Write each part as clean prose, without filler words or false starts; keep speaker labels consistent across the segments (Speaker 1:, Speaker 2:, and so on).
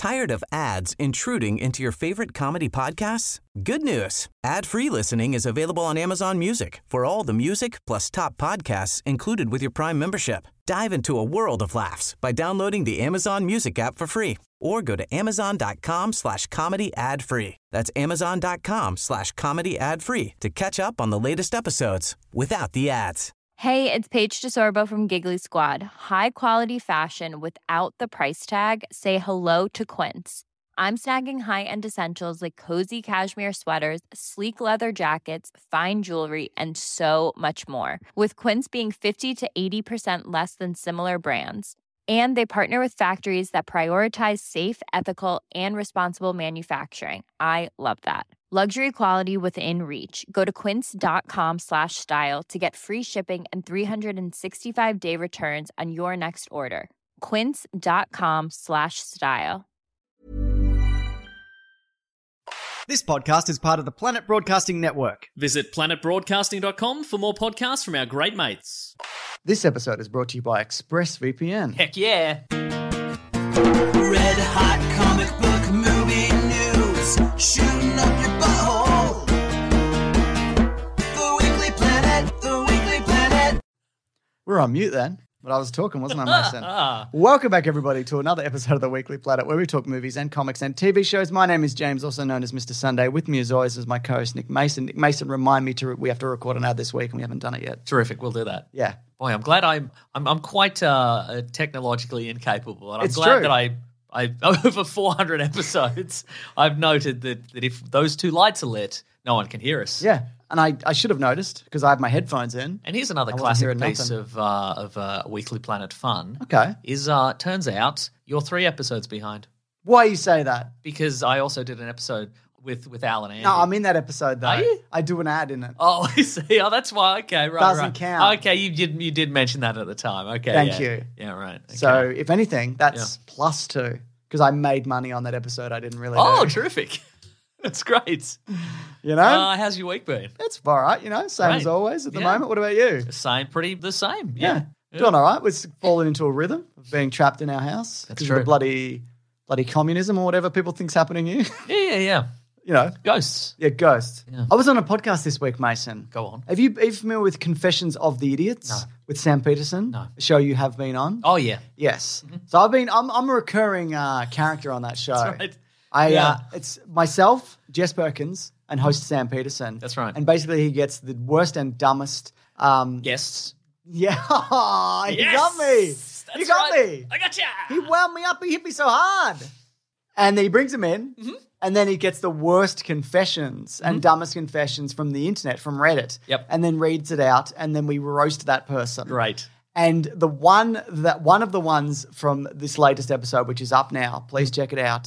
Speaker 1: Tired of ads intruding into your favorite comedy podcasts? Good news. Ad-free listening is available on Amazon Music for all the music plus top podcasts included with your Prime membership. Dive into a world of laughs by downloading the Amazon Music app for free or go to amazon.com/comedy ad-free. That's amazon.com/comedy ad-free to catch up on the latest episodes without the ads.
Speaker 2: Hey, it's Paige DeSorbo from Giggly Squad. High quality fashion without the price tag. Say hello to Quince. I'm snagging high-end essentials like cozy cashmere sweaters, sleek leather jackets, fine jewelry, and so much more. With Quince being 50 to 80% less than similar brands. And they partner with factories that prioritize safe, ethical, and responsible manufacturing. I love that. Luxury quality within reach. Go to quince.com/style to get free shipping and 365-day returns on your next order. Quince.com/style.
Speaker 3: This podcast is part of the Planet Broadcasting Network.
Speaker 4: Visit planetbroadcasting.com for more podcasts from our great mates.
Speaker 3: This episode is brought to you by ExpressVPN.
Speaker 4: Heck yeah.
Speaker 5: Red hot comic book movie news, shooting up your butthole. The Weekly Planet, the Weekly Planet.
Speaker 3: We're on mute then, but I was talking, wasn't I, Mason? Welcome back, everybody, to another episode of the Weekly Planet where we talk movies and comics and TV shows. My name is James, also known as Mr. Sunday. With me, as always, is my co-host, Nick Mason. Nick Mason, remind me we have to record an ad this week and we haven't done it yet.
Speaker 4: Terrific, we'll do that.
Speaker 3: Yeah.
Speaker 4: Boy, I'm glad I'm quite technologically incapable, and I'm
Speaker 3: It's
Speaker 4: glad
Speaker 3: true.
Speaker 4: that I over 400 episodes, I've noted that if those two lights are lit, no one can hear us.
Speaker 3: Yeah. And I should have noticed because I have my headphones in.
Speaker 4: And here's another
Speaker 3: I wasn't
Speaker 4: classic
Speaker 3: hearing
Speaker 4: piece
Speaker 3: nothing.
Speaker 4: of Weekly Planet fun.
Speaker 3: Okay.
Speaker 4: Is turns out you're 3 episodes behind
Speaker 3: Why you say that?
Speaker 4: because I also did an episode with Al and Andy.
Speaker 3: No, I'm in that episode, though.
Speaker 4: Are you?
Speaker 3: I do an ad in it.
Speaker 4: Oh, I see. Oh, that's why. Okay, right.
Speaker 3: Doesn't
Speaker 4: right.
Speaker 3: count.
Speaker 4: Okay, you did mention that at the time. Okay,
Speaker 3: Thank
Speaker 4: yeah.
Speaker 3: you.
Speaker 4: Yeah, right. Okay.
Speaker 3: So, if anything, that's +2 because I made money on that episode I didn't really
Speaker 4: oh,
Speaker 3: do.
Speaker 4: terrific. That's great.
Speaker 3: You know?
Speaker 4: How's your week been?
Speaker 3: It's all right, same
Speaker 4: Great.
Speaker 3: as always at the
Speaker 4: Yeah.
Speaker 3: moment. What about you?
Speaker 4: The same.
Speaker 3: Yeah. Doing all right. We're falling into a rhythm of being trapped in our house.
Speaker 4: That's
Speaker 3: 'cause
Speaker 4: true.
Speaker 3: of the bloody communism or whatever people think's happening here.
Speaker 4: Yeah. Ghosts.
Speaker 3: Yeah, ghosts.
Speaker 4: Yeah.
Speaker 3: I was on a podcast this week, Mason.
Speaker 4: Go on.
Speaker 3: Are you familiar with Confessions of the Idiots?
Speaker 4: No.
Speaker 3: With Sam Peterson?
Speaker 4: No.
Speaker 3: A show you have been on?
Speaker 4: Oh, yeah.
Speaker 3: Yes. So I'm a recurring character on that show.
Speaker 4: That's right.
Speaker 3: It's myself, Jess Perkins, and host Sam Peterson.
Speaker 4: That's right.
Speaker 3: And basically he gets the worst and dumbest.
Speaker 4: Guests.
Speaker 3: Yeah, you
Speaker 4: Yes!
Speaker 3: got me.
Speaker 4: That's
Speaker 3: You got
Speaker 4: right.
Speaker 3: me.
Speaker 4: I gotcha.
Speaker 3: He wound me up. He hit me so hard. And then he brings him in, and then he gets the worst confessions and dumbest confessions from the internet, from Reddit.
Speaker 4: Yep.
Speaker 3: And then reads it out, and then we roast that person.
Speaker 4: Great.
Speaker 3: And one of the ones from this latest episode, which is up now, please check it out,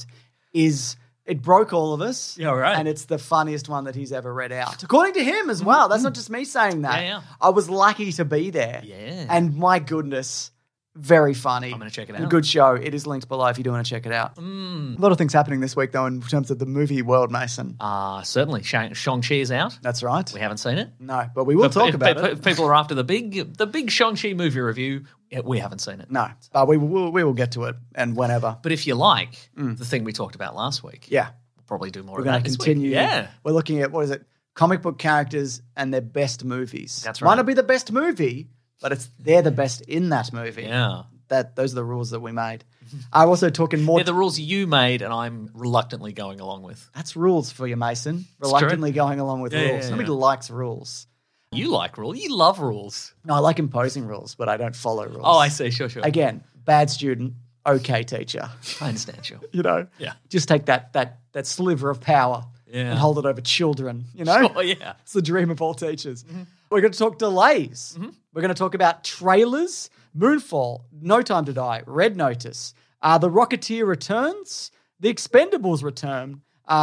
Speaker 3: is it broke all of us.
Speaker 4: Yeah, right.
Speaker 3: And it's the funniest one that he's ever read out. According to him as well. That's not just me saying that.
Speaker 4: Yeah.
Speaker 3: I was lucky to be there.
Speaker 4: Yeah.
Speaker 3: And my goodness, very funny.
Speaker 4: I'm gonna check it
Speaker 3: And a
Speaker 4: out.
Speaker 3: good show. It is linked below if you do want to check it out. A lot of things happening this week, though, in terms of the movie world, Mason.
Speaker 4: Certainly. Shang-Chi is out.
Speaker 3: That's right.
Speaker 4: We haven't seen it.
Speaker 3: No, but we will talk about it.
Speaker 4: If people are after the big Shang-Chi movie review, we haven't seen it.
Speaker 3: No, but we will get to it and whenever.
Speaker 4: But if you like the thing we talked about last week,
Speaker 3: Yeah.
Speaker 4: we'll probably do more
Speaker 3: We're
Speaker 4: of
Speaker 3: going
Speaker 4: that
Speaker 3: to
Speaker 4: this
Speaker 3: continue.
Speaker 4: week. Yeah.
Speaker 3: We're looking at, comic book characters and their best movies.
Speaker 4: That's
Speaker 3: Might
Speaker 4: right.
Speaker 3: not be the best movie, but they're the best in that movie.
Speaker 4: Yeah.
Speaker 3: Those are the rules that we made. I'm also talking more.
Speaker 4: They're the rules you made and I'm reluctantly going along with.
Speaker 3: That's rules for you, Mason.
Speaker 4: true.
Speaker 3: Reluctantly going along with
Speaker 4: Yeah,
Speaker 3: rules.
Speaker 4: yeah,
Speaker 3: Nobody
Speaker 4: yeah.
Speaker 3: likes rules.
Speaker 4: You like rules. You love rules.
Speaker 3: No, I like imposing rules, but I don't follow rules.
Speaker 4: Oh, I see. Sure.
Speaker 3: Again, bad student, okay teacher.
Speaker 4: I understand you.
Speaker 3: Yeah. Just take that sliver of power
Speaker 4: Yeah.
Speaker 3: and hold it over children, know?
Speaker 4: Oh, yeah.
Speaker 3: It's the dream of all teachers. We're going to talk delays. We're going to talk about trailers, Moonfall, No Time to Die, Red Notice, The Rocketeer returns, The Expendables return,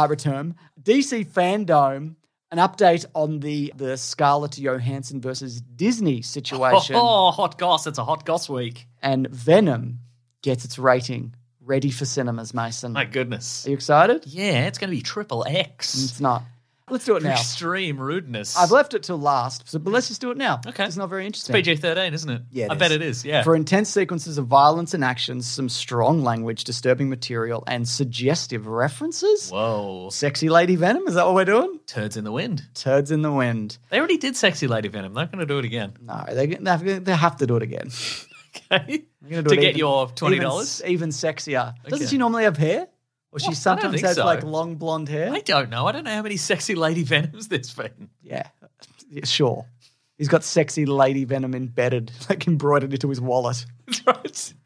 Speaker 3: DC Fandom, an update on the Scarlett Johansson versus Disney situation,
Speaker 4: Oh, hot goss. It's a hot goss week.
Speaker 3: and Venom gets its rating ready for cinemas, Mason.
Speaker 4: My goodness.
Speaker 3: Are you excited?
Speaker 4: Yeah, it's going to be triple X.
Speaker 3: It's not. Let's do it now.
Speaker 4: Extreme rudeness.
Speaker 3: I've left it till last, but let's just do it now.
Speaker 4: Okay.
Speaker 3: It's not very
Speaker 4: It's
Speaker 3: interesting.
Speaker 4: PG-13, isn't it?
Speaker 3: Yeah,
Speaker 4: I bet it is, yeah.
Speaker 3: For intense sequences of violence and actions, some strong language, disturbing material, and suggestive references.
Speaker 4: Whoa.
Speaker 3: Sexy Lady Venom, is that what we're doing?
Speaker 4: Turds in the wind.
Speaker 3: Turds in the wind.
Speaker 4: They already did Sexy Lady Venom. They're not going to do it again.
Speaker 3: No, they have to do it again.
Speaker 4: Okay.
Speaker 3: They're gonna do
Speaker 4: To
Speaker 3: it
Speaker 4: get
Speaker 3: even-
Speaker 4: your $20?
Speaker 3: Even sexier. Doesn't
Speaker 4: Okay.
Speaker 3: she normally have hair? Or she
Speaker 4: Well, I don't
Speaker 3: sometimes
Speaker 4: think
Speaker 3: has
Speaker 4: so.
Speaker 3: like long blonde hair?
Speaker 4: I don't know. I don't know how many Sexy Lady Venoms there's been.
Speaker 3: Yeah, sure. He's got Sexy Lady Venom embedded, like embroidered into his wallet.
Speaker 4: That's right.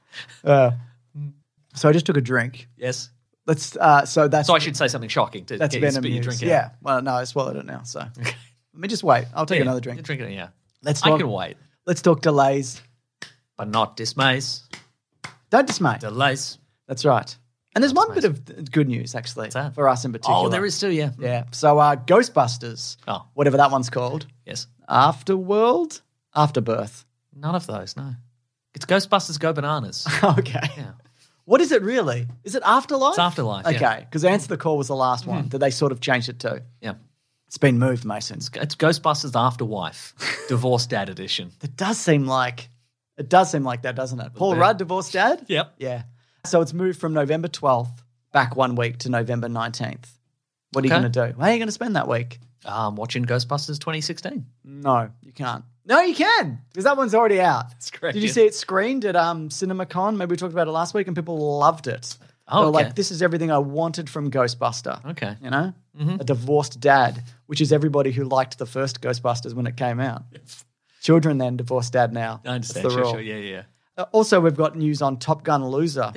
Speaker 3: So I just took a drink.
Speaker 4: Yes.
Speaker 3: Let's. So that's
Speaker 4: So I should say something shocking to
Speaker 3: that's
Speaker 4: get you
Speaker 3: Venom
Speaker 4: spit your
Speaker 3: news.
Speaker 4: drink out.
Speaker 3: Yeah. Well, no, I swallowed it now. So let me just wait. I'll take
Speaker 4: Yeah,
Speaker 3: another
Speaker 4: you're
Speaker 3: drink.
Speaker 4: drinking it, yeah.
Speaker 3: Let's
Speaker 4: I
Speaker 3: talk.
Speaker 4: can wait,
Speaker 3: Let's talk delays.
Speaker 4: but not dismays.
Speaker 3: Don't dismay.
Speaker 4: Delays.
Speaker 3: That's right. And there's one bit of good news actually
Speaker 4: that?
Speaker 3: for us in particular.
Speaker 4: Oh, there is too, yeah.
Speaker 3: Yeah. So Ghostbusters.
Speaker 4: Oh.
Speaker 3: Whatever that one's called.
Speaker 4: Yes.
Speaker 3: Afterworld. Afterbirth.
Speaker 4: None of those, no. It's Ghostbusters Go Bananas.
Speaker 3: Okay.
Speaker 4: Yeah.
Speaker 3: What is it really? Is it Afterlife?
Speaker 4: It's Afterlife, yeah.
Speaker 3: Okay, because Answer the Call was the last one that they sort of changed it to.
Speaker 4: Yeah.
Speaker 3: It's been moved, Mason.
Speaker 4: It's Ghostbusters After Wife, Divorced Dad Edition.
Speaker 3: It does seem like that, doesn't it? Paul
Speaker 4: bit.
Speaker 3: Rudd, divorced dad?
Speaker 4: Yep.
Speaker 3: Yeah. So it's moved from November 12th back 1 week to November 19th. What are you
Speaker 4: Okay.
Speaker 3: going to do? How are you going to spend that week?
Speaker 4: Watching Ghostbusters 2016.
Speaker 3: No, you can't. No, you can, because that one's already out.
Speaker 4: That's correct,
Speaker 3: Did you
Speaker 4: yes.
Speaker 3: see it screened at CinemaCon? Maybe we talked about it last week, and people loved it.
Speaker 4: Oh,
Speaker 3: They were
Speaker 4: okay.
Speaker 3: like, this is everything I wanted from Ghostbuster.
Speaker 4: Okay.
Speaker 3: You know? A divorced dad, which is everybody who liked the first Ghostbusters when it came out. Children then, divorced dad now.
Speaker 4: I understand.
Speaker 3: That's the rule.
Speaker 4: Sure, yeah.
Speaker 3: Also, we've got news on Top Gun Loser.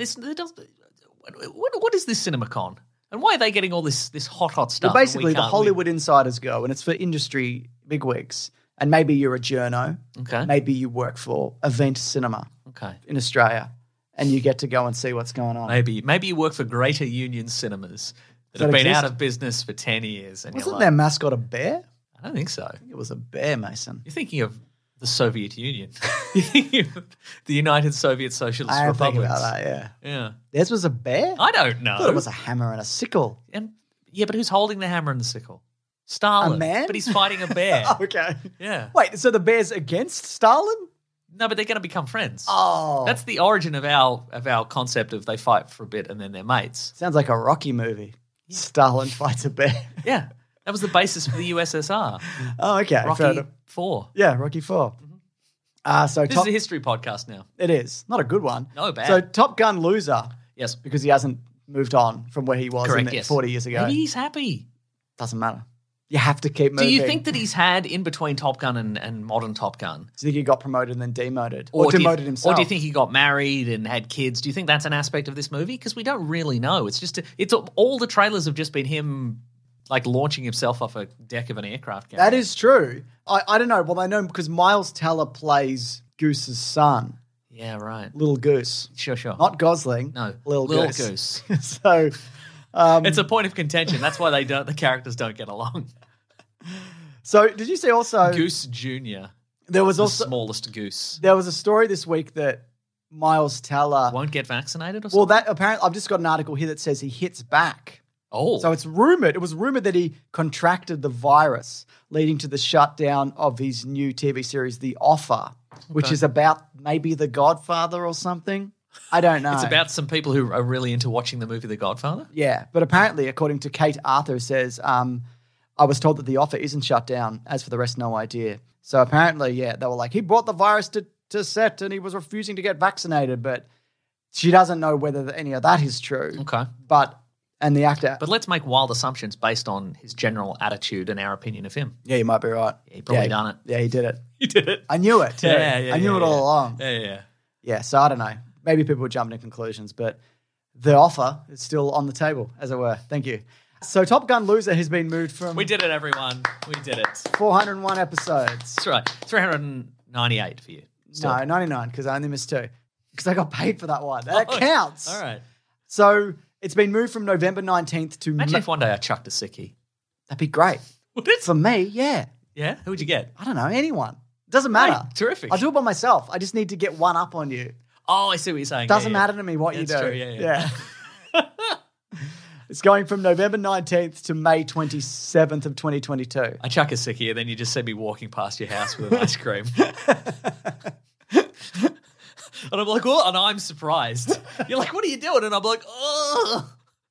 Speaker 4: What is this CinemaCon? And why are they getting all this hot
Speaker 3: Well,
Speaker 4: stuff?
Speaker 3: basically,
Speaker 4: We
Speaker 3: the
Speaker 4: can't-
Speaker 3: Hollywood insiders go, and it's for industry bigwigs. And maybe you're a journo.
Speaker 4: Okay.
Speaker 3: Maybe you work for Event Cinema
Speaker 4: Okay.
Speaker 3: in Australia, and you get to go and see what's going on.
Speaker 4: Maybe you work for Greater Union Cinemas that
Speaker 3: Does
Speaker 4: have
Speaker 3: that
Speaker 4: been
Speaker 3: exist?
Speaker 4: out of business for 10 years. And
Speaker 3: Wasn't
Speaker 4: you're
Speaker 3: their
Speaker 4: like,
Speaker 3: mascot a bear?
Speaker 4: I don't think so.
Speaker 3: It was a bear, Mason.
Speaker 4: You're thinking of the Soviet Union. You're thinking of the United Soviet Socialist
Speaker 3: I am thinking
Speaker 4: Republics.
Speaker 3: about that, yeah.
Speaker 4: Yeah.
Speaker 3: Theirs was a bear?
Speaker 4: I don't know.
Speaker 3: thought it was a hammer and a sickle.
Speaker 4: Yeah, but who's holding the hammer and the sickle? Stalin.
Speaker 3: A man?
Speaker 4: But he's fighting a bear.
Speaker 3: Okay.
Speaker 4: Yeah.
Speaker 3: Wait, so the bear's against Stalin?
Speaker 4: No, but they're going to become friends.
Speaker 3: Oh.
Speaker 4: That's the origin of our concept of they fight for a bit and then they're mates.
Speaker 3: Sounds like a Rocky movie. Stalin fights a bear.
Speaker 4: Yeah. That was the basis for the USSR.
Speaker 3: Oh, okay. fair
Speaker 4: Rocky
Speaker 3: enough.
Speaker 4: 4.
Speaker 3: Yeah, Rocky 4. So
Speaker 4: This
Speaker 3: top,
Speaker 4: is a history podcast now.
Speaker 3: it is. Not a good one.
Speaker 4: No, bad.
Speaker 3: So Top Gun loser,
Speaker 4: Yes.
Speaker 3: because he hasn't moved on from where he was
Speaker 4: Correct,
Speaker 3: in
Speaker 4: yes.
Speaker 3: 40 years ago.
Speaker 4: Maybe he's happy.
Speaker 3: Doesn't matter. You have to keep moving.
Speaker 4: Do you think that he's had in between Top Gun and modern Top Gun?
Speaker 3: Do you think he got promoted and then demoted? Or
Speaker 4: do you-
Speaker 3: demoted himself?
Speaker 4: Or do you think he got married and had kids? Do you think that's an aspect of this movie? Because we don't really know. It's just all the trailers have just been him like launching himself off a deck of an aircraft carrier.
Speaker 3: That is true. I don't know. Well, I know because Miles Teller plays Goose's son,
Speaker 4: Yeah, right.
Speaker 3: Little Goose.
Speaker 4: Sure.
Speaker 3: Not Gosling.
Speaker 4: No,
Speaker 3: Little
Speaker 4: Lil
Speaker 3: Goose.
Speaker 4: Goose.
Speaker 3: So,
Speaker 4: It's a point of contention. That's why the characters don't get along.
Speaker 3: did you see also
Speaker 4: Goose Jr.,
Speaker 3: there was
Speaker 4: the
Speaker 3: also
Speaker 4: smallest goose,
Speaker 3: there was a story this week that Miles Teller.
Speaker 4: won't get vaccinated or
Speaker 3: Well,
Speaker 4: something?
Speaker 3: that apparently I've just got an article here that says he hits back.
Speaker 4: Oh.
Speaker 3: So it's rumored. It was rumored that he contracted the virus, leading to the shutdown of his new TV series, The Offer, which is about maybe The Godfather or something. I don't know.
Speaker 4: It's about some people who are really into watching the movie The Godfather?
Speaker 3: Yeah, but apparently, according to Kate Arthur, says, I was told that The Offer isn't shut down. As for the rest, no idea. So apparently, yeah, they were like, he brought the virus to set and he was refusing to get vaccinated, but she doesn't know whether any of that is true.
Speaker 4: Okay.
Speaker 3: And the actor,
Speaker 4: But let's make wild assumptions based on his general attitude and our opinion of him.
Speaker 3: yeah, you might be right.
Speaker 4: Yeah, he probably done it.
Speaker 3: Yeah, he did it.
Speaker 4: You did it.
Speaker 3: I knew it. Too. I knew it all along.
Speaker 4: Yeah.
Speaker 3: Yeah, so I don't know. Maybe people were jumping to conclusions, but The Offer is still on the table, as it were. Thank you. So Top Gun Loser has been moved from
Speaker 4: We did it, everyone. We did it.
Speaker 3: 401 episodes.
Speaker 4: That's right. 398 for you. Still.
Speaker 3: No, 99, because I only missed 2. Because I got paid for that one. That
Speaker 4: Oh,
Speaker 3: counts.
Speaker 4: All right.
Speaker 3: So it's been moved from November 19th to
Speaker 4: Imagine if one day I chucked a sickie.
Speaker 3: That'd be great.
Speaker 4: Would it?
Speaker 3: For me, yeah.
Speaker 4: Yeah? Who'd you get?
Speaker 3: I don't know, anyone. Doesn't matter.
Speaker 4: Hey, terrific.
Speaker 3: I do it by myself. I just need to get one up on you.
Speaker 4: Oh, I see what you're saying.
Speaker 3: Doesn't
Speaker 4: Yeah,
Speaker 3: matter to me what you
Speaker 4: That's
Speaker 3: do.
Speaker 4: true, yeah.
Speaker 3: It's going from November 19th to May 27th of 2022.
Speaker 4: I chuck a sickie and then you just see me walking past your house with an ice cream. And I'm like, oh, and I'm surprised. You're like, what are you doing? And I'm like, oh.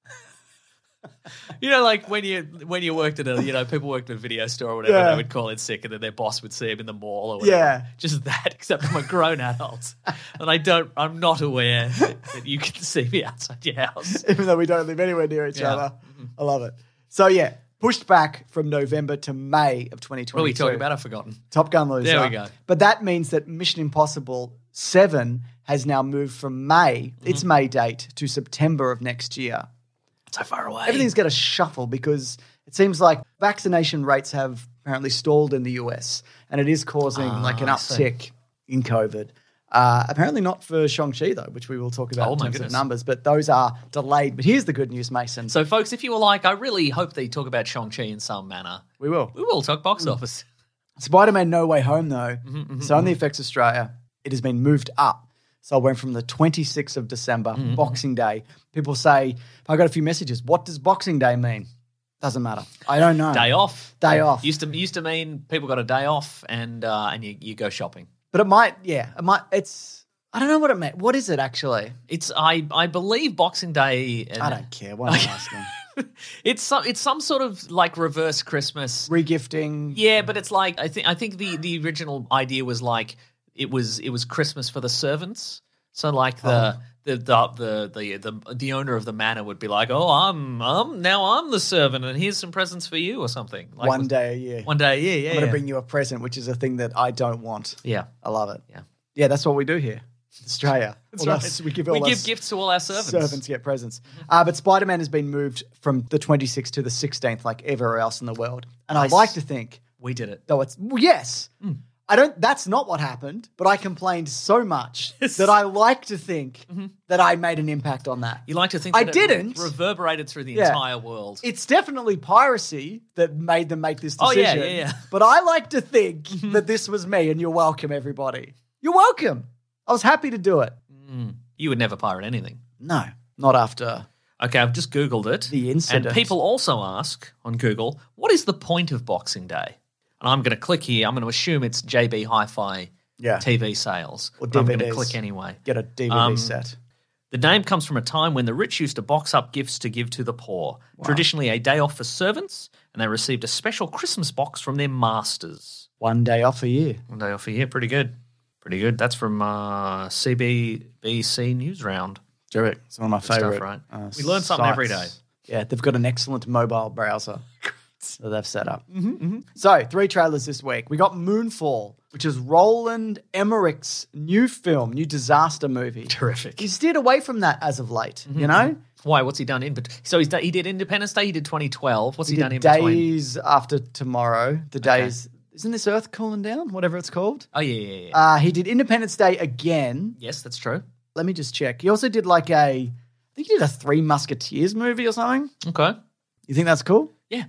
Speaker 4: You know, like when you worked at a, people worked at a video store or whatever,
Speaker 3: Yeah.
Speaker 4: they would call in sick and then their boss would see him in the mall or whatever.
Speaker 3: Yeah.
Speaker 4: Just that, except I'm a grown adult. And I'm not aware that you can see me outside your house.
Speaker 3: Even though we don't live anywhere near each
Speaker 4: Yeah.
Speaker 3: other. I love it. So, yeah, pushed back from November to May of 2022.
Speaker 4: What are we talking about? I've forgotten.
Speaker 3: Top Gun loser.
Speaker 4: There we go.
Speaker 3: But that means that Mission Impossible 7 has now moved from May, its May date, to September of next year.
Speaker 4: So far away.
Speaker 3: Everything's going to shuffle because it seems like vaccination rates have apparently stalled in the US and it is causing like an
Speaker 4: I see.
Speaker 3: uptick in COVID. Apparently not for Shang-Chi though, which we will talk about
Speaker 4: Oh,
Speaker 3: in
Speaker 4: my
Speaker 3: terms
Speaker 4: goodness.
Speaker 3: of numbers, but those are delayed. But here's the good news, Mason.
Speaker 4: So, folks, if you were like, I really hope they talk about Shang-Chi in some manner,
Speaker 3: we will.
Speaker 4: we will talk box office.
Speaker 3: Spider-Man No Way Home though,
Speaker 4: Mm-hmm,
Speaker 3: so on the Effects Australia, it has been moved up. So it went from the 26th of December,
Speaker 4: Mm-hmm.
Speaker 3: Boxing Day. People say, I got a few messages. What does Boxing Day mean? Doesn't matter. I don't know.
Speaker 4: Day off.
Speaker 3: Day off.
Speaker 4: Used to mean people got a day off and you go shopping.
Speaker 3: But it might, it's, I don't know what it meant. What is it actually?
Speaker 4: It's I believe Boxing Day.
Speaker 3: I don't care. Why am I asking?
Speaker 4: It's some sort of like reverse Christmas.
Speaker 3: Regifting.
Speaker 4: Yeah, but it's like I think the original idea was like it was Christmas for the servants. So like the owner of the manor would be like, oh, I'm the servant, and here's some presents for you or something. Like
Speaker 3: One day a year.
Speaker 4: One day a year, yeah.
Speaker 3: I'm going to bring you a present, which is a thing that I don't want.
Speaker 4: Yeah.
Speaker 3: I love it.
Speaker 4: Yeah.
Speaker 3: Yeah, that's what we do here. Australia.
Speaker 4: That's
Speaker 3: All
Speaker 4: right.
Speaker 3: us- we give
Speaker 4: gifts to all our servants.
Speaker 3: Servants get presents. But Spider-Man has been moved from the 26th to the 16th, like everywhere else in the world. And
Speaker 4: Nice.
Speaker 3: I like to think,
Speaker 4: We did it.
Speaker 3: though it's yes, that's not what happened. But I complained so much that I like to think that I made an impact on that.
Speaker 4: You like to think
Speaker 3: I
Speaker 4: that it
Speaker 3: didn't.
Speaker 4: reverberated through the
Speaker 3: Yeah.
Speaker 4: entire world.
Speaker 3: It's definitely piracy that made them make this
Speaker 4: Oh,
Speaker 3: decision.
Speaker 4: yeah.
Speaker 3: But I like to think that this was me, and you're welcome, everybody. You're welcome. I was happy to do it.
Speaker 4: You would never pirate anything.
Speaker 3: No, not after.
Speaker 4: Okay, I've just Googled it.
Speaker 3: The incident.
Speaker 4: And people also ask on Google, what is the point of Boxing Day? And I'm going to click here. I'm going to assume it's JB Hi-Fi
Speaker 3: Yeah.
Speaker 4: TV sales.
Speaker 3: Or
Speaker 4: But I'm going to
Speaker 3: DVDs.
Speaker 4: click anyway.
Speaker 3: Get a DVD set.
Speaker 4: The name comes from a time when the rich used to box up gifts to give to the poor. Traditionally a day off for servants, and they received a special Christmas box from their masters.
Speaker 3: 1 day off a year.
Speaker 4: One day off a year, pretty good. Pretty good. That's from CBBC News Round.
Speaker 3: Terrific. It's one of my
Speaker 4: Stuff,
Speaker 3: favorite.
Speaker 4: right? We learn something every day.
Speaker 3: Yeah, they've got an excellent mobile browser that they've set up. So, 3 trailers this week. We got Moonfall, which is Roland Emmerich's new film, new disaster movie.
Speaker 4: Terrific.
Speaker 3: He's steered away from that as of late, you know?
Speaker 4: Why? What's he done in between? So he did Independence Day. He did 2012. What's he done
Speaker 3: The
Speaker 4: in between?
Speaker 3: days after tomorrow, the days... Isn't this Earth cooling down? Whatever it's called.
Speaker 4: Oh yeah.
Speaker 3: He did Independence Day again.
Speaker 4: Yes, that's true.
Speaker 3: Let me just check. He also did I think he did a 3 Musketeers movie or something.
Speaker 4: Okay.
Speaker 3: You think that's cool?
Speaker 4: Yeah.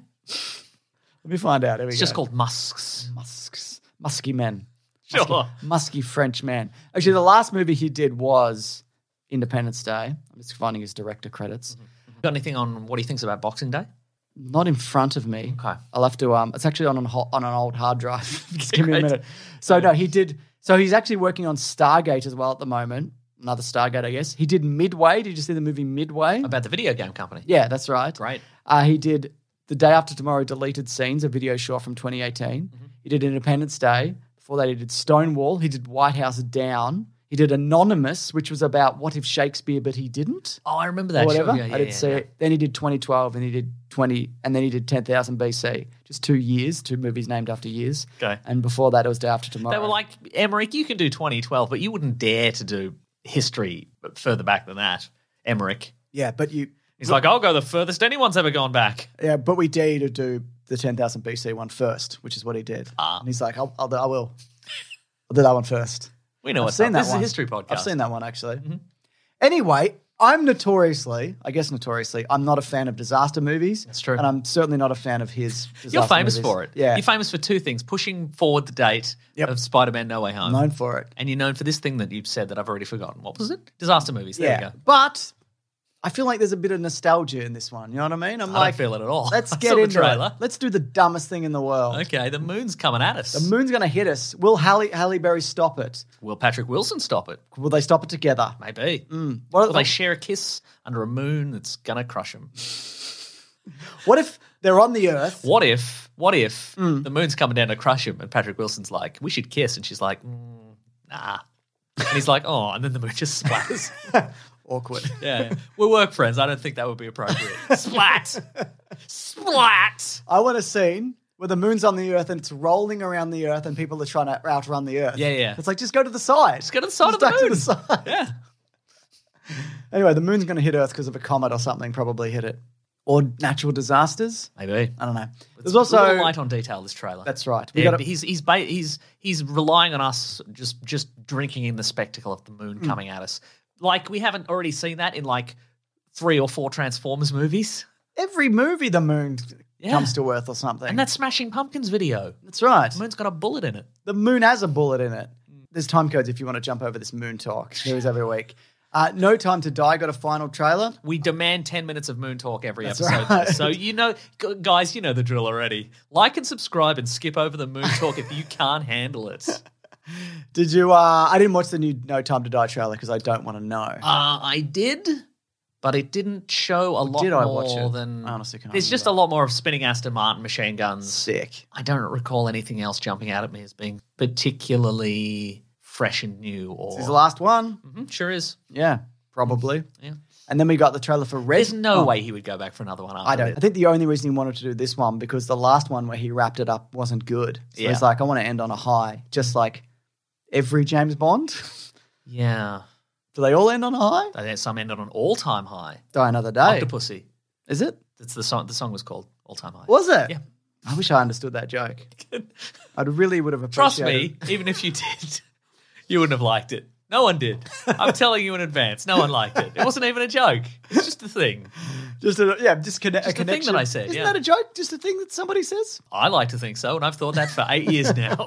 Speaker 3: Let me find out. Here we
Speaker 4: It's
Speaker 3: go.
Speaker 4: just called Musks.
Speaker 3: Musky men.
Speaker 4: Sure.
Speaker 3: Musky French man. Actually, the last movie he did was Independence Day. I'm just finding his director credits.
Speaker 4: Got anything on what he thinks about Boxing Day?
Speaker 3: Not in front of me.
Speaker 4: Okay.
Speaker 3: I'll have to. It's actually on an old hard drive. Just give me a minute. So no, he did. So he's actually working on Stargate as well at the moment. Another Stargate, I guess. He did Midway. Did you see the movie Midway?
Speaker 4: About the video game company.
Speaker 3: Yeah, that's right.
Speaker 4: Great.
Speaker 3: He did The Day After Tomorrow Deleted Scenes, a video short from 2018. He did Independence Day. Before that, he did Stonewall. He did White House Down. He did Anonymous, which was about what if Shakespeare, but he didn't.
Speaker 4: Oh, I remember
Speaker 3: Or
Speaker 4: that.
Speaker 3: whatever.
Speaker 4: Sure. Yeah,
Speaker 3: I didn't see it. Then he did 2012, and he did 20, and then he did 10,000 BC. Just 2 years, 2 movies named after years.
Speaker 4: Okay.
Speaker 3: And before that, it was Day After Tomorrow.
Speaker 4: They were like, Emmerich, you can do 2012, but you wouldn't dare to do history further back than that. Emmerich.
Speaker 3: yeah, but
Speaker 4: He's like, I'll go the furthest anyone's ever gone back.
Speaker 3: yeah, but we dare you to do the 10,000 BC one first, which is what he did.
Speaker 4: Ah.
Speaker 3: And he's like, I will. I'll do that one first.
Speaker 4: We know
Speaker 3: I've
Speaker 4: what's
Speaker 3: seen
Speaker 4: up.
Speaker 3: that
Speaker 4: This is a
Speaker 3: one.
Speaker 4: history podcast.
Speaker 3: I've seen that one, actually. Anyway, I'm notoriously, I'm not a fan of disaster movies.
Speaker 4: That's true.
Speaker 3: And I'm certainly not a fan of his disaster
Speaker 4: You're famous
Speaker 3: movies.
Speaker 4: for it.
Speaker 3: Yeah.
Speaker 4: You're famous for 2 things. Pushing forward the date
Speaker 3: Yep.
Speaker 4: of Spider-Man No Way Home.
Speaker 3: I'm known for it.
Speaker 4: And you're known for this thing that you've said that I've already forgotten. What was it? Disaster movies. There you go.
Speaker 3: But I feel like there's a bit of nostalgia in this one. You know what I mean? I'm
Speaker 4: I
Speaker 3: like,
Speaker 4: don't feel it at all.
Speaker 3: let's
Speaker 4: I
Speaker 3: get
Speaker 4: saw the
Speaker 3: into
Speaker 4: trailer.
Speaker 3: it. Let's do the dumbest thing in the world.
Speaker 4: Okay, the moon's coming at us.
Speaker 3: The moon's going to hit us. Will Halle Berry stop it?
Speaker 4: Will Patrick Wilson stop it?
Speaker 3: Will they stop it together?
Speaker 4: Maybe.
Speaker 3: What,
Speaker 4: Will they share a kiss under a moon that's gonna crush them?
Speaker 3: what if they're on the Earth?
Speaker 4: What if the moon's coming down to crush him and Patrick Wilson's like, we should kiss, and she's like, nah. And he's like, oh, and then the moon just splatters.
Speaker 3: Awkward.
Speaker 4: Yeah. We're work friends. I don't think that would be appropriate. Splat. Splat.
Speaker 3: I want a scene where the moon's on the Earth and it's rolling around the Earth and people are trying to outrun the Earth.
Speaker 4: Yeah.
Speaker 3: It's like, just go to the side.
Speaker 4: Just go to the side of
Speaker 3: Just
Speaker 4: the
Speaker 3: duck
Speaker 4: moon.
Speaker 3: to the side.
Speaker 4: Yeah.
Speaker 3: Anyway, the moon's going to hit Earth because of a comet or something, probably hit it. Or natural disasters.
Speaker 4: Maybe.
Speaker 3: I don't know.
Speaker 4: There's
Speaker 3: There's also...
Speaker 4: a little light on detail, this trailer.
Speaker 3: That's right.
Speaker 4: Yeah, he's relying on us just drinking in the spectacle of the moon coming at us. Like, we haven't already seen that in like 3 or 4 Transformers movies.
Speaker 3: Every movie the moon
Speaker 4: Yeah.
Speaker 3: comes to Earth or something.
Speaker 4: And that Smashing Pumpkins video.
Speaker 3: That's right.
Speaker 4: The moon's got a bullet in it.
Speaker 3: The moon has a bullet in it. There's time codes if you want to jump over this moon talk. There is every week. No Time to Die got a final trailer.
Speaker 4: We demand 10 minutes of moon talk every
Speaker 3: That's
Speaker 4: episode.
Speaker 3: right.
Speaker 4: So, guys, you know the drill already. Like and subscribe and skip over the moon talk if you can't handle it.
Speaker 3: Did you? I didn't watch the new No Time to Die trailer because I don't want to know.
Speaker 4: I did, but it didn't show a lot
Speaker 3: did
Speaker 4: more
Speaker 3: I watch it?
Speaker 4: than...
Speaker 3: I honestly can't
Speaker 4: There's just a
Speaker 3: remember.
Speaker 4: lot more of spinning Aston Martin machine guns.
Speaker 3: Sick.
Speaker 4: I don't recall anything else jumping out at me as being particularly fresh and new. Or
Speaker 3: This is the last one.
Speaker 4: Sure is.
Speaker 3: Yeah, probably.
Speaker 4: Yeah.
Speaker 3: And then we got the trailer for Red.
Speaker 4: There's no
Speaker 3: Oh,
Speaker 4: way he would go back for another one after
Speaker 3: I don't.
Speaker 4: it.
Speaker 3: I think the only reason he wanted to do this one because the last one where he wrapped it up wasn't good. So
Speaker 4: Yeah.
Speaker 3: he's like, I want to end on a high, just like every James Bond.
Speaker 4: Yeah.
Speaker 3: Do they all end on a high?
Speaker 4: I think some end on an all-time high.
Speaker 3: Die Another Day.
Speaker 4: Octopussy.
Speaker 3: Is it?
Speaker 4: That's the song. The song was called All-Time High.
Speaker 3: Was it?
Speaker 4: Yeah.
Speaker 3: I wish I understood that joke. I really would have
Speaker 4: Trust
Speaker 3: appreciated.
Speaker 4: me, even if you did, you wouldn't have liked it. No one did. I'm telling you in advance. No one liked it. It wasn't even a joke. It's just a thing.
Speaker 3: Just a
Speaker 4: Just a thing
Speaker 3: connection.
Speaker 4: that I said,
Speaker 3: Isn't
Speaker 4: yeah.
Speaker 3: that a joke? Just a thing that somebody says?
Speaker 4: I like to think so, and I've thought that for 8 years now.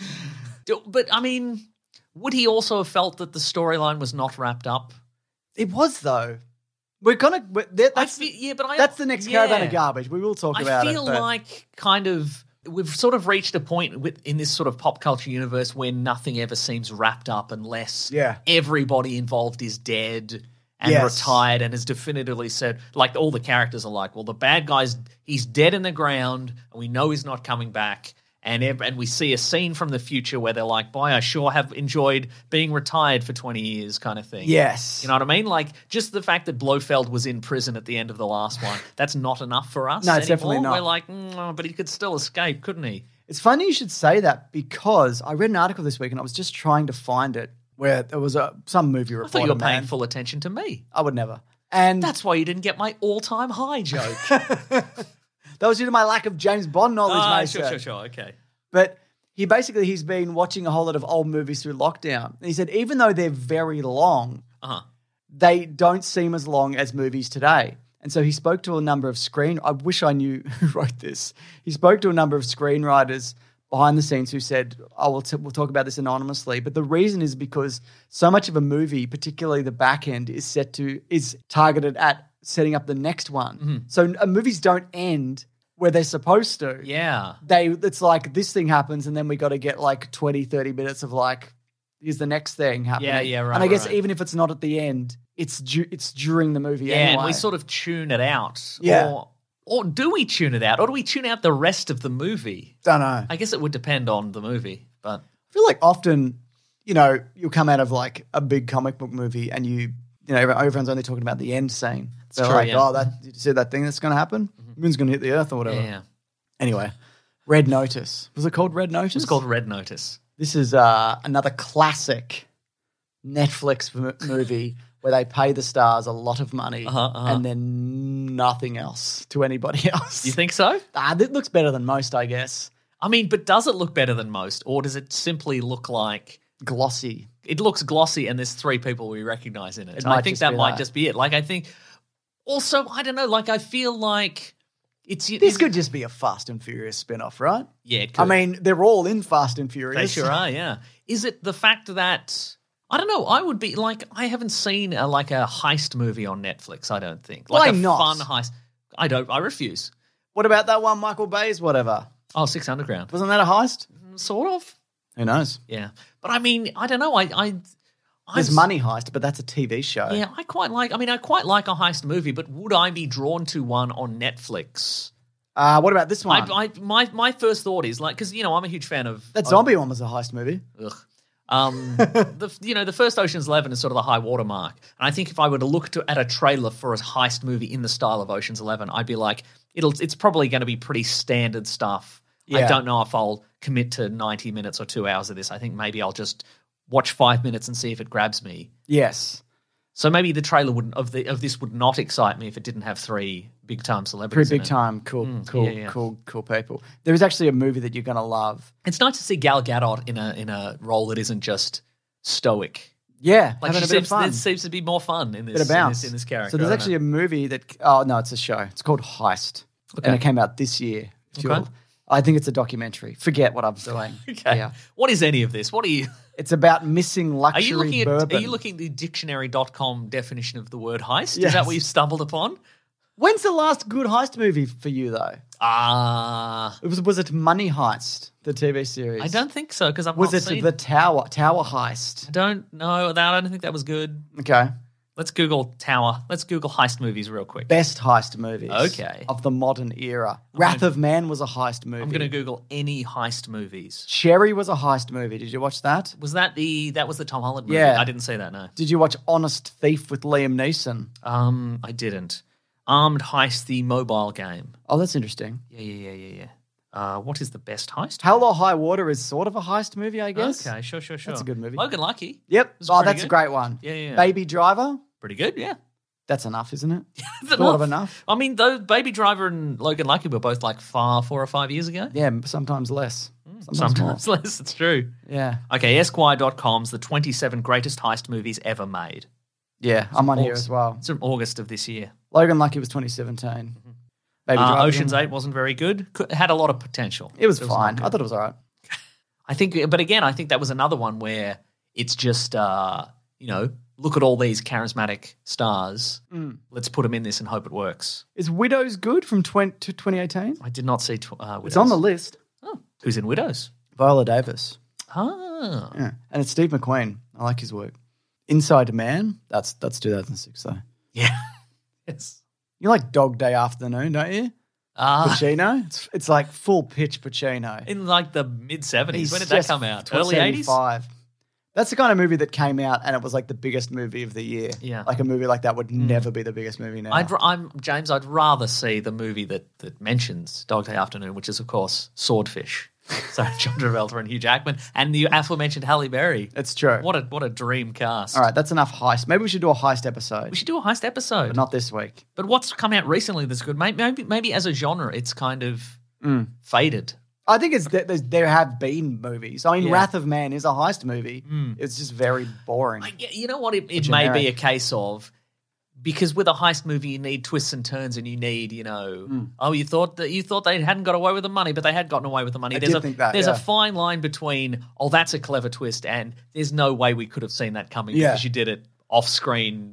Speaker 4: But, I mean, would he also have felt that the storyline was not wrapped up?
Speaker 3: It was though. We're gonna. That's that's the next caravan of garbage. We will talk about it.
Speaker 4: I feel
Speaker 3: but-
Speaker 4: like kind of we've sort of reached a point in this sort of pop culture universe where nothing ever seems wrapped up unless everybody involved is dead and retired and has definitively said, like all the characters are like, well, the bad guy's, he's dead in the ground and we know he's not coming back. And we see a scene from the future where they're like, boy, I sure have enjoyed being retired for 20 years kind of thing.
Speaker 3: Yes.
Speaker 4: You know what I mean? Like, just the fact that Blofeld was in prison at the end of the last one, that's not enough for us
Speaker 3: No, it's
Speaker 4: anymore.
Speaker 3: definitely not.
Speaker 4: We're like, but he could still escape, couldn't he?
Speaker 3: It's funny you should say that because I read an article this week and I was just trying to find it where there was some movie
Speaker 4: I
Speaker 3: reporter.
Speaker 4: thought you were paying
Speaker 3: man.
Speaker 4: full attention to me.
Speaker 3: I would never. And
Speaker 4: That's why you didn't get my all-time high joke.
Speaker 3: that was due to my lack of James Bond knowledge, mate.
Speaker 4: Sure, okay.
Speaker 3: But he's been watching a whole lot of old movies through lockdown. And he said even though they're very long, they don't seem as long as movies today. And so he spoke to a number of I wish I knew who wrote this. He spoke to a number of screenwriters behind the scenes who said, we'll talk about this anonymously. But the reason is because so much of a movie, particularly the back end, is targeted at setting up the next one.
Speaker 4: Mm-hmm.
Speaker 3: So movies don't end where they're supposed to.
Speaker 4: Yeah.
Speaker 3: It's like this thing happens and then we got to get like 20, 30 minutes of like, here's the next thing happening.
Speaker 4: Yeah, right,
Speaker 3: And I guess
Speaker 4: right.
Speaker 3: even if it's not at the end, it's during the movie
Speaker 4: Yeah,
Speaker 3: anyway.
Speaker 4: and we sort of tune it out.
Speaker 3: Yeah.
Speaker 4: Or do we tune it out? Or do we tune out the rest of the movie?
Speaker 3: Don't know.
Speaker 4: I guess it would depend on the movie, but...
Speaker 3: I feel like often, you'll come out of like a big comic book movie and everyone's only talking about the end scene. They're
Speaker 4: true,
Speaker 3: like,
Speaker 4: yeah.
Speaker 3: did you see that thing that's going to happen? Moon's going to hit the earth or whatever.
Speaker 4: Yeah.
Speaker 3: Anyway, Red Notice. Was it called Red Notice?
Speaker 4: It's called Red Notice.
Speaker 3: This is another classic Netflix movie where they pay the stars a lot of money and then nothing else to anybody else.
Speaker 4: You think so?
Speaker 3: It looks better than most, I guess.
Speaker 4: I mean, but does it look better than most? Or does it simply look like...
Speaker 3: Glossy.
Speaker 4: It looks glossy and there's 3 people we recognize in it. And
Speaker 3: might
Speaker 4: I think
Speaker 3: just
Speaker 4: that
Speaker 3: be
Speaker 4: might
Speaker 3: that.
Speaker 4: just be it. Like, I think... Also, I don't know, like, I feel like...
Speaker 3: This could just be a Fast and Furious spin-off, right?
Speaker 4: Yeah, it could.
Speaker 3: I mean, they're all in Fast and Furious.
Speaker 4: They sure are, yeah. Is it the fact that... I don't know. I would be like, I haven't seen a heist movie on Netflix, I don't think.
Speaker 3: Why
Speaker 4: Like a
Speaker 3: not?
Speaker 4: fun heist. I refuse.
Speaker 3: What about that one, Michael Bay's whatever?
Speaker 4: Oh, Six Underground.
Speaker 3: Wasn't that a heist?
Speaker 4: Sort of.
Speaker 3: Who knows?
Speaker 4: Yeah. But I mean, I don't know.
Speaker 3: There's Money Heist, but that's a TV show.
Speaker 4: Yeah, I quite like a heist movie, but would I be drawn to one on Netflix?
Speaker 3: What about this one?
Speaker 4: My first thought is like, because I'm a huge fan of
Speaker 3: that zombie one was a heist movie.
Speaker 4: Ugh. The first Ocean's 11 is sort of the high water mark, and I think if I were to look at a trailer for a heist movie in the style of Ocean's 11, I'd be like, it's probably going to be pretty standard stuff.
Speaker 3: Yeah.
Speaker 4: I don't know if I'll commit to 90 minutes or 2 hours of this. I think maybe I'll just watch 5 minutes and see if it grabs me.
Speaker 3: Yes.
Speaker 4: So maybe the trailer of this would not excite me if it didn't have three big time celebrities.
Speaker 3: Pretty big time, cool people. There is actually a movie that you're going to love.
Speaker 4: It's nice to see Gal Gadot in a role that isn't just stoic.
Speaker 3: Yeah,
Speaker 4: Like
Speaker 3: having a bit of fun.
Speaker 4: there seems to be more fun in
Speaker 3: Bit of
Speaker 4: this
Speaker 3: bounce.
Speaker 4: in this character.
Speaker 3: So there's actually a movie that it's a show. It's called Heist, and it came out this year.
Speaker 4: Okay.
Speaker 3: I think it's a documentary. Forget what I'm doing.
Speaker 4: Okay.
Speaker 3: Yeah.
Speaker 4: What is any of this? What are you?
Speaker 3: It's about missing
Speaker 4: Are you
Speaker 3: luxury
Speaker 4: looking at?
Speaker 3: bourbon.
Speaker 4: Are you looking at the dictionary.com definition of the word heist?
Speaker 3: Yes.
Speaker 4: Is that what you've stumbled upon?
Speaker 3: When's the last good heist movie for you, though? Was it Money Heist, the TV series?
Speaker 4: I don't think so because I've
Speaker 3: Was
Speaker 4: not
Speaker 3: it
Speaker 4: seen.
Speaker 3: the Tower Heist?
Speaker 4: I don't know that. I don't think that was good.
Speaker 3: Okay.
Speaker 4: Let's Google Tower. Let's Google heist movies real quick.
Speaker 3: Best heist movies.
Speaker 4: Okay.
Speaker 3: Of the modern era. Wrath of Man was a heist movie.
Speaker 4: I'm going to Google any heist movies.
Speaker 3: Cherry was a heist movie. Did you watch that?
Speaker 4: Was that the Tom Holland movie?
Speaker 3: Yeah.
Speaker 4: I didn't see that, no.
Speaker 3: Did you watch Honest Thief with Liam Neeson?
Speaker 4: I didn't. Armed Heist, the mobile game.
Speaker 3: Oh, that's interesting.
Speaker 4: Yeah. What is the best heist?
Speaker 3: Hell or High Water is sort of a heist movie, I guess.
Speaker 4: Okay, sure.
Speaker 3: That's a good movie.
Speaker 4: Logan Lucky.
Speaker 3: Yep.
Speaker 4: was
Speaker 3: Oh,
Speaker 4: pretty
Speaker 3: that's
Speaker 4: good.
Speaker 3: a great one.
Speaker 4: Yeah.
Speaker 3: Baby Driver.
Speaker 4: Pretty good, yeah.
Speaker 3: That's enough, isn't it?
Speaker 4: That's
Speaker 3: Thought of enough.
Speaker 4: I mean, though, Baby Driver and Logan Lucky were both like 4 or 5 years ago.
Speaker 3: Yeah, sometimes less. Sometimes more.
Speaker 4: Sometimes less, it's true.
Speaker 3: Yeah.
Speaker 4: Okay, Esquire.com's the 27 greatest heist movies ever made.
Speaker 3: Yeah, I'm on here as well.
Speaker 4: It's from August of this year.
Speaker 3: Logan Lucky was 2017. Baby Driver.
Speaker 4: Ocean's 8 wasn't very good. Had a lot of potential.
Speaker 3: It was
Speaker 4: not
Speaker 3: fine.
Speaker 4: good.
Speaker 3: I thought it was all right.
Speaker 4: I think that was another one where it's just, look at all these charismatic stars. Let's put them in this and hope it works.
Speaker 3: Is Widows good from 2018?
Speaker 4: I did not see Widows.
Speaker 3: It's on the list.
Speaker 4: Oh, who's in Widows?
Speaker 3: Viola Davis.
Speaker 4: Ah.
Speaker 3: Yeah. And it's Steve McQueen. I like his work. Inside Man. That's 2006 though.
Speaker 4: Yeah. Yes.
Speaker 3: You like Dog Day Afternoon, don't you? Pacino. It's like full pitch Pacino.
Speaker 4: In like the mid-70s.
Speaker 3: He's
Speaker 4: When did that
Speaker 3: just
Speaker 4: come out? Early 80s?
Speaker 3: 75. That's the kind of movie that came out and it was like the biggest movie of the year.
Speaker 4: Yeah.
Speaker 3: Like a movie like that would never be the biggest movie now.
Speaker 4: James, I'd rather see the movie that mentions Dog Day Afternoon, which is, of course, Swordfish. So John Travolta and Hugh Jackman and the aforementioned Halle Berry.
Speaker 3: It's true.
Speaker 4: What a dream cast.
Speaker 3: All right, that's enough heist. Maybe we should do a heist episode.
Speaker 4: We should do a heist episode.
Speaker 3: But not this week.
Speaker 4: But what's come out recently that's good? Maybe as a genre, it's kind of faded.
Speaker 3: I think there have been movies. I mean,
Speaker 4: Yeah.
Speaker 3: Wrath of Man is a heist movie. It's just very boring.
Speaker 4: You know what? It may
Speaker 3: generic.
Speaker 4: be a case of, because with a heist movie you need twists and turns and you need, you thought they hadn't got away with the money, but they had gotten away with the money.
Speaker 3: I did think that,
Speaker 4: There's
Speaker 3: yeah.
Speaker 4: a fine line between, that's a clever twist and there's no way we could have seen that coming
Speaker 3: Yeah.
Speaker 4: because you did it off screen,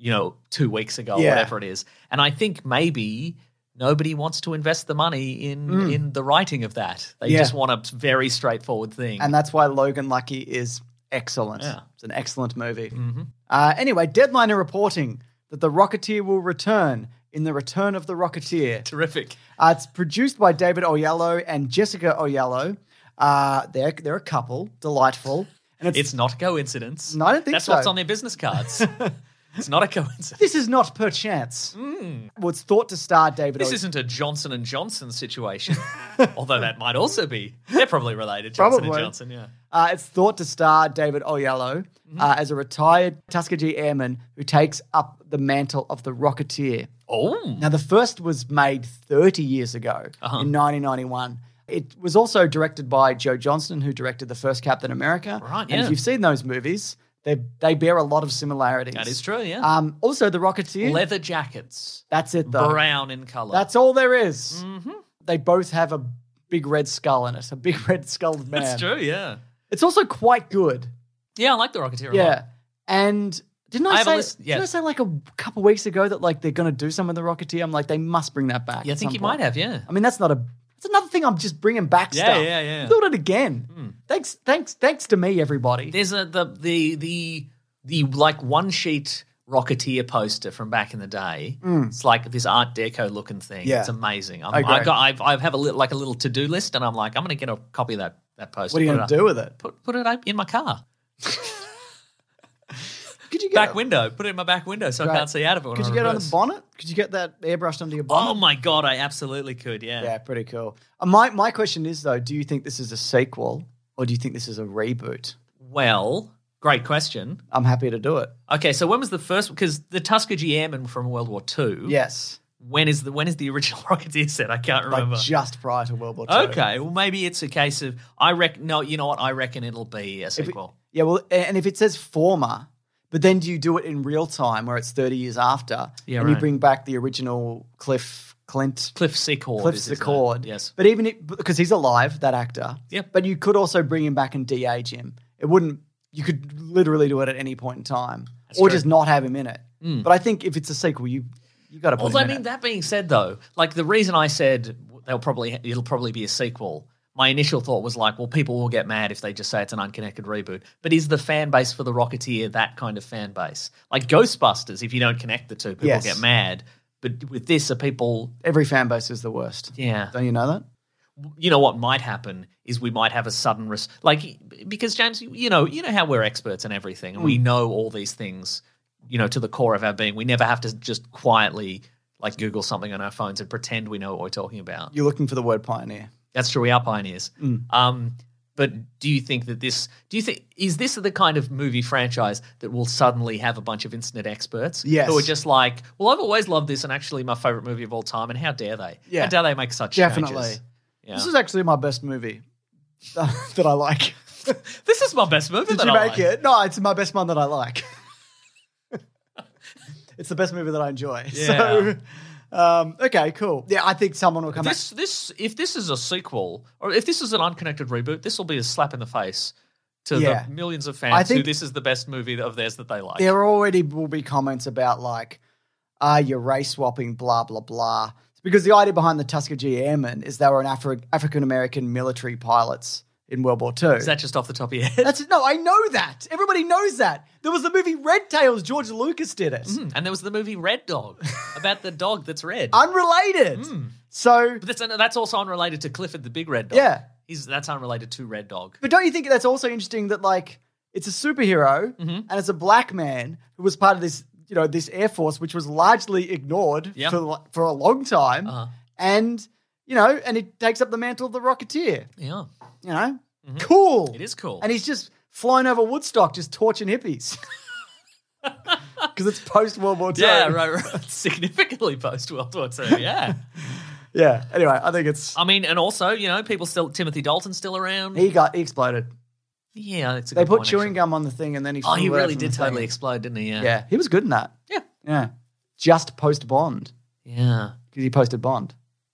Speaker 4: 2 weeks ago,
Speaker 3: Yeah.
Speaker 4: or whatever it is. And I think maybe nobody wants to invest the money in the writing of that. They
Speaker 3: Yeah.
Speaker 4: just want a very straightforward thing.
Speaker 3: And that's why Logan Lucky is excellent.
Speaker 4: Yeah.
Speaker 3: It's an excellent movie. Anyway, Deadline are reporting that The Rocketeer will return in The Return of the Rocketeer.
Speaker 4: Terrific.
Speaker 3: It's produced by David Oyelowo and Jessica Oyelowo. They're a couple, delightful. And
Speaker 4: It's not a coincidence.
Speaker 3: No, I don't think
Speaker 4: That's
Speaker 3: so.
Speaker 4: what's on their business cards. It's not a coincidence.
Speaker 3: This is not perchance. Well, it's thought to star David
Speaker 4: This
Speaker 3: Oyelowo.
Speaker 4: isn't a Johnson & Johnson situation, although that might also be. They're probably related, Johnson
Speaker 3: Probably.
Speaker 4: & Johnson, yeah.
Speaker 3: It's thought to star David Oyelowo as a retired Tuskegee Airman who takes up the mantle of the Rocketeer.
Speaker 4: Oh.
Speaker 3: Now, the first was made 30 years ago in 1991. It was also directed by Joe Johnston, who directed the first Captain America.
Speaker 4: Right,
Speaker 3: And
Speaker 4: yeah.
Speaker 3: if you've seen those movies, they bear a lot of similarities.
Speaker 4: That is true, yeah.
Speaker 3: Also, the Rocketeer.
Speaker 4: Leather jackets.
Speaker 3: That's it, though.
Speaker 4: Brown in colour.
Speaker 3: That's all there is. They both have a big red skull in it, a big red skulled man.
Speaker 4: That's true, yeah.
Speaker 3: It's also quite good.
Speaker 4: Yeah, I like The Rocketeer a lot.
Speaker 3: Yeah. And didn't I say like a couple weeks ago that like they're going to do some of The Rocketeer? I'm like, they must bring that back.
Speaker 4: Yeah, I think you might have, yeah.
Speaker 3: I mean, that's another thing I'm just bringing back stuff.
Speaker 4: Yeah.
Speaker 3: Doing it again. Thanks to me, everybody.
Speaker 4: There's the like one sheet Rocketeer poster from back in the day. It's like this Art Deco looking thing.
Speaker 3: Yeah.
Speaker 4: It's amazing.
Speaker 3: I agree.
Speaker 4: I have a little to-do list, and I'm like, I'm going to get a copy of that poster.
Speaker 3: What are you going to do with it?
Speaker 4: Put it up in my car.
Speaker 3: Could you get
Speaker 4: Back window. Put it in my back window so I can't see out of it.
Speaker 3: Could you get it on the bonnet? Could you get that airbrushed onto your bonnet?
Speaker 4: Oh my God, I absolutely could, yeah.
Speaker 3: Yeah, pretty cool. My question is, though, do you think this is a sequel or do you think this is a reboot?
Speaker 4: Well, great question.
Speaker 3: I'm happy to do it.
Speaker 4: Okay, so when was the first? Because the Tuskegee Airmen from World War II.
Speaker 3: Yes.
Speaker 4: When is the original Rocketeer set? I can't remember.
Speaker 3: Like just prior to World War II.
Speaker 4: Okay, well maybe it's a case of I reckon it'll be a sequel.
Speaker 3: And if it says former, but then do you do it in real time where it's 30 years after
Speaker 4: Yeah,
Speaker 3: and you
Speaker 4: right.
Speaker 3: bring back the original Cliff
Speaker 4: Secord.
Speaker 3: Secord.
Speaker 4: Yes.
Speaker 3: But because he's alive, that actor.
Speaker 4: Yep.
Speaker 3: But you could also bring him back and de-age him. You could literally do it at any point in time.
Speaker 4: That's
Speaker 3: or
Speaker 4: true.
Speaker 3: just not have him in it. But I think if it's a sequel, you got to put him in it.
Speaker 4: That being said, though, like the reason I said it'll probably be a sequel, my initial thought was like, well, people will get mad if they just say it's an unconnected reboot. But is the fan base for The Rocketeer that kind of fan base? Like Ghostbusters, if you don't connect the two, people get mad. But with this,
Speaker 3: Every fan base is the worst.
Speaker 4: Yeah.
Speaker 3: Don't you know that?
Speaker 4: You know what might happen is we might have a sudden because James, you know how we're experts in everything and we know all these things, to the core of our being. We never have to just quietly like Google something on our phones and pretend we know what we're talking about.
Speaker 3: You're looking for the word pioneer.
Speaker 4: That's true. We are pioneers. But do you think that is this the kind of movie franchise that will suddenly have a bunch of internet experts
Speaker 3: Yes.
Speaker 4: who are just like, well, I've always loved this and actually my favorite movie of all time, and how dare they?
Speaker 3: Yeah.
Speaker 4: How dare they make such
Speaker 3: Definitely.
Speaker 4: changes? Yeah.
Speaker 3: This is actually my best movie that I like.
Speaker 4: This is my best movie.
Speaker 3: Did
Speaker 4: that
Speaker 3: you
Speaker 4: I
Speaker 3: make
Speaker 4: like.
Speaker 3: it? No, it's my best one that I like. It's the best movie that I enjoy.
Speaker 4: Yeah.
Speaker 3: So, okay, cool. Yeah, I think someone will come back.
Speaker 4: If this is a sequel, or if this is an unconnected reboot, this will be a slap in the face to
Speaker 3: Yeah.
Speaker 4: the millions of
Speaker 3: I
Speaker 4: fans
Speaker 3: think
Speaker 4: who this is the best movie of theirs that they like.
Speaker 3: There already will be comments about like, you're race swapping, blah, blah, blah. Because the idea behind the Tuskegee Airmen is they were an African-American military pilots in World War II.
Speaker 4: Is that just off the top of your head?
Speaker 3: No, I know that. Everybody knows that. There was the movie Red Tails. George Lucas did it.
Speaker 4: And there was the movie Red Dog about the dog that's red.
Speaker 3: Unrelated. So,
Speaker 4: But that's also unrelated to Clifford the Big Red Dog.
Speaker 3: yeah.
Speaker 4: That's unrelated to Red Dog.
Speaker 3: But don't you think that's also interesting that like it's a superhero and it's a black man who was part of this, this Air Force, which was largely ignored
Speaker 4: Yeah.
Speaker 3: for a long time. And, and it takes up the mantle of the Rocketeer.
Speaker 4: Yeah.
Speaker 3: Cool.
Speaker 4: It is cool.
Speaker 3: And he's just flying over Woodstock, just torching hippies. Because it's post-World War II.
Speaker 4: Yeah, right. Significantly post-World War II, yeah.
Speaker 3: Yeah. Anyway, I think it's...
Speaker 4: I mean, and also, people still... Timothy Dalton's still around.
Speaker 3: He exploded.
Speaker 4: Yeah, that's a
Speaker 3: They
Speaker 4: good
Speaker 3: put
Speaker 4: point,
Speaker 3: chewing
Speaker 4: actually.
Speaker 3: gum on the thing and then he...
Speaker 4: Oh, he
Speaker 3: flew out
Speaker 4: really
Speaker 3: from
Speaker 4: did
Speaker 3: the
Speaker 4: totally
Speaker 3: thing.
Speaker 4: explode, didn't he?
Speaker 3: Yeah, he was good in that.
Speaker 4: Yeah.
Speaker 3: Yeah. Just post-Bond.
Speaker 4: Yeah.
Speaker 3: Because he posted Bond.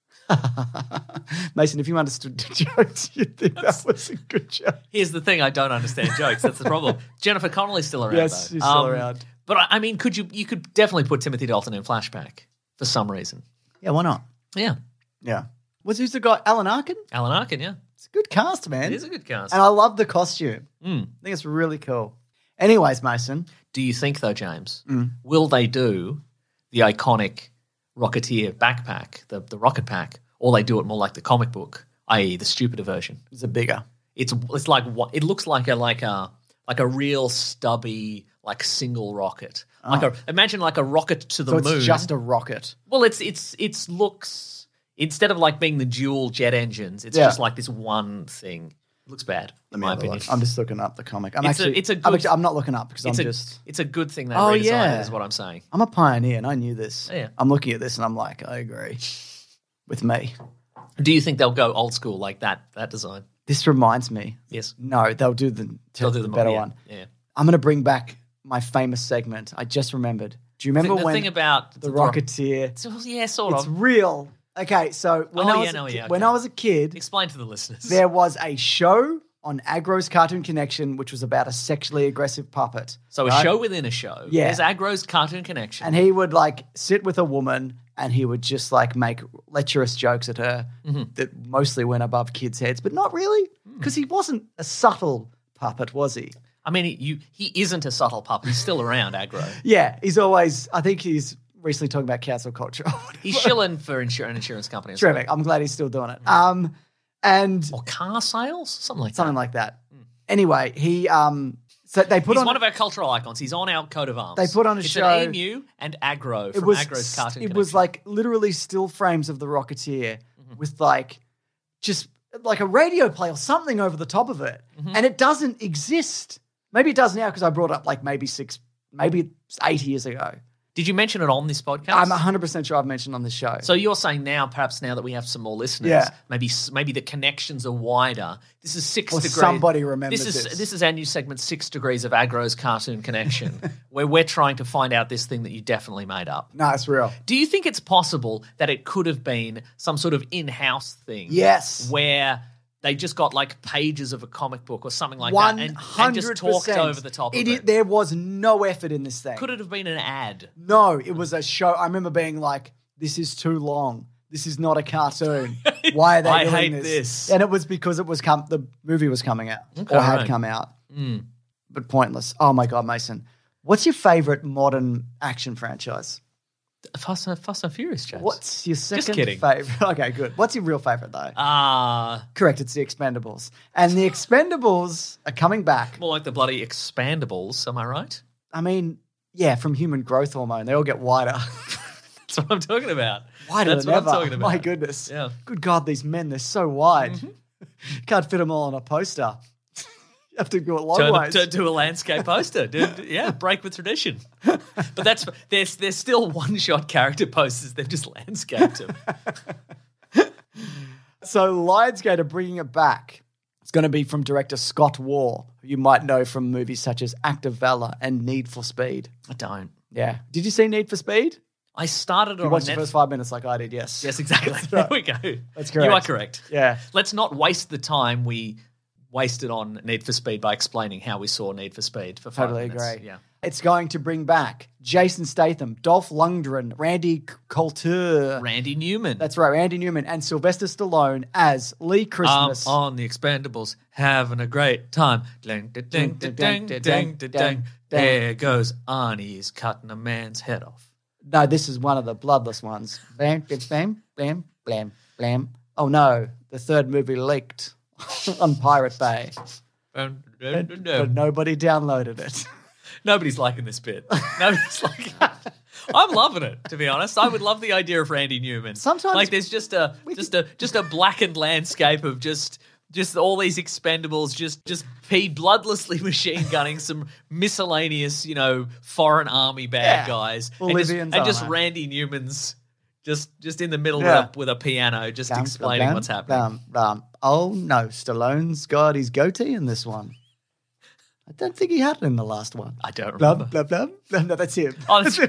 Speaker 3: Mason, if you understood the jokes, you'd think that was a good joke.
Speaker 4: Here's the thing, I don't understand jokes. That's the problem. Jennifer Connelly's still around,
Speaker 3: Yes,
Speaker 4: though.
Speaker 3: she's still around.
Speaker 4: But, I mean, you could definitely put Timothy Dalton in Flashback for some reason.
Speaker 3: Yeah, why not?
Speaker 4: Yeah.
Speaker 3: Yeah. Who's the guy? Alan Arkin?
Speaker 4: Alan Arkin, yeah.
Speaker 3: It's a good cast, man.
Speaker 4: It is a good cast.
Speaker 3: And I love the costume. I think it's really cool. Anyways, Mason.
Speaker 4: Do you think, though, James, will they do the iconic Rocketeer backpack, the rocket pack, or they do it more like the comic book, i.e. the stupider version?
Speaker 3: It's a bigger.
Speaker 4: It's like what it looks like a real stubby like single rocket. Imagine like a rocket to the
Speaker 3: So
Speaker 4: moon.
Speaker 3: it's just a rocket.
Speaker 4: Well, it's looks instead of like being the dual jet engines, it's
Speaker 3: Yeah.
Speaker 4: just like this one thing. It looks bad, in my opinion.
Speaker 3: I'm just looking up the comic.
Speaker 4: It's a good-
Speaker 3: I'm not looking up because
Speaker 4: It's a good thing they
Speaker 3: Oh,
Speaker 4: redesigned
Speaker 3: yeah.
Speaker 4: it, is what I'm saying.
Speaker 3: I'm a pioneer and I knew this.
Speaker 4: Yeah.
Speaker 3: I'm looking at this and I'm like, I agree with me.
Speaker 4: Do you think they'll go old school like that design?
Speaker 3: This reminds me.
Speaker 4: Yes.
Speaker 3: No, they'll do the better
Speaker 4: yeah,
Speaker 3: one.
Speaker 4: Yeah.
Speaker 3: I'm going to bring back my famous segment. I just remembered. Do you remember
Speaker 4: The
Speaker 3: when
Speaker 4: thing about
Speaker 3: the Rocketeer?
Speaker 4: Yeah, sort
Speaker 3: It's
Speaker 4: of.
Speaker 3: real. Okay, so when
Speaker 4: Oh,
Speaker 3: I
Speaker 4: yeah,
Speaker 3: was
Speaker 4: no, yeah,
Speaker 3: when
Speaker 4: okay.
Speaker 3: I was a kid,
Speaker 4: Explain to the listeners.
Speaker 3: there was a show on Agro's Cartoon Connection, which was about a sexually aggressive puppet.
Speaker 4: So
Speaker 3: right?
Speaker 4: a show within a show.
Speaker 3: Yeah.
Speaker 4: There's Agro's Cartoon Connection.
Speaker 3: And he would like sit with a woman and he would just like make lecherous jokes at her that mostly went above kids' heads, but not really because he wasn't a subtle puppet, was he?
Speaker 4: I mean, he isn't a subtle puppet. He's still around, Agro.
Speaker 3: Yeah, he's always, I think he's recently talking about cancel culture.
Speaker 4: He's shilling for an insurance company.
Speaker 3: Terrific. I'm glad he's still doing it. And
Speaker 4: Or car sales? Something like
Speaker 3: something
Speaker 4: that.
Speaker 3: like that. Anyway, he so they put
Speaker 4: He's
Speaker 3: on
Speaker 4: one of our cultural icons. He's on our coat of arms.
Speaker 3: They put on a
Speaker 4: it's
Speaker 3: show.
Speaker 4: An EMU and Agro from Agro's Cartoon
Speaker 3: It was
Speaker 4: Connection.
Speaker 3: like literally still frames of the Rocketeer with like just like a radio play or something over the top of it. And it doesn't exist. Maybe it does now because I brought it up like maybe 8 years ago.
Speaker 4: Did you mention it on this podcast?
Speaker 3: I'm 100% sure I've mentioned on this show.
Speaker 4: So you're saying now, perhaps now that we have some more listeners,
Speaker 3: Yeah.
Speaker 4: maybe the connections are wider. This is 6
Speaker 3: Or
Speaker 4: degrees.
Speaker 3: somebody remembers
Speaker 4: this.
Speaker 3: this.
Speaker 4: This is our new segment, 6 Degrees of Agro's Cartoon Connection, where we're trying to find out this thing that you definitely made up.
Speaker 3: No, it's real.
Speaker 4: Do you think it's possible that it could have been some sort of in-house thing?
Speaker 3: Yes.
Speaker 4: Where they just got like pages of a comic book or something like that and just talked over the top of it.
Speaker 3: There was no effort in this thing.
Speaker 4: Could it have been an ad?
Speaker 3: No, it was a show. I remember being like, this is too long. This is not a cartoon. Why are they
Speaker 4: I
Speaker 3: doing
Speaker 4: hate this.
Speaker 3: And it was because the movie was coming out
Speaker 4: Okay,
Speaker 3: or had
Speaker 4: right.
Speaker 3: come out. But pointless. Oh my God, Mason. What's your favorite modern action franchise?
Speaker 4: Fast and Furious, James.
Speaker 3: What's your second
Speaker 4: kidding.
Speaker 3: favorite? Okay, good. What's your real favorite though?
Speaker 4: Correct.
Speaker 3: It's the Expendables. And the Expendables are coming back.
Speaker 4: More like the bloody Expandables, am I right?
Speaker 3: I mean, yeah, from human growth hormone. They all get wider.
Speaker 4: That's what I'm talking about.
Speaker 3: Wider
Speaker 4: That's
Speaker 3: than
Speaker 4: what
Speaker 3: ever.
Speaker 4: I'm talking about.
Speaker 3: My goodness.
Speaker 4: Yeah.
Speaker 3: Good God, these men, they're so wide. Can't fit them all on a poster. You have to go long ways.
Speaker 4: To a landscape poster. Break with tradition. But they're still one-shot character posters. They've just landscaped them.
Speaker 3: So Lionsgate are bringing it back. It's going to be from director Scott Waugh, who you might know from movies such as Act of Valor and Need for Speed.
Speaker 4: I don't.
Speaker 3: Yeah. Did you see Need for Speed?
Speaker 4: I started
Speaker 3: You
Speaker 4: on
Speaker 3: watched the
Speaker 4: Netflix.
Speaker 3: first 5 minutes like I did, yes.
Speaker 4: Yes, exactly. There we go.
Speaker 3: That's correct.
Speaker 4: You are correct.
Speaker 3: Yeah.
Speaker 4: Let's not waste the time we wasted on Need for Speed by explaining how we saw Need for Speed for 5
Speaker 3: Totally
Speaker 4: minutes.
Speaker 3: agree.
Speaker 4: Yeah.
Speaker 3: It's going to bring back Jason Statham, Dolph Lundgren, Randy Couture.
Speaker 4: Randy Newman.
Speaker 3: That's right, Randy Newman and Sylvester Stallone as Lee Christmas.
Speaker 4: On the Expendables, having a great time. Ding, ding, ding, ding, ding, ding, ding, ding. There goes Arnie. He's cutting a man's head off.
Speaker 3: No, this is one of the bloodless ones. Blam, blam, blam, blam, blam. Oh no, the third movie leaked on Pirate Bay. But nobody downloaded it.
Speaker 4: Nobody's liking this bit. Nobody's liking it. I'm loving it, to be honest. I would love the idea of Randy Newman.
Speaker 3: Sometimes
Speaker 4: like there's just a blackened landscape of just all these Expendables, just bloodlessly machine gunning some miscellaneous, foreign army bad guys,
Speaker 3: Bolivians
Speaker 4: and just
Speaker 3: armor.
Speaker 4: Randy Newman's just in the middle
Speaker 3: Yeah.
Speaker 4: with a piano, just
Speaker 3: Blam,
Speaker 4: explaining
Speaker 3: blam,
Speaker 4: what's happening.
Speaker 3: blam, blam. Oh no, Stallone's got his goatee in this one. I don't think he had it in the last one.
Speaker 4: I don't
Speaker 3: Blah,
Speaker 4: remember.
Speaker 3: blah, blah. No, that's him.
Speaker 4: Oh, that's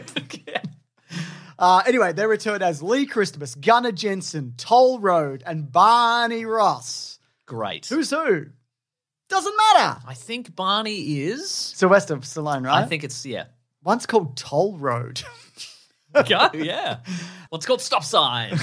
Speaker 4: yeah.
Speaker 3: Anyway, they returned as Lee Christmas, Gunnar Jensen, Toll Road, and Barney Ross.
Speaker 4: Great.
Speaker 3: Who's who? Doesn't matter.
Speaker 4: I think Barney is.
Speaker 3: Sylvester Stallone, right?
Speaker 4: I think it's
Speaker 3: One's called Toll Road.
Speaker 4: Go, yeah. What's called stop sign.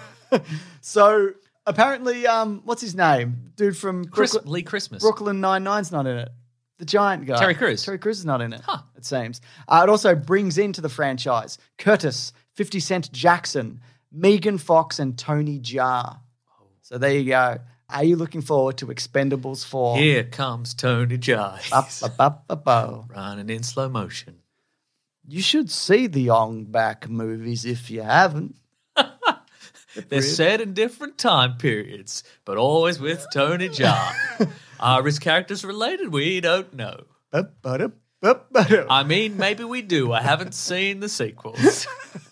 Speaker 3: So apparently, what's his name? Dude from
Speaker 4: Lee Christmas.
Speaker 3: Brooklyn Nine-Nine's not in it. The giant guy.
Speaker 4: Terry Crews.
Speaker 3: Terry Crews is not in it,
Speaker 4: Huh.
Speaker 3: it seems. It also brings into the franchise Curtis, 50 Cent Jackson, Megan Fox, and Tony Jaa. So there you go. Are you looking forward to Expendables 4?
Speaker 4: Here comes Tony Jaa.
Speaker 3: Ba-ba-ba-ba-bo.
Speaker 4: Running in slow motion.
Speaker 3: You should see the Ong Bak movies if you haven't.
Speaker 4: They're set in different time periods, but always with Tony Jaa. Are his characters related? We don't know.
Speaker 3: Ba-ba-da-ba-ba-da.
Speaker 4: I mean, maybe we do. I haven't seen the sequels.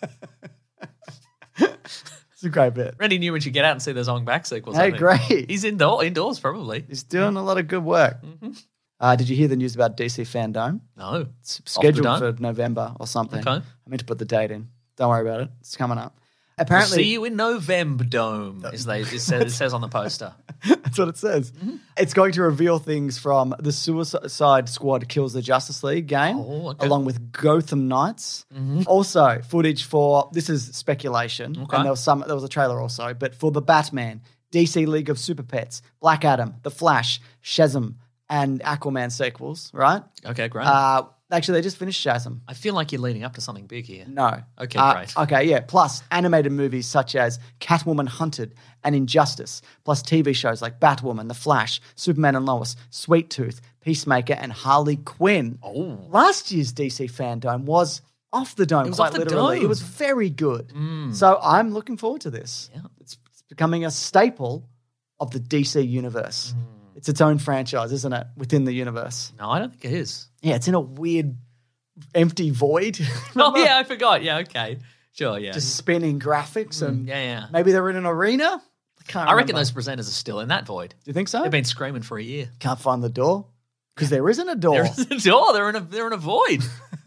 Speaker 3: It's a great bit.
Speaker 4: Randy Newman should get out and see those Ong Bak sequels.
Speaker 3: Hey,
Speaker 4: I think.
Speaker 3: great.
Speaker 4: He's indoors probably.
Speaker 3: He's doing a lot of good work. Did you hear the news about DC Fandome?
Speaker 4: No.
Speaker 3: It's
Speaker 4: Off the
Speaker 3: scheduled
Speaker 4: dome?
Speaker 3: for November or something.
Speaker 4: Okay.
Speaker 3: I meant to put the date in. Don't worry about it. It's coming up.
Speaker 4: We'll
Speaker 3: Apparently,
Speaker 4: see you in November Dome, it says on the poster.
Speaker 3: That's what it says. It's going to reveal things from the Suicide Squad Kills the Justice League game, along with Gotham Knights. Also, footage for, this is speculation, and there was a trailer also, but for the Batman, DC League of Super Pets, Black Adam, The Flash, Shazam, and Aquaman sequels, right?
Speaker 4: Okay, great.
Speaker 3: Actually, they just finished Shazam.
Speaker 4: I feel like you're leading up to something big here.
Speaker 3: No.
Speaker 4: Okay, great.
Speaker 3: Okay, yeah. Plus animated movies such as Catwoman Hunted and Injustice, plus TV shows like Batwoman, The Flash, Superman and Lois, Sweet Tooth, Peacemaker, and Harley Quinn.
Speaker 4: Oh.
Speaker 3: Last year's DC Fandome was off the dome,
Speaker 4: was
Speaker 3: quite
Speaker 4: off the
Speaker 3: literally.
Speaker 4: dome.
Speaker 3: It was very good. So I'm looking forward to this.
Speaker 4: Yeah.
Speaker 3: It's becoming a staple of the DC universe. It's its own franchise, isn't it, within the universe?
Speaker 4: No, I don't think it is.
Speaker 3: Yeah, it's in a weird empty void.
Speaker 4: Oh, yeah, I forgot. Yeah, okay. Sure, yeah.
Speaker 3: Just spinning graphics and
Speaker 4: yeah.
Speaker 3: maybe they're in an arena.
Speaker 4: I reckon those presenters are still in that void.
Speaker 3: Do you think so?
Speaker 4: They've been screaming for a year.
Speaker 3: Can't find the door because there isn't a door.
Speaker 4: There is a door. They're in a void.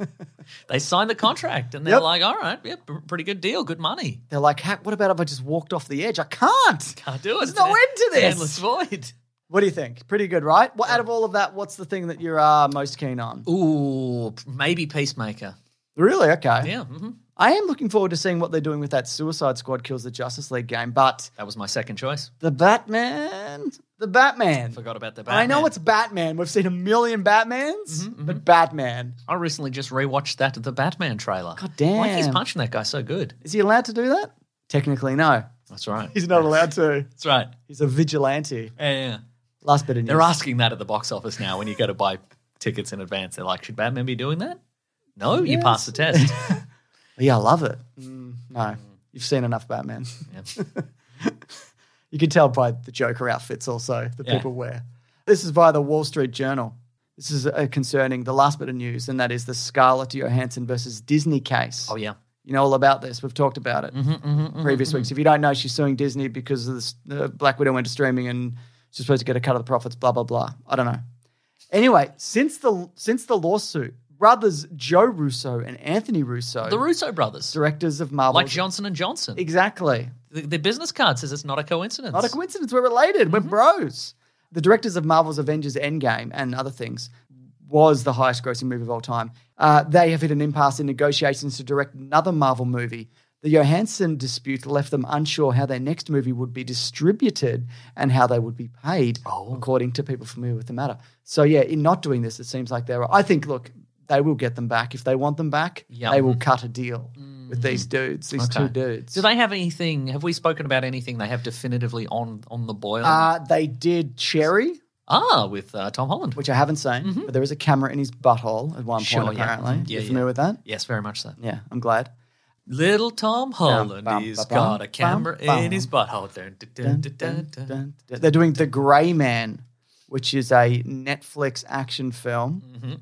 Speaker 4: They signed the contract and they're like, all right, yeah, pretty good deal, good money.
Speaker 3: They're like, what about if I just walked off the edge? I can't.
Speaker 4: Can't do it.
Speaker 3: There's no end to this.
Speaker 4: Endless void.
Speaker 3: What do you think? Pretty good, right? Well, out of all of that, what's the thing that you're most keen on?
Speaker 4: Ooh, maybe Peacemaker.
Speaker 3: Really? Okay.
Speaker 4: Yeah.
Speaker 3: I am looking forward to seeing what they're doing with that Suicide Squad Kills the Justice League game, but
Speaker 4: That was my second choice.
Speaker 3: the Batman.
Speaker 4: Forgot about the Batman.
Speaker 3: I know it's Batman. We've seen a million Batmans, but Batman.
Speaker 4: I recently just rewatched the Batman trailer.
Speaker 3: God damn.
Speaker 4: Like he's punching that guy so good.
Speaker 3: Is he allowed to do that? Technically, no.
Speaker 4: That's right.
Speaker 3: He's not allowed to.
Speaker 4: That's right.
Speaker 3: He's a vigilante.
Speaker 4: Yeah.
Speaker 3: Last bit of news.
Speaker 4: They're asking that at the box office now when you go to buy tickets in advance. They're like, should Batman be doing that? No, you passed the test.
Speaker 3: Yeah, I love it. No, you've seen enough Batman.
Speaker 4: Yeah.
Speaker 3: You can tell by the Joker outfits also that people wear. This is via the Wall Street Journal. This is concerning the last bit of news, and that is the Scarlett Johansson versus Disney case.
Speaker 4: Oh, yeah.
Speaker 3: You know all about this. We've talked about it previous weeks. If you don't know, she's suing Disney because of the Black Widow went to streaming and she's supposed to get a cut of the profits, blah, blah, blah. I don't know. Anyway, since the lawsuit, brothers Joe Russo and Anthony Russo,
Speaker 4: The Russo brothers.
Speaker 3: directors of Marvel.
Speaker 4: Like Johnson & Johnson.
Speaker 3: Exactly.
Speaker 4: The business card says it's not a coincidence.
Speaker 3: Not a coincidence. We're related. We're bros. The directors of Marvel's Avengers Endgame and other things was the highest grossing movie of all time. They have hit an impasse in negotiations to direct another Marvel movie. The Johansson dispute left them unsure how their next movie would be distributed and how they would be paid, according to people familiar with the matter. So, yeah, in not doing this, it seems like I think, look, they will get them back. If they want them back, they will cut a deal with these dudes, these two dudes.
Speaker 4: Do they have anything, have we spoken about anything they have definitively on the boil?
Speaker 3: They did Cherry,
Speaker 4: With Tom Holland.
Speaker 3: which I haven't seen, but there is a camera in his butthole at one
Speaker 4: Sure,
Speaker 3: point,
Speaker 4: yeah.
Speaker 3: apparently.
Speaker 4: Yeah,
Speaker 3: You familiar with that?
Speaker 4: Yes, very much so.
Speaker 3: Yeah, I'm glad.
Speaker 4: Little Tom Holland,
Speaker 3: Bum,
Speaker 4: he's
Speaker 3: bum,
Speaker 4: got a
Speaker 3: bum,
Speaker 4: camera
Speaker 3: bum.
Speaker 4: in his butthole. Dun, dun, dun, dun, dun, dun.
Speaker 3: They're doing The Grey Man, which is a Netflix action film,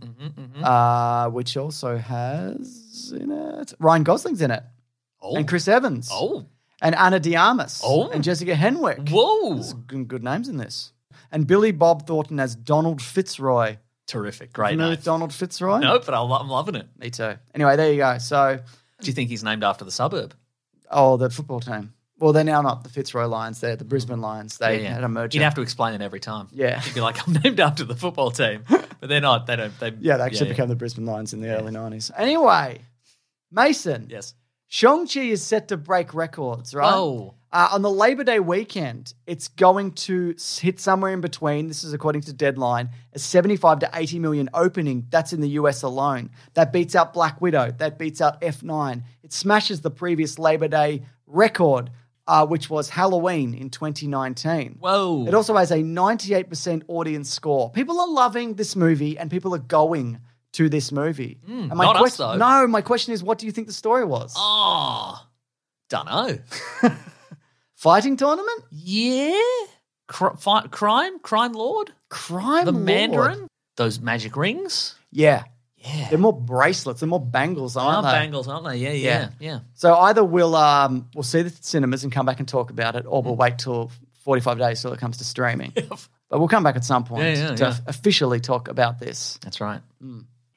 Speaker 3: which also has in it Ryan Gosling's in it, and Chris Evans, and Ana de Armas, and Jessica Henwick.
Speaker 4: Whoa.
Speaker 3: There's good names in this. And Billy Bob Thornton as Donald Fitzroy.
Speaker 4: Terrific. Great
Speaker 3: You know
Speaker 4: name.
Speaker 3: Donald Fitzroy?
Speaker 4: No, but I'm loving it.
Speaker 3: Me too. Anyway, there you go. So,
Speaker 4: Do you think he's named after the suburb?
Speaker 3: the football team. Well, they're now not the Fitzroy Lions. They're the Brisbane Lions. They had a merger.
Speaker 4: You'd have to explain it every time.
Speaker 3: Yeah.
Speaker 4: You'd be like, I'm named after the football team. But they're not. They don't. They
Speaker 3: actually became the Brisbane Lions in the early 90s. Anyway, Mason.
Speaker 4: Yes.
Speaker 3: Shang-Chi is set to break records, right?
Speaker 4: Oh.
Speaker 3: On the Labor Day weekend, it's going to hit somewhere in between, this is according to Deadline, a 75 to 80 million opening. That's in the US alone. That beats out Black Widow. That beats out F9. It smashes the previous Labor Day record, which was Halloween in 2019.
Speaker 4: Whoa.
Speaker 3: It also has a 98% audience score. People are loving this movie and people are going to this movie. And my
Speaker 4: not us, though.
Speaker 3: No, my question is, what do you think the story was?
Speaker 4: Oh. Dunno.
Speaker 3: Fighting tournament?
Speaker 4: Yeah. Crime lord?
Speaker 3: Crime
Speaker 4: The
Speaker 3: lord.
Speaker 4: Mandarin? Those magic rings?
Speaker 3: Yeah.
Speaker 4: Yeah.
Speaker 3: They're more bracelets. They're more bangles, aren't they?
Speaker 4: Bangles, aren't they? Yeah.
Speaker 3: So either we'll see the cinemas and come back and talk about it, or we'll wait till 45 days till it comes to streaming. But we'll come back at some point to officially talk about this.
Speaker 4: That's right.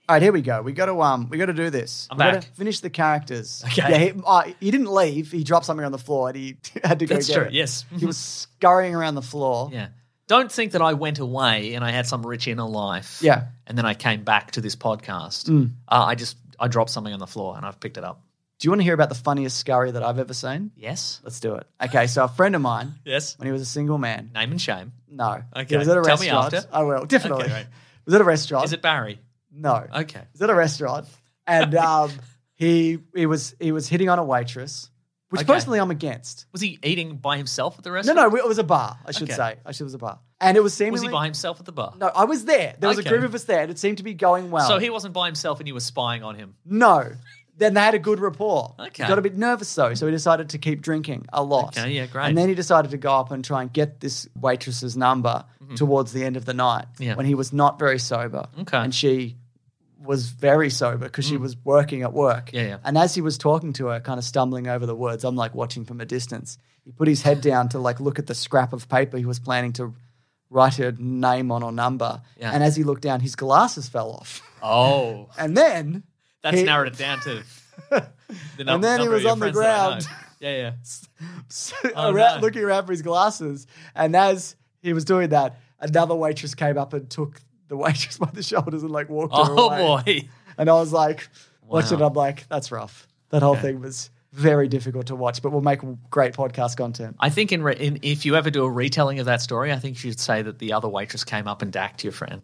Speaker 3: All right, here we go. We got to do this.
Speaker 4: I'm
Speaker 3: we got
Speaker 4: back.
Speaker 3: to finish the characters.
Speaker 4: Okay.
Speaker 3: Yeah, he didn't leave. He dropped something on the floor and he had to go
Speaker 4: That's
Speaker 3: get
Speaker 4: true,
Speaker 3: it.
Speaker 4: yes.
Speaker 3: He was scurrying around the floor.
Speaker 4: Yeah. Don't think that I went away and I had some rich inner life.
Speaker 3: Yeah.
Speaker 4: And then I came back to this podcast. I dropped something on the floor and I've picked it up.
Speaker 3: Do you want to hear about the funniest scurry that I've ever seen?
Speaker 4: Yes.
Speaker 3: Let's do it. Okay, so a friend of mine,
Speaker 4: Yes.
Speaker 3: when he was a single man,
Speaker 4: Name and shame.
Speaker 3: no.
Speaker 4: Okay.
Speaker 3: He was at a
Speaker 4: Tell me
Speaker 3: restaurant.
Speaker 4: after.
Speaker 3: I will, definitely.
Speaker 4: Okay, right.
Speaker 3: He was at a restaurant.
Speaker 4: Is it Barry?
Speaker 3: No.
Speaker 4: Okay.
Speaker 3: He was at a restaurant and he was hitting on a waitress, which
Speaker 4: Okay.
Speaker 3: personally I'm against.
Speaker 4: Was he eating by himself at the
Speaker 3: No,
Speaker 4: restaurant?
Speaker 3: it was a bar, I should
Speaker 4: Okay.
Speaker 3: say. It was a bar. And it was
Speaker 4: Was
Speaker 3: seemingly...
Speaker 4: he by himself at the bar?
Speaker 3: No, I was there. There was
Speaker 4: Okay.
Speaker 3: a group of us there and it seemed to be going well.
Speaker 4: So he wasn't by himself and you were spying on him.
Speaker 3: No. Then they had a good rapport.
Speaker 4: Okay.
Speaker 3: He got a bit nervous though, so he decided to keep drinking a lot.
Speaker 4: Okay, yeah, great.
Speaker 3: And then he decided to go up and try and get this waitress's number towards the end of the night
Speaker 4: Yeah.
Speaker 3: when he was not very sober.
Speaker 4: Okay.
Speaker 3: And she was very sober because she was working at work.
Speaker 4: Yeah, yeah.
Speaker 3: And as he was talking to her, kind of stumbling over the words, I'm like watching from a distance. He put his head down to like look at the scrap of paper he was planning to write her name on or number.
Speaker 4: Yeah.
Speaker 3: And as he looked down, his glasses fell off.
Speaker 4: Oh.
Speaker 3: And then
Speaker 4: That's
Speaker 3: he-
Speaker 4: narrowed it down to the
Speaker 3: And then he
Speaker 4: number
Speaker 3: was
Speaker 4: of your
Speaker 3: on the
Speaker 4: friends that I
Speaker 3: ground.
Speaker 4: know. Yeah. No.
Speaker 3: looking around for his glasses. And as he was doing that, another waitress came up and took the waitress by the shoulders and like walked her
Speaker 4: Oh,
Speaker 3: away.
Speaker 4: boy.
Speaker 3: And I was like, watching it,
Speaker 4: Wow.
Speaker 3: I'm like, that's rough. That whole thing was very difficult to watch, but we'll make great podcast content.
Speaker 4: I think if you ever do a retelling of that story, I think you should say that the other waitress came up and dacked your friend.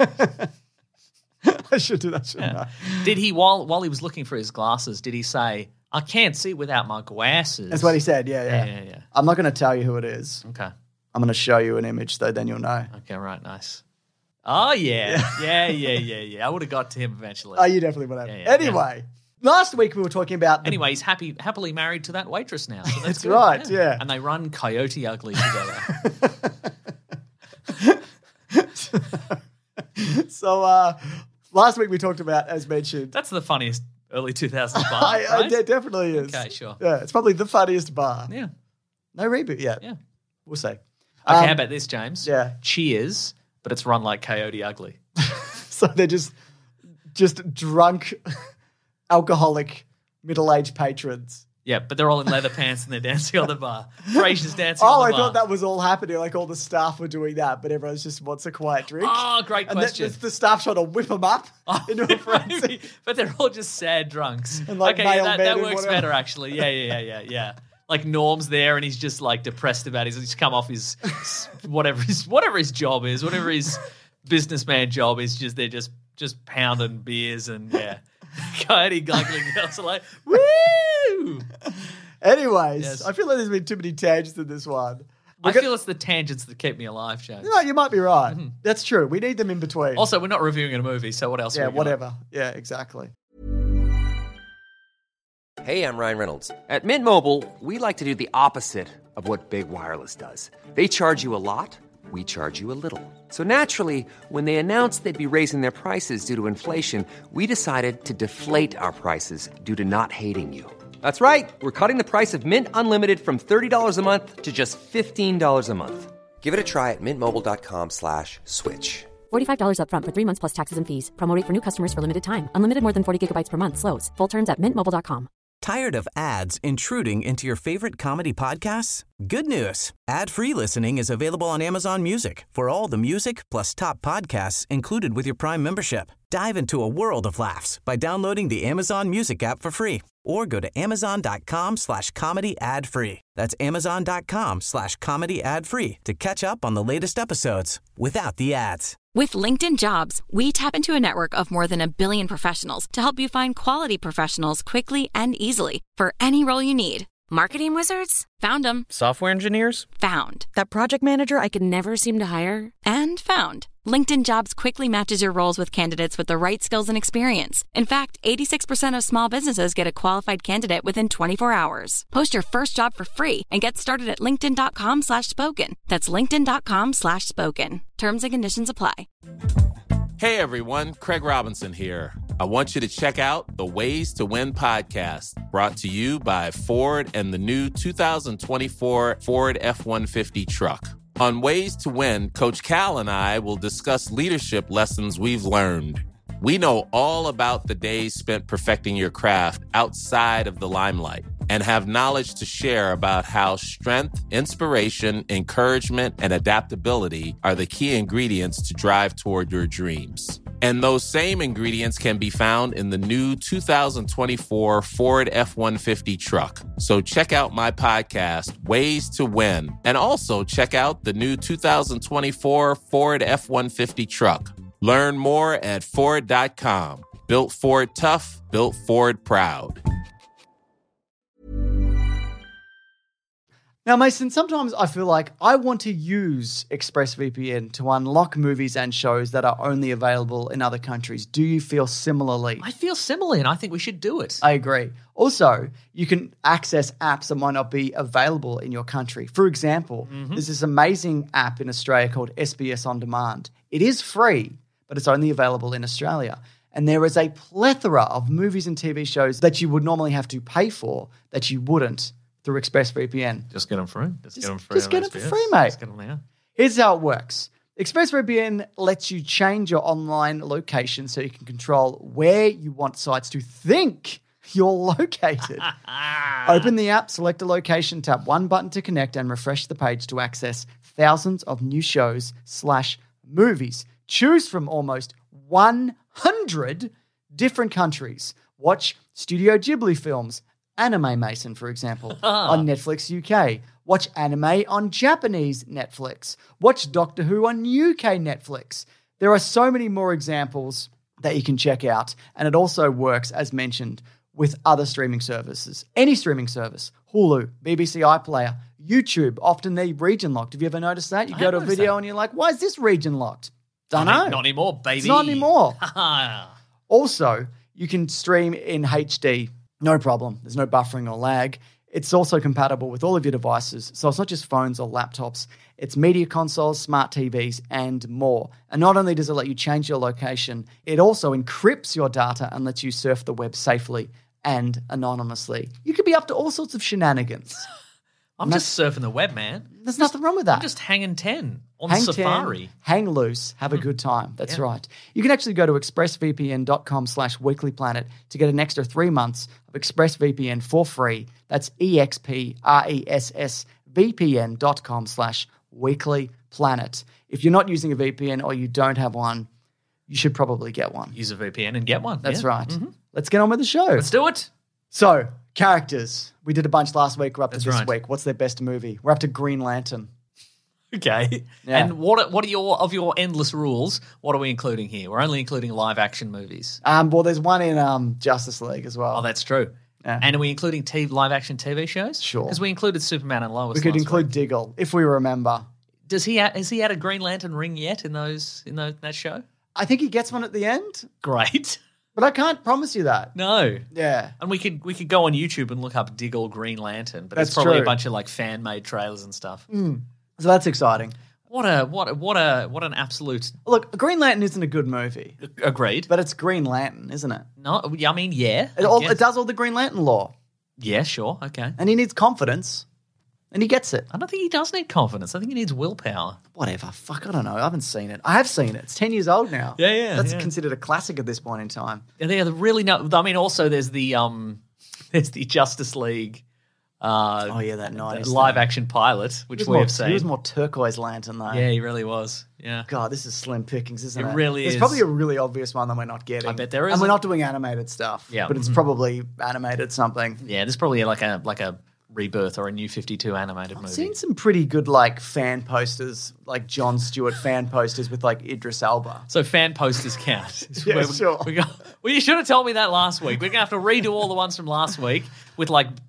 Speaker 3: I should do that, shouldn't I?
Speaker 4: Did he, while he was looking for his glasses, did he say, I can't see without my glasses?
Speaker 3: That's what he said, yeah.
Speaker 4: Yeah.
Speaker 3: I'm not going to tell you who it is.
Speaker 4: Okay.
Speaker 3: I'm going to show you an image, though, then you'll know.
Speaker 4: Okay, right, nice. Oh, yeah. Yeah. I would have got to him eventually.
Speaker 3: Oh, you definitely would have.
Speaker 4: Yeah,
Speaker 3: Anyway, last week we were talking about...
Speaker 4: Anyway, he's happily married to that waitress now. So
Speaker 3: That's
Speaker 4: good,
Speaker 3: right, yeah.
Speaker 4: And they run Coyote Ugly together.
Speaker 3: So last week we talked about, as mentioned...
Speaker 4: That's the funniest early 2000s bar, right?
Speaker 3: It definitely is.
Speaker 4: Okay, sure.
Speaker 3: Yeah, it's probably the funniest bar.
Speaker 4: Yeah.
Speaker 3: No reboot yet.
Speaker 4: Yeah.
Speaker 3: We'll see.
Speaker 4: Okay, how about this, James?
Speaker 3: yeah.
Speaker 4: Cheers, but it's run like Coyote Ugly.
Speaker 3: So they're just drunk, alcoholic, middle-aged patrons.
Speaker 4: Yeah, but they're all in leather pants and they're dancing on the bar. Frasier's dancing
Speaker 3: Oh,
Speaker 4: on the
Speaker 3: I
Speaker 4: bar.
Speaker 3: thought that was all happening. Like all the staff were doing that, but everyone just wants a quiet drink.
Speaker 4: Oh, great
Speaker 3: and
Speaker 4: question.
Speaker 3: then the staff trying to whip them up into a frenzy.
Speaker 4: Maybe, but they're all just sad drunks.
Speaker 3: And, like,
Speaker 4: okay, yeah,
Speaker 3: male
Speaker 4: that
Speaker 3: men and
Speaker 4: works
Speaker 3: whatever.
Speaker 4: better actually. Yeah. Like Norm's there and he's just like depressed about he's come off his whatever his job is, whatever his businessman job is. They're just pounding beers and yeah. Coyote Ugly girls are like woo.
Speaker 3: Anyways,
Speaker 4: Yes.
Speaker 3: I feel like there's been too many tangents in this one.
Speaker 4: I feel it's the tangents that keep me alive, James.
Speaker 3: No, you might be right. That's true. We need them in between.
Speaker 4: Also, we're not reviewing a movie, so what else?
Speaker 3: yeah,
Speaker 4: we got?
Speaker 3: whatever. Yeah, exactly.
Speaker 6: Hey, I'm Ryan Reynolds. At Mint Mobile, we like to do the opposite of what Big Wireless does. They charge you a lot, we charge you a little. So naturally, when they announced they'd be raising their prices due to inflation, we decided to deflate our prices due to not hating you. That's right. We're cutting the price of Mint Unlimited from $30 a month to just $15 a month. Give it a try at mintmobile.com/switch.
Speaker 7: $45 up front for 3 months plus taxes and fees. Promo rate for new customers for limited time. Unlimited more than 40 gigabytes per month. Slows full terms at mintmobile.com.
Speaker 1: Tired of ads intruding into your favorite comedy podcasts? Good news. Ad-free listening is available on Amazon Music for all the music plus top podcasts included with your Prime membership. Dive into a world of laughs by downloading the Amazon Music app for free or go to amazon.com/comedy ad-free. That's amazon.com/comedy ad-free to catch up on the latest episodes without the ads.
Speaker 8: With LinkedIn Jobs, we tap into a network of more than 1 billion professionals to help you find quality professionals quickly and easily for any role you need. Marketing wizards? Found them.
Speaker 9: Software engineers?
Speaker 8: Found.
Speaker 7: That project manager I could never seem to hire?
Speaker 8: And found. LinkedIn Jobs quickly matches your roles with candidates with the right skills and experience. In fact, 86% of small businesses get a qualified candidate within 24 hours. Post your first job for free and get started at linkedin.com/spoken. That's linkedin.com/spoken. Terms and conditions apply.
Speaker 10: Hey everyone, Craig Robinson here. I want you to check out the Ways to Win podcast, brought to you by Ford and the new 2024 Ford F-150 truck. On Ways to Win, Coach Cal and I will discuss leadership lessons we've learned. We know all about the days spent perfecting your craft outside of the limelight and have knowledge to share about how strength, inspiration, encouragement, and adaptability are the key ingredients to drive toward your dreams. And those same ingredients can be found in the new 2024 Ford F-150 truck. So check out my podcast, Ways to Win, and also check out the new 2024 Ford F-150 truck. Learn more at Ford.com. Built Ford tough, built Ford proud.
Speaker 3: Now, Mason, sometimes I feel like I want to use ExpressVPN to unlock movies and shows that are only available in other countries. Do you feel similarly?
Speaker 4: I feel similarly, and I think we should do it.
Speaker 3: I agree. Also, you can access apps that might not be available in your country. For example, there's this amazing app in Australia called SBS On Demand. It is free, but it's only available in Australia. And there is a plethora of movies and TV shows that you would normally have to pay for that you wouldn't through ExpressVPN.
Speaker 4: Just get them free. Just get them free.
Speaker 3: Just get them for free, mate.
Speaker 4: Just get them now.
Speaker 3: Here's how it works. ExpressVPN lets you change your online location so you can control where you want sites to think you're located. Open the app, select a location, tap one button to connect, and refresh the page to access thousands of new shows/movies. Choose from almost 100 different countries. Watch Studio Ghibli films, Anime Mason, for example, on Netflix UK. Watch anime on Japanese Netflix. Watch Doctor Who on UK Netflix. There are so many more examples that you can check out, and it also works, as mentioned, with other streaming services. Any streaming service, Hulu, BBC iPlayer, YouTube, often they're region locked. Have you ever noticed that? You go to a video and you're like, why is this region locked? Don't know.
Speaker 4: Not anymore, baby.
Speaker 3: It's not anymore. Also, you can stream in HD. No problem. There's no buffering or lag. It's also compatible with all of your devices. So it's not just phones or laptops. It's media consoles, smart TVs, and more. And not only does it let you change your location, it also encrypts your data and lets you surf the web safely and anonymously. You could be up to all sorts of shenanigans.
Speaker 4: I'm just surfing the web, man.
Speaker 3: There's nothing wrong with that.
Speaker 4: I'm just hanging 10 on
Speaker 3: hang
Speaker 4: Safari.
Speaker 3: 10, hang loose, have a good time. That's right. You can actually go to expressvpn.com/weeklyplanet to get an extra 3 months of ExpressVPN for free. That's expressvpn.com/weeklyplanet. If you're not using a VPN or you don't have one, you should probably get one.
Speaker 4: Use a VPN and get one.
Speaker 3: That's right. Let's get on with the show.
Speaker 4: Let's do it.
Speaker 3: So, characters. We did a bunch last week. We're up to
Speaker 4: That's
Speaker 3: this
Speaker 4: right.
Speaker 3: week. What's their best movie? We're up to Green Lantern.
Speaker 4: Okay.
Speaker 3: Yeah.
Speaker 4: And what are your endless rules? What are we including here? We're only including live action movies.
Speaker 3: Well, there's one in Justice League as well.
Speaker 4: Oh, that's true.
Speaker 3: Yeah.
Speaker 4: And are we including live action TV shows?
Speaker 3: Sure.
Speaker 4: Because we included Superman and Lois.
Speaker 3: We could
Speaker 4: last
Speaker 3: include
Speaker 4: week.
Speaker 3: Diggle, if we remember.
Speaker 4: Has he had a Green Lantern ring yet in that show?
Speaker 3: I think he gets one at the end,
Speaker 4: Great.
Speaker 3: but I can't promise you that.
Speaker 4: No.
Speaker 3: Yeah.
Speaker 4: And we could go on YouTube and look up Diggle Green Lantern, but
Speaker 3: That's
Speaker 4: it's probably
Speaker 3: true.
Speaker 4: a bunch of like fan made trailers and stuff.
Speaker 3: So that's exciting.
Speaker 4: What an absolute
Speaker 3: Look, Green Lantern isn't a good movie,
Speaker 4: agreed.
Speaker 3: but it's Green Lantern, isn't it?
Speaker 4: No, I mean, yeah.
Speaker 3: It does all the Green Lantern lore,
Speaker 4: Yeah, sure, okay.
Speaker 3: and he needs confidence, and he gets it.
Speaker 4: I don't think he does need confidence. I think he needs willpower.
Speaker 3: Whatever. Fuck, I don't know. I haven't seen it. I have seen it. It's 10 years old now.
Speaker 4: Yeah,
Speaker 3: That's
Speaker 4: yeah.
Speaker 3: considered a classic at this point in time.
Speaker 4: And they're really not. I mean, also there's the Justice League.
Speaker 3: That 90s
Speaker 4: live
Speaker 3: thing.
Speaker 4: action pilot, which
Speaker 3: He was
Speaker 4: we
Speaker 3: more-
Speaker 4: have seen.
Speaker 3: He was more turquoise lantern, though.
Speaker 4: Yeah, he really was. Yeah.
Speaker 3: God, this is slim pickings, isn't it?
Speaker 4: It really
Speaker 3: There's
Speaker 4: is.
Speaker 3: probably a really obvious one that we're not getting.
Speaker 4: I bet there is.
Speaker 3: And we're not doing animated stuff.
Speaker 4: Yeah.
Speaker 3: But it's probably animated something.
Speaker 4: Yeah, there's probably like a Rebirth or a New 52 animated movie.
Speaker 3: I've seen some pretty good, like, fan posters, like Jon Stewart fan posters with, like, Idris Elba.
Speaker 4: So fan posters count.
Speaker 3: Yeah, sure.
Speaker 4: Well, you should have told me that last week. We're gonna have to redo all the ones from last week with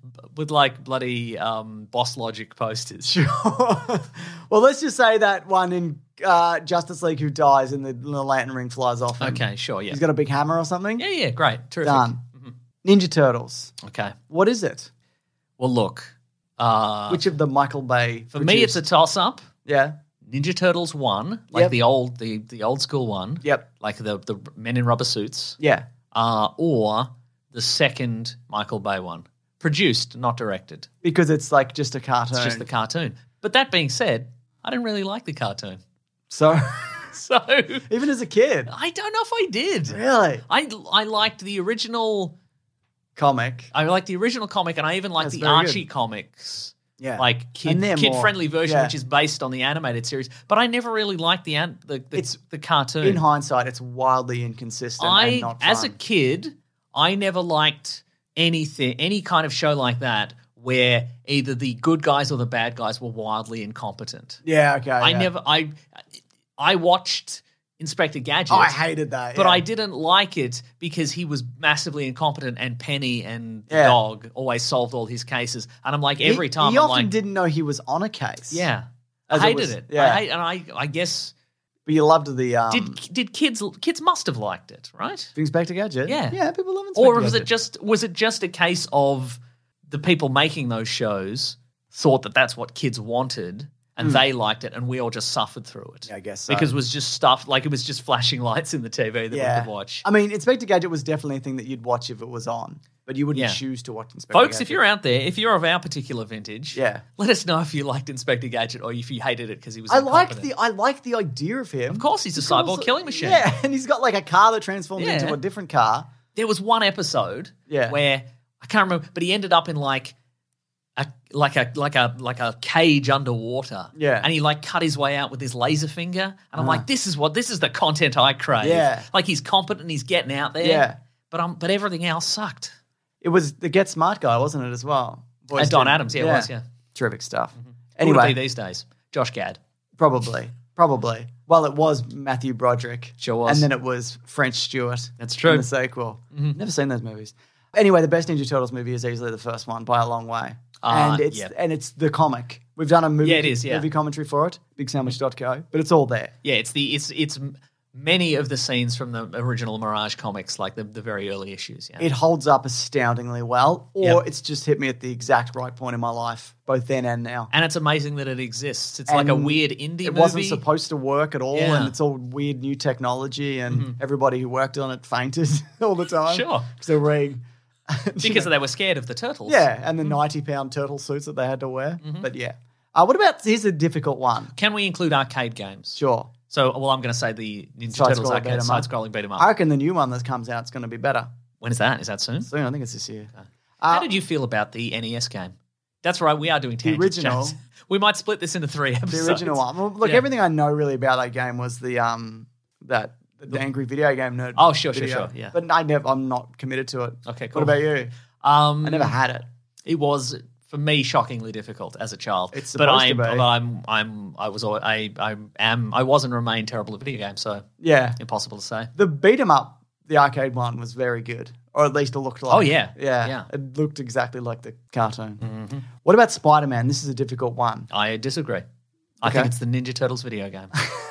Speaker 4: bloody Boss Logic posters.
Speaker 3: Sure. Well, let's just say that one in Justice League who dies and the lantern ring flies off him.
Speaker 4: Okay, sure, yeah.
Speaker 3: He's got a big hammer or something?
Speaker 4: Yeah, great. Terrific.
Speaker 3: Done. Ninja Turtles.
Speaker 4: Okay.
Speaker 3: What is it?
Speaker 4: Well, look.
Speaker 3: Which of the Michael Bay
Speaker 4: For me, it's a toss-up.
Speaker 3: Yeah.
Speaker 4: Ninja Turtles 1, like
Speaker 3: Yep.
Speaker 4: the old school one.
Speaker 3: Yep.
Speaker 4: Like the men in rubber suits.
Speaker 3: Yeah.
Speaker 4: Or the second Michael Bay one. Produced, not directed.
Speaker 3: Because it's like just a cartoon.
Speaker 4: It's just the cartoon. But that being said, I didn't really like the cartoon.
Speaker 3: So
Speaker 4: So
Speaker 3: Even as a kid?
Speaker 4: I don't know if I did.
Speaker 3: Really?
Speaker 4: I liked the original
Speaker 3: Comic.
Speaker 4: I liked the original comic, and I even liked
Speaker 3: That's
Speaker 4: the
Speaker 3: very good.
Speaker 4: Archie comics.
Speaker 3: Yeah.
Speaker 4: Like
Speaker 3: And they're more-
Speaker 4: kid-friendly version,
Speaker 3: yeah.
Speaker 4: which is based on the animated series. But I never really liked the cartoon.
Speaker 3: In hindsight, it's wildly inconsistent and not fun.
Speaker 4: As a kid, I never liked any kind of show like that where either the good guys or the bad guys were wildly incompetent.
Speaker 3: Yeah, okay.
Speaker 4: I watched Inspector Gadget.
Speaker 3: Oh, I hated that.
Speaker 4: But
Speaker 3: yeah.
Speaker 4: I didn't like it because he was massively incompetent, and Penny and the
Speaker 3: Yeah.
Speaker 4: dog always solved all his cases. And I'm like, every time
Speaker 3: He
Speaker 4: I'm
Speaker 3: often
Speaker 4: like,
Speaker 3: didn't know he was on a case.
Speaker 4: yeah,
Speaker 3: As
Speaker 4: I
Speaker 3: it
Speaker 4: hated
Speaker 3: was-
Speaker 4: it.
Speaker 3: yeah.
Speaker 4: I guess
Speaker 3: But you loved the
Speaker 4: did kids must have liked it, right?
Speaker 3: Inspector Gadget?
Speaker 4: Yeah.
Speaker 3: Yeah, people love Inspector
Speaker 4: Or
Speaker 3: Gadget.
Speaker 4: was it just a case of the people making those shows thought that that's what kids wanted and they liked it, and we all just suffered through it?
Speaker 3: Yeah, I guess so.
Speaker 4: Because it was just stuff like it was just flashing lights in the TV that we could watch.
Speaker 3: I mean, Inspector Gadget was definitely a thing that you'd watch if it was on, but you wouldn't
Speaker 4: Yeah.
Speaker 3: choose to watch Inspector
Speaker 4: Folks,
Speaker 3: Gadget.
Speaker 4: if you're out there, if you're of our particular vintage,
Speaker 3: Yeah.
Speaker 4: let us know if you liked Inspector Gadget or if you hated it because he was
Speaker 3: I like
Speaker 4: incompetent.
Speaker 3: the idea of him.
Speaker 4: Of course, he's a cyborg killing machine.
Speaker 3: Yeah, and he's got like a car that transforms
Speaker 4: Yeah.
Speaker 3: into a different car.
Speaker 4: There was one episode
Speaker 3: Yeah.
Speaker 4: where I can't remember, but he ended up in like a cage underwater.
Speaker 3: Yeah.
Speaker 4: And he like cut his way out with his laser finger. And I'm like, this is the content I crave.
Speaker 3: Yeah.
Speaker 4: Like he's competent, he's getting out there.
Speaker 3: Yeah.
Speaker 4: But everything else sucked.
Speaker 3: It was the Get Smart guy, wasn't it, as well?
Speaker 4: And Don Adams, yeah, it was, yeah.
Speaker 3: Terrific stuff.
Speaker 4: Who would it
Speaker 3: Anyway,
Speaker 4: be these days? Josh Gad.
Speaker 3: probably. Well, it was Matthew Broderick.
Speaker 4: Sure was.
Speaker 3: And then it was French Stewart.
Speaker 4: That's true.
Speaker 3: In the sequel. Never seen those movies. Anyway, the best Ninja Turtles movie is easily the first one by a long way. And it's the comic. We've done a movie,
Speaker 4: Yeah, it is, yeah.
Speaker 3: movie commentary for it, bigsandwich.co, but it's all there.
Speaker 4: Yeah, it's many of the scenes from the original Mirage comics, like the very early issues. Yeah.
Speaker 3: It holds up astoundingly well, or
Speaker 4: Yep.
Speaker 3: it's just hit me at the exact right point in my life, both then and now.
Speaker 4: And it's amazing that it exists. It's like a
Speaker 3: And
Speaker 4: weird indie movie.
Speaker 3: It wasn't supposed to work at all,
Speaker 4: Yeah.
Speaker 3: and it's all weird new technology, and everybody who worked on it fainted all the time.
Speaker 4: Sure.
Speaker 3: Because they're wearing...
Speaker 4: because they were scared of the turtles.
Speaker 3: Yeah, and the 90-pound turtle suits that they had to wear. But yeah. What about, here's a difficult one.
Speaker 4: Can we include arcade games?
Speaker 3: Sure.
Speaker 4: So, I'm going to say the Ninja
Speaker 3: Side-scrolling
Speaker 4: Turtles arcade
Speaker 3: beat 'em up.
Speaker 4: side-scrolling beat 'em up.
Speaker 3: I reckon the new one that comes out is going to be better
Speaker 4: When is that? Is that soon?
Speaker 3: soon. I think it's this year.
Speaker 4: How did you feel about the NES game? That's right, we are doing tangents.
Speaker 3: original.
Speaker 4: James. We might split this into 3 episodes.
Speaker 3: The original one. Well, look,
Speaker 4: Yeah.
Speaker 3: everything I know really about that game was the angry video game nerd.
Speaker 4: Oh, sure,
Speaker 3: video.
Speaker 4: yeah.
Speaker 3: But I'm not committed to it.
Speaker 4: Okay, cool.
Speaker 3: What about you? I never had it.
Speaker 4: It was for me shockingly difficult as a child.
Speaker 3: It's supposed to be.
Speaker 4: I was and remain terrible at video games, so
Speaker 3: Yeah.
Speaker 4: impossible to say.
Speaker 3: The beat 'em up, the arcade one, was very good. Or at least it looked like.
Speaker 4: Oh, yeah.
Speaker 3: Yeah.
Speaker 4: Yeah.
Speaker 3: It looked exactly like the cartoon. What about Spider-Man? This is a difficult one.
Speaker 4: I disagree. I
Speaker 3: Okay.
Speaker 4: think it's the Ninja Turtles video game.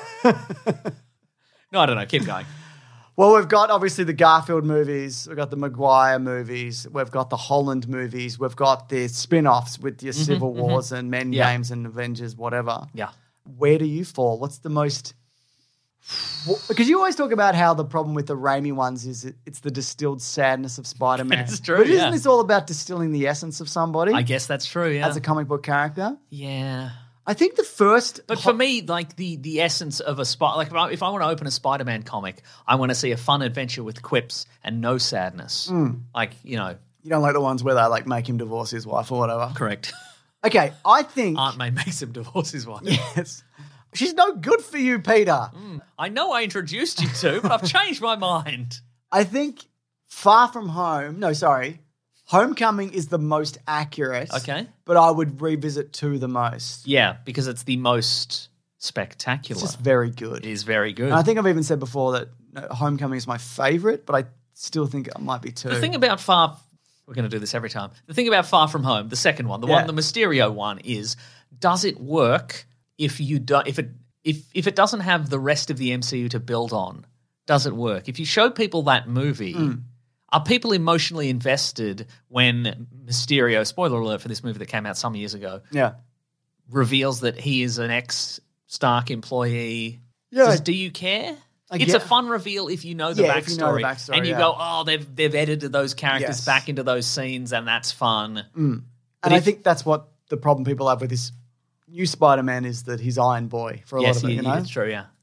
Speaker 4: No, I don't know. Keep going.
Speaker 3: Well, we've got obviously the Garfield movies, we've got the Maguire movies, we've got the Holland movies, we've got the spin-offs with your Civil Wars and Men
Speaker 4: Yeah.
Speaker 3: Games and Avengers, whatever.
Speaker 4: Yeah.
Speaker 3: Where do you fall? What's the most... Because you always talk about how the problem with the Raimi ones is it's the distilled sadness of Spider-Man.
Speaker 4: It's true,
Speaker 3: But isn't
Speaker 4: yeah.
Speaker 3: this all about distilling the essence of somebody
Speaker 4: I guess that's true, yeah.
Speaker 3: as a comic book character?
Speaker 4: Yeah.
Speaker 3: I think the first...
Speaker 4: But for me, like the essence of a if I want to open a Spider-Man comic, I want to see a fun adventure with quips and no sadness. Like,
Speaker 3: You don't like the ones where they like make him divorce his wife or whatever.
Speaker 4: correct.
Speaker 3: Okay, I think...
Speaker 4: Aunt May makes him divorce his wife.
Speaker 3: Yes. She's no good for you, Peter.
Speaker 4: I know I introduced you to, but I've changed my mind.
Speaker 3: I think Far From Home... No, sorry. Homecoming is the most accurate.
Speaker 4: Okay.
Speaker 3: But I would revisit 2 the most.
Speaker 4: Yeah, because it's the most spectacular.
Speaker 3: It's just very good.
Speaker 4: It is very good.
Speaker 3: And I think I've even said before that Homecoming is my favorite, but I still think it might be 2.
Speaker 4: The thing about we're going to do this every time. The thing about Far From Home, the second one, the Mysterio one, is does it work if it doesn't have the rest of the MCU to build on? Does it work? If you show people that movie, are people emotionally invested when Mysterio, spoiler alert for this movie that came out some years ago, reveals that he is an ex-Stark employee?
Speaker 3: Yeah.
Speaker 4: Do you care?
Speaker 3: I
Speaker 4: It's
Speaker 3: get-
Speaker 4: a fun reveal if you know the backstory.
Speaker 3: if you know the backstory,
Speaker 4: and you
Speaker 3: yeah.
Speaker 4: go, oh, they've edited those characters
Speaker 3: Yes.
Speaker 4: back into those scenes, and that's fun.
Speaker 3: And I think that's what the problem people have with this new Spider-Man is that he's Iron Boy for a lot of it, you know?
Speaker 4: it's true, yeah.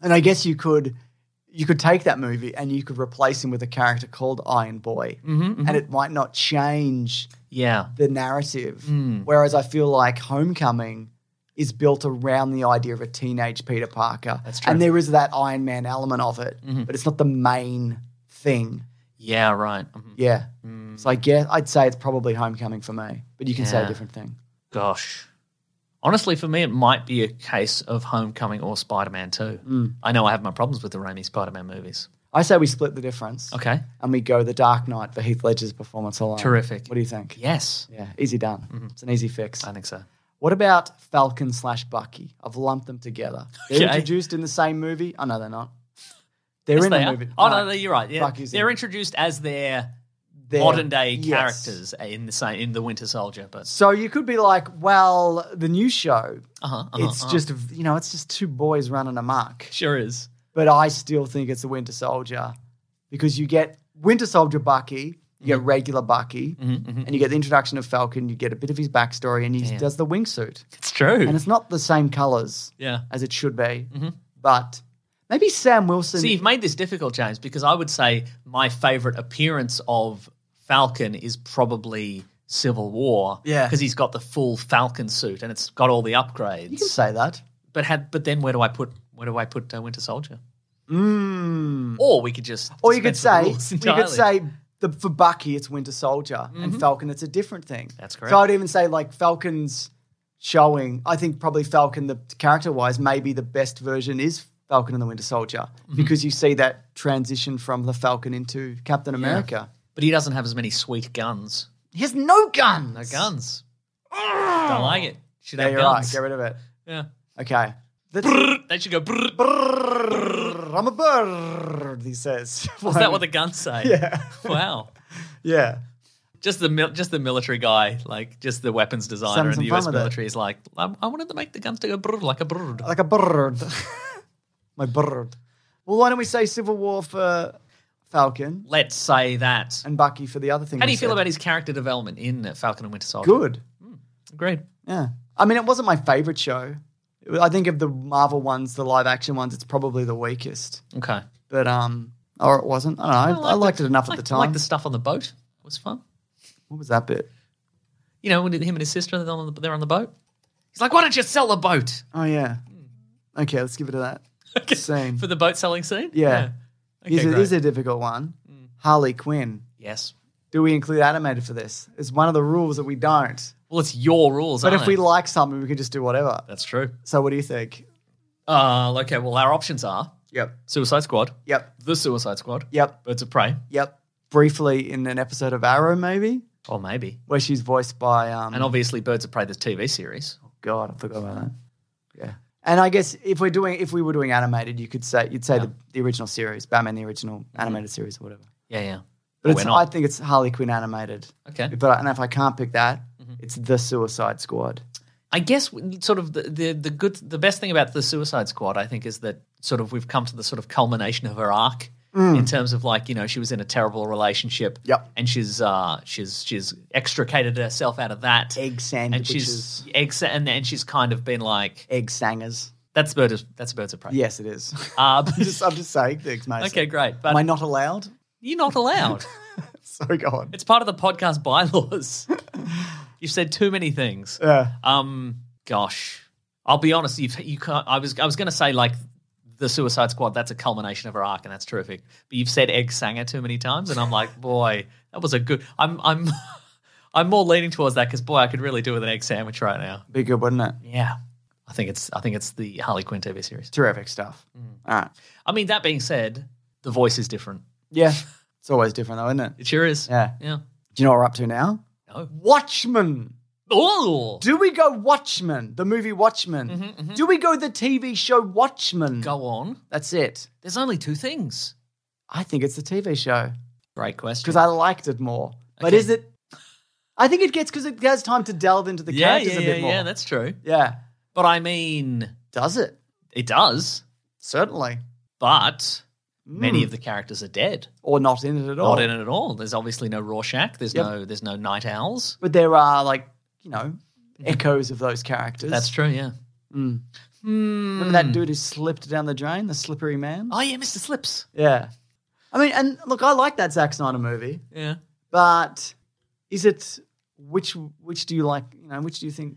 Speaker 3: And I guess you could take that movie and you could replace him with a character called Iron Boy, and it might not change the narrative. Whereas I feel like Homecoming is built around the idea of a teenage Peter Parker.
Speaker 4: That's true.
Speaker 3: And there is that Iron Man element of it, but it's not the main thing.
Speaker 4: Yeah, right.
Speaker 3: Yeah. So I guess I'd say it's probably Homecoming for me, but you can say a different thing.
Speaker 4: Gosh. Honestly, for me, it might be a case of Homecoming or Spider-Man 2. I know I have my problems with the Raimi Spider-Man movies.
Speaker 3: I say we split the difference.
Speaker 4: Okay.
Speaker 3: And we go The Dark Knight for Heath Ledger's performance alone.
Speaker 4: Terrific.
Speaker 3: What do you think?
Speaker 4: Yes.
Speaker 3: Yeah, easy done. It's an easy fix.
Speaker 4: I think so.
Speaker 3: What about Falcon/Bucky? I've lumped them together. They're
Speaker 4: Okay.
Speaker 3: introduced in the same movie. Oh, no, they're not. They're
Speaker 4: Yes,
Speaker 3: in
Speaker 4: they
Speaker 3: the
Speaker 4: are.
Speaker 3: movie.
Speaker 4: Oh, no, you're right. Yeah.
Speaker 3: Bucky's
Speaker 4: They're
Speaker 3: in.
Speaker 4: introduced as their
Speaker 3: They're-
Speaker 4: modern-day
Speaker 3: yes.
Speaker 4: characters in the Winter Soldier. But
Speaker 3: So you could be like, well, the new show, it's just two boys running amok.
Speaker 4: Sure is.
Speaker 3: But I still think it's the Winter Soldier because you get Winter Soldier Bucky, you get regular Bucky, and you get the introduction of Falcon, you get a bit of his backstory, and he does the wingsuit.
Speaker 4: It's true.
Speaker 3: And it's not the same colours
Speaker 4: Yeah.
Speaker 3: as it should be, but maybe Sam Wilson.
Speaker 4: See, you've made this difficult, James, because I would say my favourite appearance of Falcon is probably Civil War.
Speaker 3: Yeah.
Speaker 4: Because he's got the full Falcon suit and it's got all the upgrades.
Speaker 3: You can say that.
Speaker 4: But then where do I put Winter Soldier?
Speaker 3: Mm.
Speaker 4: Or we could just
Speaker 3: Or you could
Speaker 4: dispense
Speaker 3: say,
Speaker 4: the rules entirely.
Speaker 3: for Bucky, it's Winter Soldier, and Falcon, it's a different thing.
Speaker 4: That's correct.
Speaker 3: So I'd even say like Falcon's showing. I think probably Falcon, the character-wise, maybe the best version is Falcon and the Winter Soldier because you see that transition from the Falcon into Captain America.
Speaker 4: But he doesn't have as many sweet guns.
Speaker 3: He has no guns.
Speaker 4: No guns. Don't like it. Should
Speaker 3: Yeah,
Speaker 4: have
Speaker 3: you're
Speaker 4: guns.
Speaker 3: right. Get rid of it.
Speaker 4: Yeah.
Speaker 3: Okay.
Speaker 4: They should go. Brrr.
Speaker 3: I'm a bird, he says.
Speaker 4: Was that what the guns say?
Speaker 3: Yeah.
Speaker 4: Wow.
Speaker 3: Yeah.
Speaker 4: Just the military guy, like just the weapons designer
Speaker 3: Having
Speaker 4: in the
Speaker 3: some
Speaker 4: US
Speaker 3: fun with it.
Speaker 4: military is like, I wanted to make the guns to go brrr like a bird.
Speaker 3: Like a bird. My bird. Well, why don't we say Civil War for Falcon
Speaker 4: Let's say that.
Speaker 3: and Bucky for the other thing?
Speaker 4: How do
Speaker 3: we
Speaker 4: you feel
Speaker 3: said?
Speaker 4: about his character development in Falcon and Winter Soldier?
Speaker 3: Good.
Speaker 4: Agreed.
Speaker 3: Yeah. I mean, it wasn't my favorite show. I think of the Marvel ones, the live action ones, it's probably the weakest.
Speaker 4: Okay.
Speaker 3: But or it wasn't. I don't know. I liked it enough at the time.
Speaker 4: I like the stuff on the boat. It was fun.
Speaker 3: What was that bit?
Speaker 4: You know, when him and his sister, they're on the boat. He's like, why don't you sell the boat?
Speaker 3: Oh yeah. Okay, let's give it to that scene.
Speaker 4: For the boat selling scene?
Speaker 3: Yeah.
Speaker 4: Okay,
Speaker 3: Here's
Speaker 4: great.
Speaker 3: a difficult one. Harley Quinn.
Speaker 4: Yes.
Speaker 3: Do we include animated for this? It's one of the rules that we don't.
Speaker 4: Well, it's your rules,
Speaker 3: But
Speaker 4: aren't
Speaker 3: if we
Speaker 4: they?
Speaker 3: like something, we can just do whatever.
Speaker 4: That's true.
Speaker 3: So what do you think?
Speaker 4: Okay, well, our options are
Speaker 3: Yep.
Speaker 4: Suicide Squad,
Speaker 3: Yep.
Speaker 4: The Suicide Squad,
Speaker 3: Yep.
Speaker 4: Birds of Prey,
Speaker 3: Yep. Briefly in an episode of Arrow, maybe,
Speaker 4: or maybe.
Speaker 3: where she's voiced by
Speaker 4: And obviously Birds of Prey, the TV series.
Speaker 3: God, I forgot about that. Yeah. And I guess if we were doing animated, you'd say the original series, Batman the original animated series or whatever.
Speaker 4: Yeah, yeah.
Speaker 3: But
Speaker 4: we're not.
Speaker 3: I think it's Harley Quinn animated.
Speaker 4: Okay.
Speaker 3: But and if I can't pick that, it's The Suicide Squad.
Speaker 4: I guess sort of the best thing about the Suicide Squad, I think, is that sort of we've come to the sort of culmination of her arc in terms of like, you know, she was in a terrible relationship.
Speaker 3: Yep.
Speaker 4: And she's extricated herself out of that.
Speaker 3: Egg sandwiches.
Speaker 4: And she's kind of been like,
Speaker 3: Egg sangers.
Speaker 4: that's Birds of Prey.
Speaker 3: Yes, it is.
Speaker 4: But-
Speaker 3: I'm just saying things, mate.
Speaker 4: okay, great. But
Speaker 3: Am I not allowed?
Speaker 4: you're not allowed.
Speaker 3: Sorry, go on.
Speaker 4: It's part of the podcast bylaws. You've said too many things.
Speaker 3: Yeah.
Speaker 4: Gosh, I'll be honest. You can't. I was going to say like the Suicide Squad. That's a culmination of her arc, and that's terrific. But you've said Egg Sanger too many times, and I'm like, boy, that was a good. I'm more leaning towards that because boy, I could really do with an egg sandwich right now.
Speaker 3: Be good, wouldn't it?
Speaker 4: Yeah, I think it's the Harley Quinn TV series.
Speaker 3: Terrific stuff. All right.
Speaker 4: I mean, that being said, the voice is different.
Speaker 3: Yeah. It's always different, though, isn't it?
Speaker 4: It sure is.
Speaker 3: Yeah.
Speaker 4: Yeah.
Speaker 3: Do you know what we're up to now?
Speaker 4: No.
Speaker 3: Watchmen.
Speaker 4: Oh,
Speaker 3: Do we go Watchmen, the movie Watchmen? Do we go the TV show Watchmen?
Speaker 4: go on.
Speaker 3: That's it.
Speaker 4: There's only two things.
Speaker 3: I think it's the TV show
Speaker 4: Great question.
Speaker 3: because I liked it more. But
Speaker 4: Okay.
Speaker 3: is it? I think it gets because it has time to delve into the characters a bit more.
Speaker 4: Yeah, that's true.
Speaker 3: Yeah.
Speaker 4: But I mean,
Speaker 3: Does it?
Speaker 4: it does.
Speaker 3: Certainly.
Speaker 4: But many of the characters are dead.
Speaker 3: Or not in it at all.
Speaker 4: Not in it at all. There's obviously no Rorschach. There's
Speaker 3: Yep.
Speaker 4: no Night Owls.
Speaker 3: But there are, like, echoes of those characters.
Speaker 4: That's true, yeah.
Speaker 3: Remember that dude who slipped down the drain, the slippery man?
Speaker 4: Oh, yeah, Mr. Slips.
Speaker 3: Yeah. I mean, and look, I like that Zack Snyder movie,
Speaker 4: Yeah.
Speaker 3: but is it which do you like? You know, which do you think?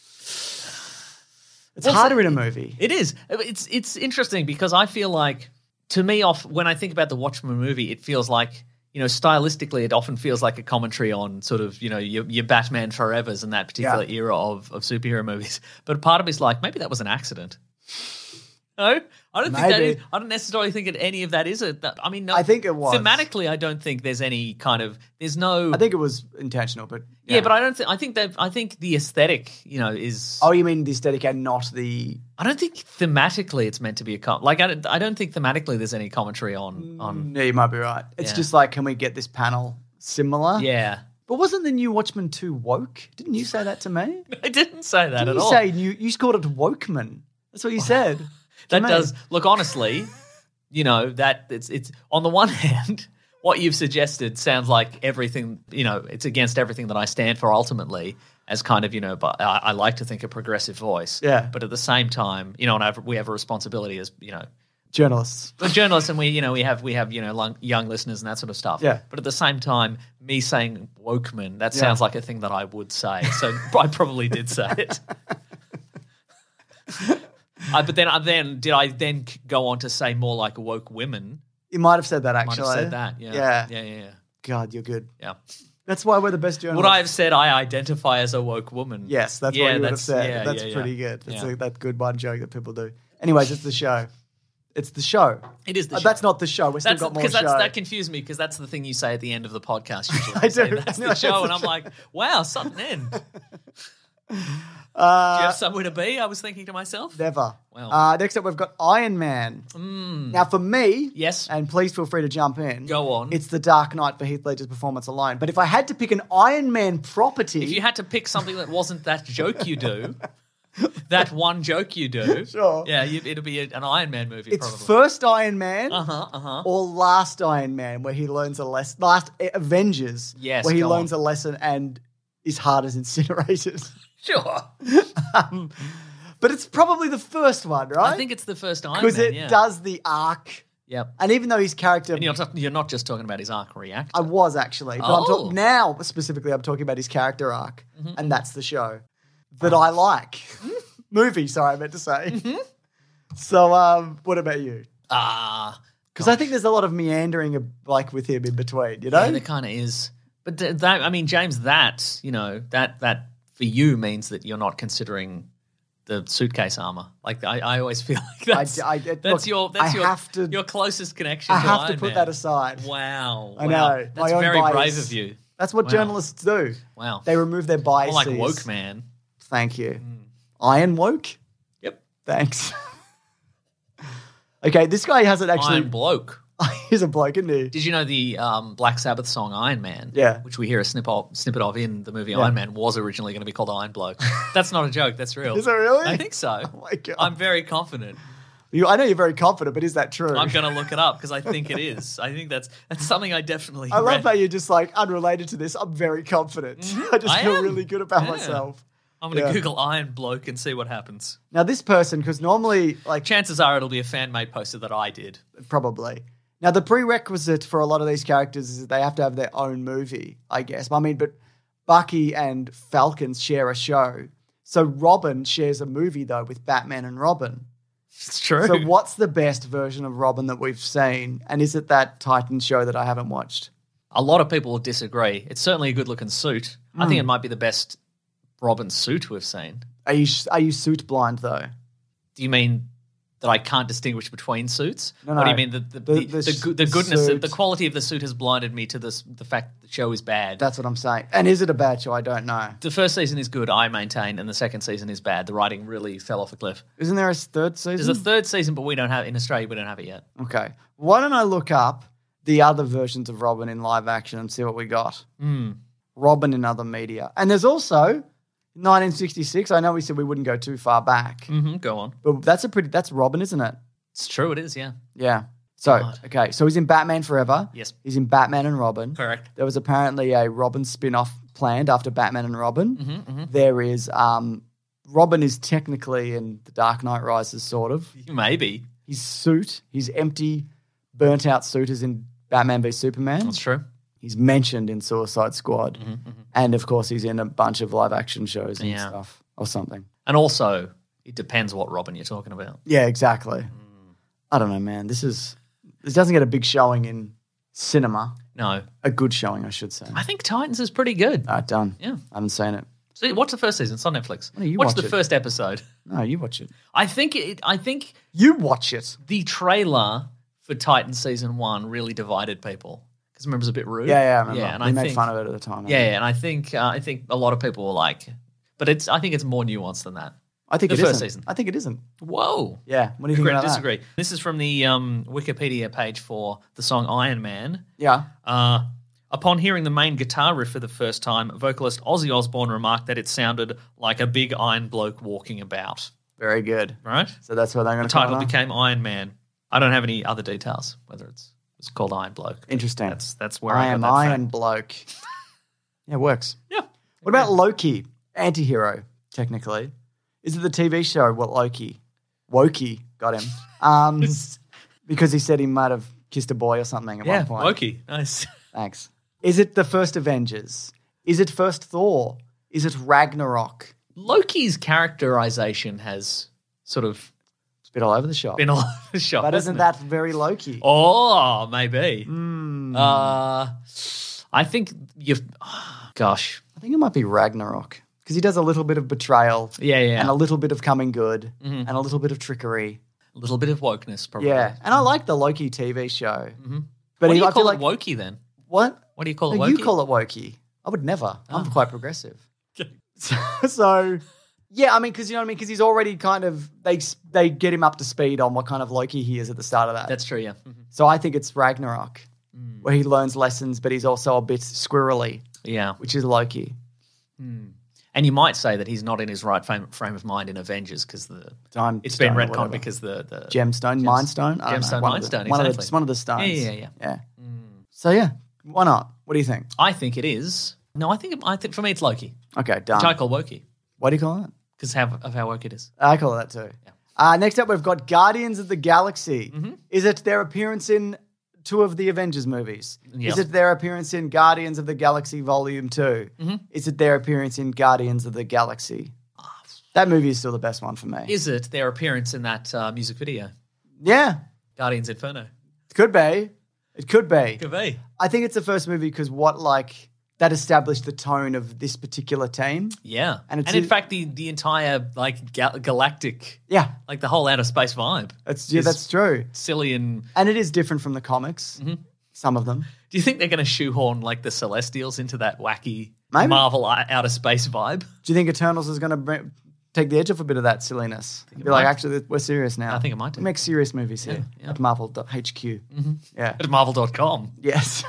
Speaker 3: It's harder in a movie.
Speaker 4: It is. It's interesting because I feel like, to me, when I think about the Watchmen movie, it feels like, you know, stylistically, it often feels like a commentary on sort of, you know, your Batman Forevers and that particular era of superhero movies. But part of me is like, maybe that was an accident. No, I don't think that is. I don't necessarily think that any of that is it. I mean, no,
Speaker 3: I think it was.
Speaker 4: Thematically, I don't think there's any kind of. There's no.
Speaker 3: I think it was intentional, but
Speaker 4: yeah, but I don't think. I think the aesthetic, you know, is.
Speaker 3: Oh, you mean the aesthetic and not the?
Speaker 4: I don't think thematically it's meant to be a like. I don't think thematically there's any commentary on.
Speaker 3: Yeah, you might be right. It's just like, can we get this panel similar?
Speaker 4: Yeah.
Speaker 3: But wasn't the new Watchmen 2 woke? Didn't you say that to me?
Speaker 4: I didn't say that
Speaker 3: Didn't
Speaker 4: at all.
Speaker 3: Say you called it Wokeman. That's what you said.
Speaker 4: That does look, honestly, you know, that it's on the one hand, what you've suggested sounds like everything, you know, it's against everything that I stand for ultimately as kind of, you know, but I like to think a progressive voice.
Speaker 3: Yeah.
Speaker 4: But at the same time, you know, and we have a responsibility as, you know,
Speaker 3: journalists.
Speaker 4: But journalists, and we have you know, young listeners and that sort of stuff.
Speaker 3: Yeah.
Speaker 4: But at the same time, me saying wokeman, that sounds like a thing that I would say. So I probably did say it. But then did I then go on to say more like woke women?
Speaker 3: You might have said that, actually.
Speaker 4: Might have said that, yeah.
Speaker 3: God, you're good.
Speaker 4: Yeah.
Speaker 3: That's why we're the best journalists.
Speaker 4: Would I have said I identify as a woke woman?
Speaker 3: Yes, that's what you would have said.
Speaker 4: Yeah,
Speaker 3: that's
Speaker 4: yeah,
Speaker 3: pretty
Speaker 4: yeah.
Speaker 3: good. That's that good one joke that people do. Anyways, it's the show. It's the show.
Speaker 4: It is the show.
Speaker 3: That's not the show. We've still got more show.
Speaker 4: That confused me because that's the thing you say at the end of the podcast usually.
Speaker 3: I do.
Speaker 4: That's the show, and I'm like, wow, something in. Do you have somewhere to be? I was thinking to myself.
Speaker 3: Never.
Speaker 4: Well.
Speaker 3: Next up, we've got Iron Man. Now, for me,
Speaker 4: yes,
Speaker 3: and please feel free to jump in.
Speaker 4: Go on.
Speaker 3: It's The Dark Knight for Heath Ledger's performance alone. But if I had to pick an Iron Man property,
Speaker 4: if you had to pick something that wasn't that joke you do, that one joke you do,
Speaker 3: sure,
Speaker 4: yeah, it'll be an Iron Man movie.
Speaker 3: It's
Speaker 4: probably.
Speaker 3: First Iron Man, or Last Iron Man, where he learns a lesson. Last Avengers,
Speaker 4: yes,
Speaker 3: where he learns a lesson and his heart is incinerated.
Speaker 4: Sure.
Speaker 3: But it's probably the first one, right?
Speaker 4: I think it's the first Iron Man,
Speaker 3: because it does the arc.
Speaker 4: Yep.
Speaker 3: And even though his character...
Speaker 4: And you're not just talking about his arc reactor.
Speaker 3: I was, actually. But now, specifically, I'm talking about his character arc. And that's the show that I like. Movie, sorry, I meant to say. So, what about you? Because I think there's a lot of meandering like with him in between, you know?
Speaker 4: Yeah, there kind of is. But that, I mean, James, that, you know, that for you means that you're not considering the suitcase armor. Like I always feel like that's your closest connection.
Speaker 3: I
Speaker 4: to
Speaker 3: have
Speaker 4: Iron
Speaker 3: to put
Speaker 4: Man.
Speaker 3: that aside.
Speaker 4: Wow,
Speaker 3: I know.
Speaker 4: That's very brave of you.
Speaker 3: That's what journalists do.
Speaker 4: Wow,
Speaker 3: they remove their biases.
Speaker 4: More like woke man.
Speaker 3: Thank you. Iron woke.
Speaker 4: Yep.
Speaker 3: Thanks. Okay, this guy hasn't actually.
Speaker 4: Iron bloke.
Speaker 3: He's a bloke, isn't he?
Speaker 4: Did you know the Black Sabbath song Iron Man?
Speaker 3: Yeah.
Speaker 4: Which we hear a snippet of in the movie Iron Man was originally going to be called Iron Bloke. That's not a joke. That's real.
Speaker 3: Is it really?
Speaker 4: I think so.
Speaker 3: Oh my God.
Speaker 4: I'm very confident.
Speaker 3: I know you're very confident, but is that true?
Speaker 4: I'm going to look it up because I think it is. I think that's something I definitely
Speaker 3: I love how you're just like, unrelated to this, I'm very confident. I just feel really good about myself.
Speaker 4: I'm going to Google Iron Bloke and see what happens.
Speaker 3: Now, this person, because normally, like...
Speaker 4: Chances are it'll be a fan-made poster that I did.
Speaker 3: Probably. Now, the prerequisite for a lot of these characters is that they have to have their own movie, I guess. I mean, but Bucky and Falcon share a show. So Robin shares a movie, though, with Batman and Robin.
Speaker 4: It's true.
Speaker 3: So what's the best version of Robin that we've seen? And is it that Titans show that I haven't watched?
Speaker 4: A lot of people will disagree. It's certainly a good-looking suit. I think it might be the best Robin suit we've seen.
Speaker 3: Are you suit blind, though?
Speaker 4: Do you mean that I can't distinguish between suits?
Speaker 3: No.
Speaker 4: What do you mean? The goodness,
Speaker 3: suit.
Speaker 4: the quality of the suit has blinded me to the fact that the show is bad.
Speaker 3: That's what I'm saying. And is it a bad show? I don't know.
Speaker 4: The first season is good, I maintain, and the second season is bad. The writing really fell off a cliff.
Speaker 3: Isn't there a third season?
Speaker 4: There's a third season, but in Australia, we don't have it yet.
Speaker 3: Okay. Why don't I look up the other versions of Robin in live action and see what we got? Robin in other media. And there's also 1966. I know we said we wouldn't go too far back.
Speaker 4: Go on.
Speaker 3: But that's Robin, isn't it?
Speaker 4: It's true, it is, yeah.
Speaker 3: Yeah. So, okay. So he's in Batman Forever.
Speaker 4: Yes.
Speaker 3: He's in Batman and Robin.
Speaker 4: Correct.
Speaker 3: There was apparently a Robin spin-off planned after Batman and Robin. There is Robin is technically in The Dark Knight Rises, sort of.
Speaker 4: Maybe.
Speaker 3: His suit, his empty, burnt-out suit is in Batman v Superman.
Speaker 4: That's true.
Speaker 3: He's mentioned in Suicide Squad. And, of course, he's in a bunch of live-action shows and stuff or something.
Speaker 4: And also, it depends what Robin you're talking about.
Speaker 3: Yeah, exactly. I don't know, man. This doesn't get a big showing in cinema.
Speaker 4: No.
Speaker 3: A good showing, I should say.
Speaker 4: I think Titans is pretty good.
Speaker 3: Done.
Speaker 4: Yeah.
Speaker 3: I haven't seen it.
Speaker 4: So watch the first season. It's on Netflix.
Speaker 3: No, you
Speaker 4: watch
Speaker 3: watch
Speaker 4: the
Speaker 3: it.
Speaker 4: first episode.
Speaker 3: No, you watch it.
Speaker 4: I think
Speaker 3: You watch it.
Speaker 4: the trailer for Titans season 1 really divided people. Because remember, it was a bit rude.
Speaker 3: Yeah, I remember.
Speaker 4: Yeah, and
Speaker 3: we
Speaker 4: I
Speaker 3: made
Speaker 4: think,
Speaker 3: fun of it at the time.
Speaker 4: Yeah, and I think a lot of people were like, but I think it's more nuanced than that.
Speaker 3: I think
Speaker 4: the
Speaker 3: it
Speaker 4: first
Speaker 3: isn't.
Speaker 4: season.
Speaker 3: I think it isn't.
Speaker 4: Whoa.
Speaker 3: Yeah. What do you think
Speaker 4: Agree,
Speaker 3: about
Speaker 4: disagree. This is from the Wikipedia page for the song Iron Man.
Speaker 3: that? Yeah.
Speaker 4: Upon hearing the main guitar riff for the first time, vocalist Ozzy Osbourne remarked that it sounded like a big iron bloke walking about.
Speaker 3: Very good.
Speaker 4: Right?
Speaker 3: So that's what they're going
Speaker 4: The
Speaker 3: to call
Speaker 4: title
Speaker 3: it.
Speaker 4: became Iron Man. I don't have any other details, whether it's called Iron Bloke.
Speaker 3: Interesting.
Speaker 4: That's where I got
Speaker 3: am
Speaker 4: that
Speaker 3: Iron
Speaker 4: fact.
Speaker 3: Bloke. Yeah, it works.
Speaker 4: Yeah.
Speaker 3: What about Loki? Anti-hero, technically. Is it the TV show What Loki? Wokey got him. Because he said he might have kissed a boy or something at one point.
Speaker 4: Loki. Nice.
Speaker 3: Thanks. Is it the first Avengers? Is it first Thor? Is it Ragnarok?
Speaker 4: Loki's characterization has sort of
Speaker 3: It's a bit all over the shop.
Speaker 4: been all over the shop.
Speaker 3: But
Speaker 4: hasn't
Speaker 3: isn't
Speaker 4: it?
Speaker 3: that very Loki?
Speaker 4: Oh, maybe.
Speaker 3: Hmm.
Speaker 4: I think you've. Gosh.
Speaker 3: I think it might be Ragnarok. Because he does a little bit of betrayal.
Speaker 4: Yeah.
Speaker 3: And a little bit of coming good. And a little bit of trickery.
Speaker 4: A little bit of wokeness, probably.
Speaker 3: Yeah. And I like the Loki TV show. But
Speaker 4: What do you
Speaker 3: I
Speaker 4: call
Speaker 3: feel
Speaker 4: it wokey then?
Speaker 3: What?
Speaker 4: What do you call it
Speaker 3: No,
Speaker 4: wokey?
Speaker 3: you call it wokey. I would never. I'm quite progressive. So, yeah, I mean, because you know what I mean? Because he's already kind of, they get him up to speed on what kind of Loki he is at the start of that.
Speaker 4: That's true, yeah.
Speaker 3: So I think it's Ragnarok, where he learns lessons, but he's also a bit squirrely,
Speaker 4: Yeah.
Speaker 3: which is Loki.
Speaker 4: And you might say that he's not in his right frame of mind in Avengers because it's been retconned because the
Speaker 3: Gemstone, Mind Stone? I don't know.
Speaker 4: Gemstone,
Speaker 3: One
Speaker 4: Mind
Speaker 3: of the-
Speaker 4: Stone,
Speaker 3: one of the-
Speaker 4: exactly.
Speaker 3: It's one of the stones.
Speaker 4: Yeah.
Speaker 3: So, yeah, why not? What do you think?
Speaker 4: I think it is. No, I think for me it's Loki,
Speaker 3: Okay, done.
Speaker 4: which I call wokey
Speaker 3: What do you call it?
Speaker 4: because of how woke it is.
Speaker 3: I call it that too. Next up, we've got Guardians of the Galaxy. Is it their appearance in 2 of the Avengers movies?
Speaker 4: Yep.
Speaker 3: Is it their appearance in Guardians of the Galaxy Volume 2? Is it their appearance in Guardians of the Galaxy? That movie is still the best one for me.
Speaker 4: Is it their appearance in that music video,
Speaker 3: Yeah,
Speaker 4: Guardians Inferno?
Speaker 3: it could be. It could be.
Speaker 4: Could be.
Speaker 3: I think it's the first movie because that established the tone of this particular team.
Speaker 4: Yeah,
Speaker 3: And
Speaker 4: and in fact, the entire galactic,
Speaker 3: Yeah,
Speaker 4: like the whole outer space vibe.
Speaker 3: that's true.
Speaker 4: Silly and.
Speaker 3: And it is different from the comics, some of them.
Speaker 4: Do you think they're going to shoehorn like the Celestials into that wacky
Speaker 3: Maybe.
Speaker 4: Marvel outer space vibe?
Speaker 3: Do you think Eternals is going to take the edge off a bit of that silliness? Be like,
Speaker 4: might.
Speaker 3: actually, we're serious now.
Speaker 4: I think it might do.
Speaker 3: We make serious movies here
Speaker 4: Yeah.
Speaker 3: at Marvel.hq. Yeah.
Speaker 4: At Marvel.com.
Speaker 3: Yes.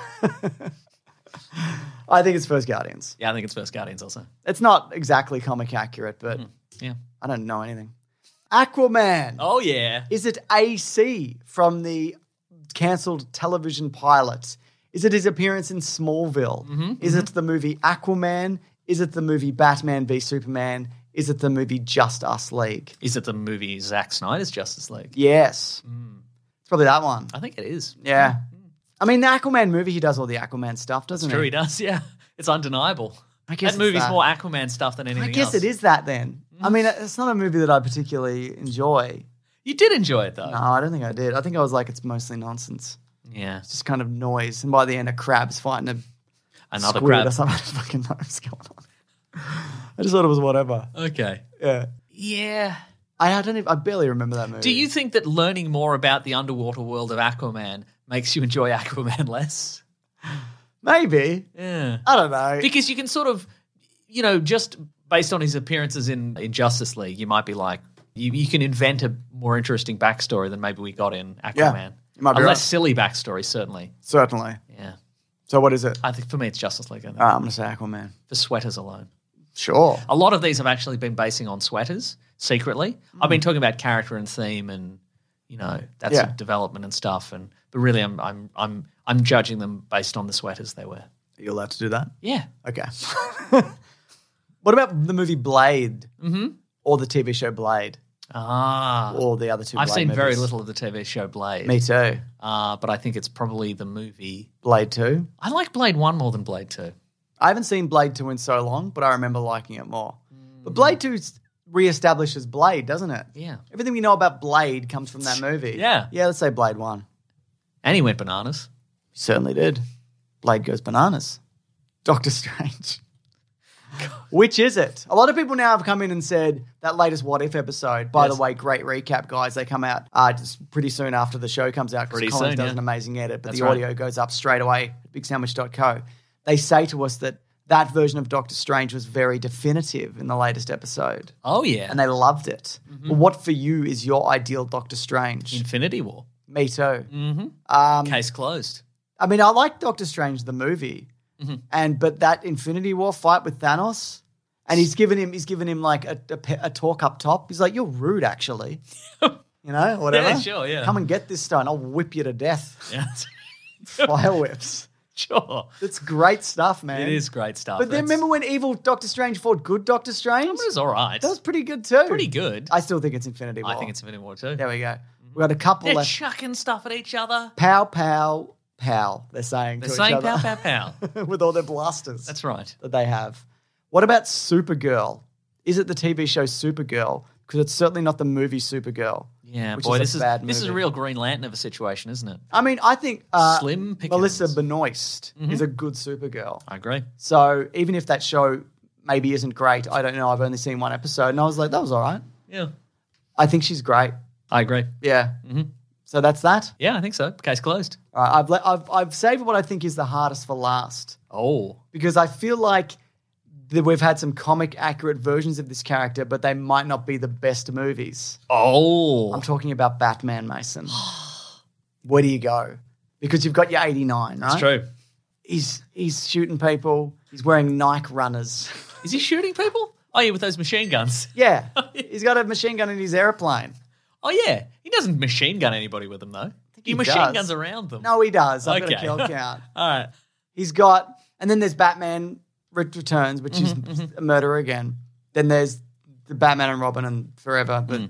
Speaker 3: I think it's first Guardians.
Speaker 4: Yeah, I think it's first Guardians also.
Speaker 3: It's not exactly comic accurate, but
Speaker 4: Yeah.
Speaker 3: I don't know anything. Aquaman.
Speaker 4: Oh yeah.
Speaker 3: Is it AC from the cancelled television pilot? Is it his appearance in Smallville? Is it the movie Aquaman? Is it the movie Batman v Superman? Is it the movie Just Us League?
Speaker 4: Is it the movie Zack Snyder's Justice League?
Speaker 3: Yes. It's probably that one.
Speaker 4: I think it is.
Speaker 3: Yeah. I mean, the Aquaman movie, he does all the Aquaman stuff, doesn't
Speaker 4: True,
Speaker 3: he?
Speaker 4: he does. Yeah, it's undeniable.
Speaker 3: I guess
Speaker 4: That movie's
Speaker 3: it's that.
Speaker 4: more Aquaman stuff than anything
Speaker 3: I guess
Speaker 4: else.
Speaker 3: it is that then. I mean, it's not a movie that I particularly enjoy.
Speaker 4: You did enjoy it though.
Speaker 3: No, I don't think I did. I think I was like, it's mostly nonsense.
Speaker 4: Yeah,
Speaker 3: It's just kind of noise. And by the end, a crab's fighting a
Speaker 4: another
Speaker 3: squid
Speaker 4: crab.
Speaker 3: or something. I don't fucking know what's going on. I just thought it was whatever.
Speaker 4: Okay.
Speaker 3: Yeah.
Speaker 4: Yeah.
Speaker 3: I barely remember that movie.
Speaker 4: Do you think that learning more about the underwater world of Aquaman makes you enjoy Aquaman less?
Speaker 3: Maybe.
Speaker 4: Yeah.
Speaker 3: I don't know.
Speaker 4: Because you can sort of, just based on his appearances in Justice League, you might be like, you can invent a more interesting backstory than maybe we got in Aquaman.
Speaker 3: you might be
Speaker 4: a
Speaker 3: right.
Speaker 4: less silly backstory, certainly.
Speaker 3: Certainly.
Speaker 4: Yeah.
Speaker 3: So what is it?
Speaker 4: I think for me it's Justice League, I think.
Speaker 3: I'm going to say Aquaman.
Speaker 4: For sweaters alone.
Speaker 3: Sure.
Speaker 4: A lot of these have actually been basing on sweaters secretly. I've been talking about character and theme and that's development and stuff. But really, I'm judging them based on the sweaters they wear.
Speaker 3: Are you allowed to do that?
Speaker 4: Yeah.
Speaker 3: Okay. What about the movie Blade? or the TV show Blade, or the other two
Speaker 4: I've
Speaker 3: Blade
Speaker 4: seen very
Speaker 3: movies.
Speaker 4: little of the TV show Blade.
Speaker 3: Me too.
Speaker 4: But I think it's probably the movie.
Speaker 3: Blade 2.
Speaker 4: I like Blade 1 more than Blade 2.
Speaker 3: I haven't seen Blade 2 in so long, but I remember liking it more. But Blade 2 reestablishes Blade, doesn't it?
Speaker 4: Yeah.
Speaker 3: Everything we know about Blade comes from that movie.
Speaker 4: Yeah.
Speaker 3: Yeah, let's say Blade 1.
Speaker 4: And he went bananas.
Speaker 3: He certainly did. Blade goes bananas. Doctor Strange. Which is it? A lot of people now have come in and said that latest What If episode, by the way, great recap, guys. They come out just pretty soon after the show comes out because Collins does an amazing edit, but
Speaker 4: That's
Speaker 3: the audio goes up straight away at bigsandwich.co. They say to us that version of Doctor Strange was very definitive in the latest episode.
Speaker 4: Oh, yeah.
Speaker 3: And they loved it. But what for you is your ideal Doctor Strange?
Speaker 4: Infinity War.
Speaker 3: Me too.
Speaker 4: Mm-hmm. Case closed.
Speaker 3: I mean, I like Doctor Strange, the movie. But that Infinity War fight with Thanos, and he's given him like a talk up top. He's like, "You're rude, actually." You know, whatever.
Speaker 4: Yeah, sure, yeah.
Speaker 3: Come and get this stone. I'll whip you to death.
Speaker 4: Yeah.
Speaker 3: Fire whips.
Speaker 4: Sure.
Speaker 3: It's great stuff, man.
Speaker 4: It is great stuff.
Speaker 3: But then remember when evil Doctor Strange fought good Doctor Strange?
Speaker 4: It was all right.
Speaker 3: That was pretty good too.
Speaker 4: Pretty good.
Speaker 3: I still think it's Infinity War.
Speaker 4: I think it's Infinity War too.
Speaker 3: There we go. We got a couple
Speaker 4: They're
Speaker 3: left.
Speaker 4: chucking stuff at each other.
Speaker 3: Pow, pow, pow. They're saying
Speaker 4: They're
Speaker 3: to
Speaker 4: saying
Speaker 3: each other.
Speaker 4: pow, pow, pow.
Speaker 3: With all their blasters.
Speaker 4: That's right.
Speaker 3: That they have. What about Supergirl? Is it the TV show Supergirl? Because it's certainly not the movie Supergirl.
Speaker 4: Yeah,
Speaker 3: which
Speaker 4: boy,
Speaker 3: is a bad
Speaker 4: this is a
Speaker 3: movie.
Speaker 4: real Green Lantern of a situation, isn't it?
Speaker 3: I mean, I think
Speaker 4: Slim Pickens.
Speaker 3: Melissa Benoist is a good Supergirl.
Speaker 4: I agree.
Speaker 3: So even if that show maybe isn't great, I don't know. I've only seen one episode, and I was like, that was all right.
Speaker 4: Yeah.
Speaker 3: I think she's great.
Speaker 4: I agree.
Speaker 3: Yeah. So that's that.
Speaker 4: Yeah, I think so. Case closed.
Speaker 3: All right, I've saved what I think is the hardest for last
Speaker 4: Oh.
Speaker 3: because I feel like we've had some comic accurate versions of this character, but they might not be the best movies.
Speaker 4: Oh.
Speaker 3: I'm talking about Batman, Mason. Where do you go? Because you've got your 89, right?
Speaker 4: It's true.
Speaker 3: He's shooting people. He's wearing Nike runners.
Speaker 4: Is he shooting people? Oh, yeah, with those machine guns.
Speaker 3: Yeah. He's got a machine gun in his airplane.
Speaker 4: Oh, yeah. He doesn't machine gun anybody with them, though. He machine
Speaker 3: does.
Speaker 4: guns around them.
Speaker 3: No, he does. I've got a
Speaker 4: Okay.
Speaker 3: kill count.
Speaker 4: All right.
Speaker 3: He's got, and then there's Batman Returns, which is a murderer again. Then there's the Batman and Robin and Forever, but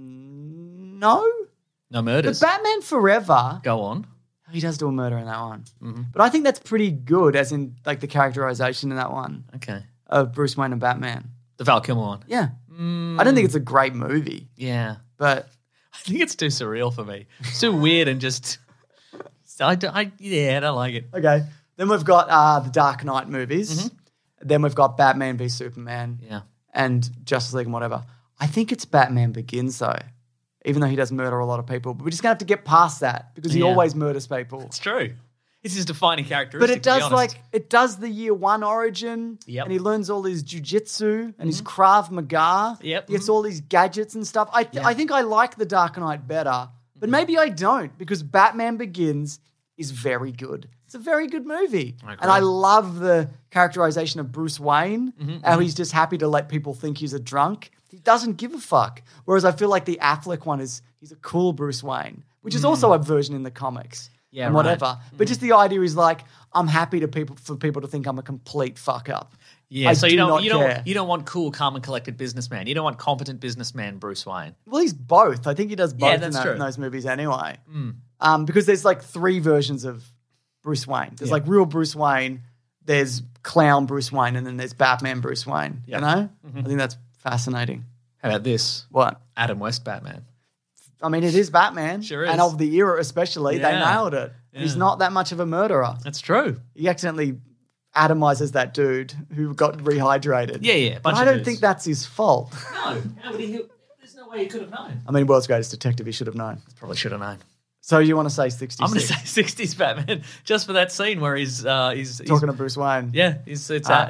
Speaker 3: no.
Speaker 4: No
Speaker 3: But
Speaker 4: murders.
Speaker 3: Batman Forever,
Speaker 4: Go on.
Speaker 3: he does do a murder in that one. But I think that's pretty good, as in like the characterization in that one
Speaker 4: Okay.
Speaker 3: of Bruce Wayne and Batman.
Speaker 4: The Val Kilmer one.
Speaker 3: Yeah. I don't think it's a great movie,
Speaker 4: Yeah.
Speaker 3: but
Speaker 4: I think it's too surreal for me. It's too weird and just... I don't like it.
Speaker 3: okay. Then we've got the Dark Knight movies. Then we've got Batman v Superman.
Speaker 4: Yeah.
Speaker 3: And Justice League and whatever. I think it's Batman Begins though, even though he does murder a lot of people. But we're just going to have to get past that because he
Speaker 4: Yeah.
Speaker 3: always murders people.
Speaker 4: It's true. It's his defining characteristic,
Speaker 3: But it
Speaker 4: to be
Speaker 3: does
Speaker 4: honest.
Speaker 3: it does the year one origin,
Speaker 4: Yep.
Speaker 3: and he learns all his jujitsu and his Krav Maga.
Speaker 4: Yep.
Speaker 3: He gets all these gadgets and stuff. I think I like The Dark Knight better, but maybe I don't because Batman Begins is very good. It's a very good movie. And I love the characterization of Bruce Wayne, how he's just happy to let people think he's a drunk. He doesn't give a fuck. Whereas I feel like the Affleck one he's a cool Bruce Wayne, which is also a version in the comics.
Speaker 4: Yeah,
Speaker 3: and
Speaker 4: right.
Speaker 3: whatever. But just the idea is like, I'm happy for people to think I'm a complete fuck up.
Speaker 4: Yeah,
Speaker 3: I
Speaker 4: so
Speaker 3: do
Speaker 4: you
Speaker 3: not care.
Speaker 4: don't want cool, calm, and collected businessman. You don't want competent businessman Bruce Wayne.
Speaker 3: Well, he's both. I think he does both
Speaker 4: that's
Speaker 3: in
Speaker 4: true.
Speaker 3: those movies anyway. Because there's like three versions of Bruce Wayne. There's like real Bruce Wayne, there's clown Bruce Wayne, and then there's Batman Bruce Wayne. You know? I think that's fascinating.
Speaker 4: How about this?
Speaker 3: What?
Speaker 4: Adam West Batman.
Speaker 3: I mean, it is Batman.
Speaker 4: Sure is.
Speaker 3: And of the era especially, they
Speaker 4: Yeah.
Speaker 3: nailed it. He's not that much of a murderer.
Speaker 4: That's true.
Speaker 3: He accidentally atomizes that dude who got rehydrated.
Speaker 4: Yeah.
Speaker 3: But I don't think that's his fault.
Speaker 4: No. There's no way he could have known.
Speaker 3: I mean, World's Greatest Detective, he should have known.
Speaker 4: Probably should have known.
Speaker 3: So you want to say 66?
Speaker 4: I'm going to say 60s Batman just for that scene where he's
Speaker 3: talking to Bruce Wayne.
Speaker 4: Yeah, it's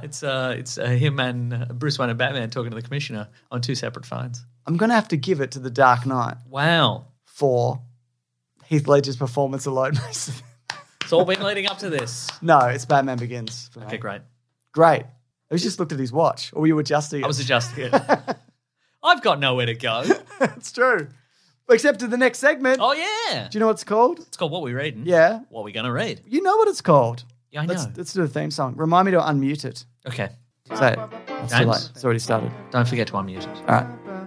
Speaker 4: him and Bruce Wayne and Batman talking to the commissioner on two separate phones.
Speaker 3: I'm going to have to give it to The Dark Knight
Speaker 4: Wow.
Speaker 3: for Heath Ledger's performance alone.
Speaker 4: It's all been leading up to this.
Speaker 3: No, it's Batman Begins. For me.
Speaker 4: Okay, great.
Speaker 3: Great. He just looked at his watch. Or were you adjusting it?
Speaker 4: I was adjusting it. I've got nowhere to go.
Speaker 3: It's true. Except to the next segment.
Speaker 4: Oh, yeah.
Speaker 3: Do you know what it's called?
Speaker 4: It's called What We Reading.
Speaker 3: Yeah.
Speaker 4: What are we going to read?
Speaker 3: You know what it's called.
Speaker 4: Yeah, I know.
Speaker 3: Let's do a theme song. Remind me to unmute it.
Speaker 4: Okay.
Speaker 3: Say it. It's too
Speaker 4: James?
Speaker 3: late. It's already started.
Speaker 4: Don't forget to unmute it.
Speaker 3: All right.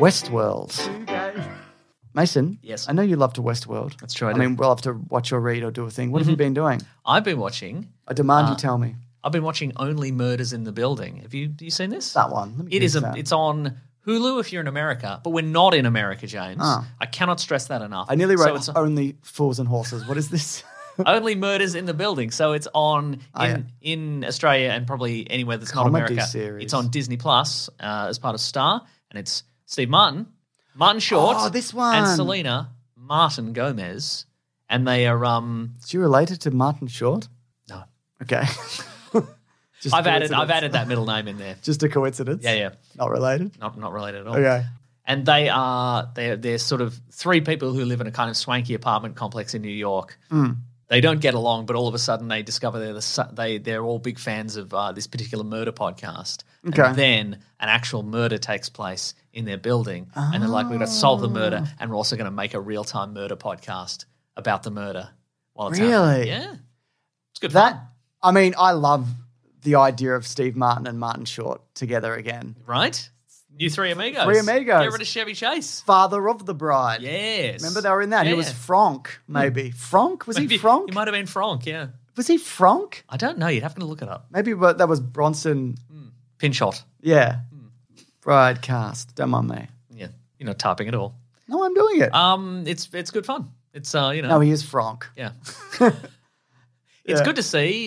Speaker 3: Westworld. Mason?
Speaker 4: Yes.
Speaker 3: I know you love to Westworld.
Speaker 4: That's true, I
Speaker 3: I
Speaker 4: do.
Speaker 3: mean, we'll have to watch or read or do a thing. What have you been doing?
Speaker 4: I've been watching.
Speaker 3: I demand you tell me.
Speaker 4: I've been watching Only Murders in the Building. Have you seen this?
Speaker 3: That one. Let me
Speaker 4: It is.
Speaker 3: guess that.
Speaker 4: It's on Hulu if you're in America, but we're not in America, James.
Speaker 3: Ah.
Speaker 4: I cannot stress that enough.
Speaker 3: I nearly
Speaker 4: So
Speaker 3: wrote
Speaker 4: it's
Speaker 3: Only Fools and Horses. What is this?
Speaker 4: Only Murders in the Building. So it's on in Australia and probably anywhere that's not
Speaker 3: Comedy
Speaker 4: America.
Speaker 3: series.
Speaker 4: It's on Disney Plus as part of Star, and it's Steve Martin, Martin Short,
Speaker 3: Oh, this one.
Speaker 4: and Selena Martin Gomez, and they are
Speaker 3: Is she related to Martin Short?
Speaker 4: no.
Speaker 3: Okay. Just
Speaker 4: I've
Speaker 3: coincidence.
Speaker 4: added that middle name in there.
Speaker 3: Just a coincidence?
Speaker 4: Yeah.
Speaker 3: Not related?
Speaker 4: Not related at all.
Speaker 3: Okay.
Speaker 4: And they're sort of three people who live in a kind of swanky apartment complex in New York. They don't get along, but all of a sudden they discover they're all big fans of this particular murder podcast.
Speaker 3: Okay.
Speaker 4: And then an actual murder takes place in their building, and they're like, "We've got to solve the murder, and we're also going to make a real-time murder podcast about the murder." While it's happening.
Speaker 3: Really?
Speaker 4: Yeah, it's good fun,
Speaker 3: I mean, I love the idea of Steve Martin and Martin Short together again.
Speaker 4: right? You Three Amigos.
Speaker 3: Three Amigos.
Speaker 4: Get rid of Chevy Chase.
Speaker 3: Father of the Bride.
Speaker 4: Yes.
Speaker 3: Remember they were in that? He
Speaker 4: Yeah.
Speaker 3: was Frank, maybe. Frank? Was
Speaker 4: Maybe-
Speaker 3: he Frank?
Speaker 4: He might have been Frank, yeah.
Speaker 3: Was he Frank?
Speaker 4: I don't know. You'd have to look it up.
Speaker 3: Maybe but that was Bronson.
Speaker 4: Pinshot.
Speaker 3: Yeah. Bride cast. Don't mind me.
Speaker 4: Yeah. You're not typing at all.
Speaker 3: No, I'm doing it.
Speaker 4: It's good fun. It's you know.
Speaker 3: No, he is Frank.
Speaker 4: Yeah. It's good to see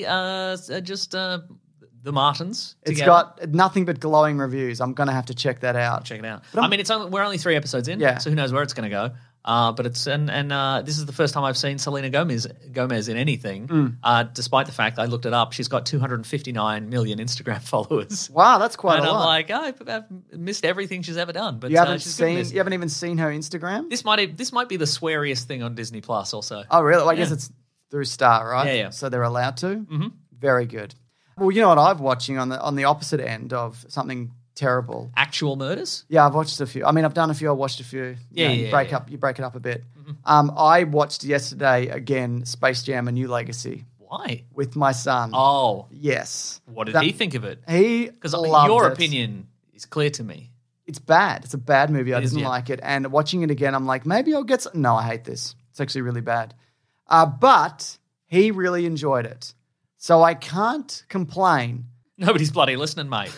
Speaker 4: the Martins
Speaker 3: It's
Speaker 4: together.
Speaker 3: got nothing but glowing reviews. I'm going to have to check that out.
Speaker 4: Check it out.
Speaker 3: But
Speaker 4: I mean, we're only 3 episodes in,
Speaker 3: Yeah.
Speaker 4: so who knows where it's going to go. But it's and this is the first time I've seen Selena Gomez in anything. Despite the fact I looked it up, she's got 259 million Instagram followers.
Speaker 3: Wow, that's quite
Speaker 4: And
Speaker 3: a
Speaker 4: I'm
Speaker 3: lot.
Speaker 4: like, I've missed everything she's ever done. But
Speaker 3: you haven't
Speaker 4: she's good in
Speaker 3: seen.
Speaker 4: this.
Speaker 3: You haven't even seen her Instagram.
Speaker 4: This might be the sweariest thing on Disney Plus. Also,
Speaker 3: Oh, really? Well, I guess
Speaker 4: Yeah.
Speaker 3: it's through Star, right?
Speaker 4: Yeah.
Speaker 3: So they're allowed to. Mm-hmm. Very good. Well, you know what I'm watching on the opposite end of something terrible.
Speaker 4: actual murders.
Speaker 3: Yeah, I've watched a few. I mean, I've done a few. I watched a few.
Speaker 4: Yeah,
Speaker 3: you
Speaker 4: yeah,
Speaker 3: break
Speaker 4: yeah.
Speaker 3: up. You break it up a bit. I watched yesterday again Space Jam: A New Legacy
Speaker 4: Why?
Speaker 3: with my son.
Speaker 4: Oh,
Speaker 3: Yes.
Speaker 4: what did
Speaker 3: That-
Speaker 4: he think of it?
Speaker 3: He
Speaker 4: Because
Speaker 3: loved
Speaker 4: your
Speaker 3: it.
Speaker 4: opinion is clear to me.
Speaker 3: It's bad. It's a bad movie. I
Speaker 4: It is,
Speaker 3: didn't
Speaker 4: yeah.
Speaker 3: like it. And watching it again, I'm like, maybe I'll get some. No, I hate this. It's actually really bad. But he really enjoyed it. So I can't complain.
Speaker 4: Nobody's bloody listening, mate.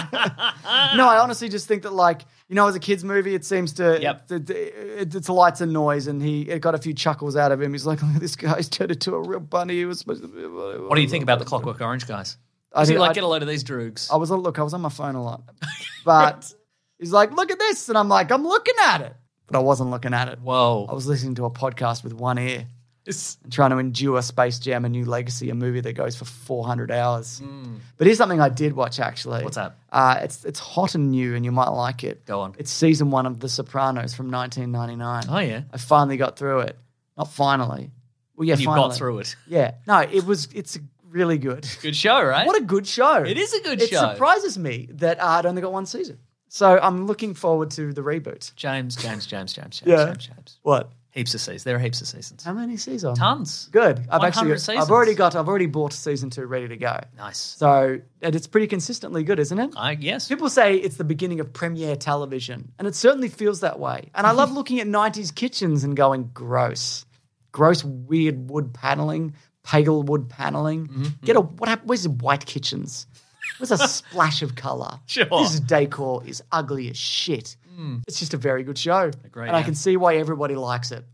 Speaker 3: No, I honestly just think that, like, you know, as a kid's movie, it seems to,
Speaker 4: Yep.
Speaker 3: it's lights and noise, and it got a few chuckles out of him. He's like, look at this guy's turned into a real bunny. He was supposed to be.
Speaker 4: What do you think about the Clockwork Orange guys?
Speaker 3: I
Speaker 4: Is he
Speaker 3: think-
Speaker 4: like,
Speaker 3: I-
Speaker 4: get a load of these droogs?
Speaker 3: I was on my phone a lot. But he's like, look at this. And I'm like, I'm looking at it. But I wasn't looking at it.
Speaker 4: Whoa.
Speaker 3: I was listening to a podcast with one ear.
Speaker 4: It's-
Speaker 3: And trying to endure Space Jam: A New Legacy, a movie that goes for 400 hours. But here's something I did watch, actually.
Speaker 4: What's that?
Speaker 3: It's hot and new, and you might like it.
Speaker 4: Go on.
Speaker 3: It's season 1 of The Sopranos from 1999.
Speaker 4: Oh, yeah.
Speaker 3: I finally got through it. Not finally. Well, yeah,
Speaker 4: You
Speaker 3: finally.
Speaker 4: got through it.
Speaker 3: Yeah. No, it's really good.
Speaker 4: Good show, right?
Speaker 3: What a good show.
Speaker 4: It is a good
Speaker 3: It
Speaker 4: show.
Speaker 3: surprises me that it only got 1 season. So I'm looking forward to the reboot.
Speaker 4: James.
Speaker 3: Yeah. What?
Speaker 4: Heaps of seasons. There are heaps of seasons.
Speaker 3: How many seasons?
Speaker 4: Tons.
Speaker 3: Good. I've
Speaker 4: 100 seasons.
Speaker 3: I've already bought season 2 ready to go.
Speaker 4: Nice.
Speaker 3: So, and it's pretty consistently good, isn't it?
Speaker 4: Yes.
Speaker 3: People say it's the beginning of premiere television, and it certainly feels that way. And I love looking at 90s kitchens and going, gross. Gross, weird wood paneling, pale wood paneling. Where's the white kitchens? Where's a splash of color?
Speaker 4: Sure.
Speaker 3: This decor is ugly as shit. It's just a very good show.
Speaker 4: Agree,
Speaker 3: and I
Speaker 4: yeah.
Speaker 3: can see why everybody likes it.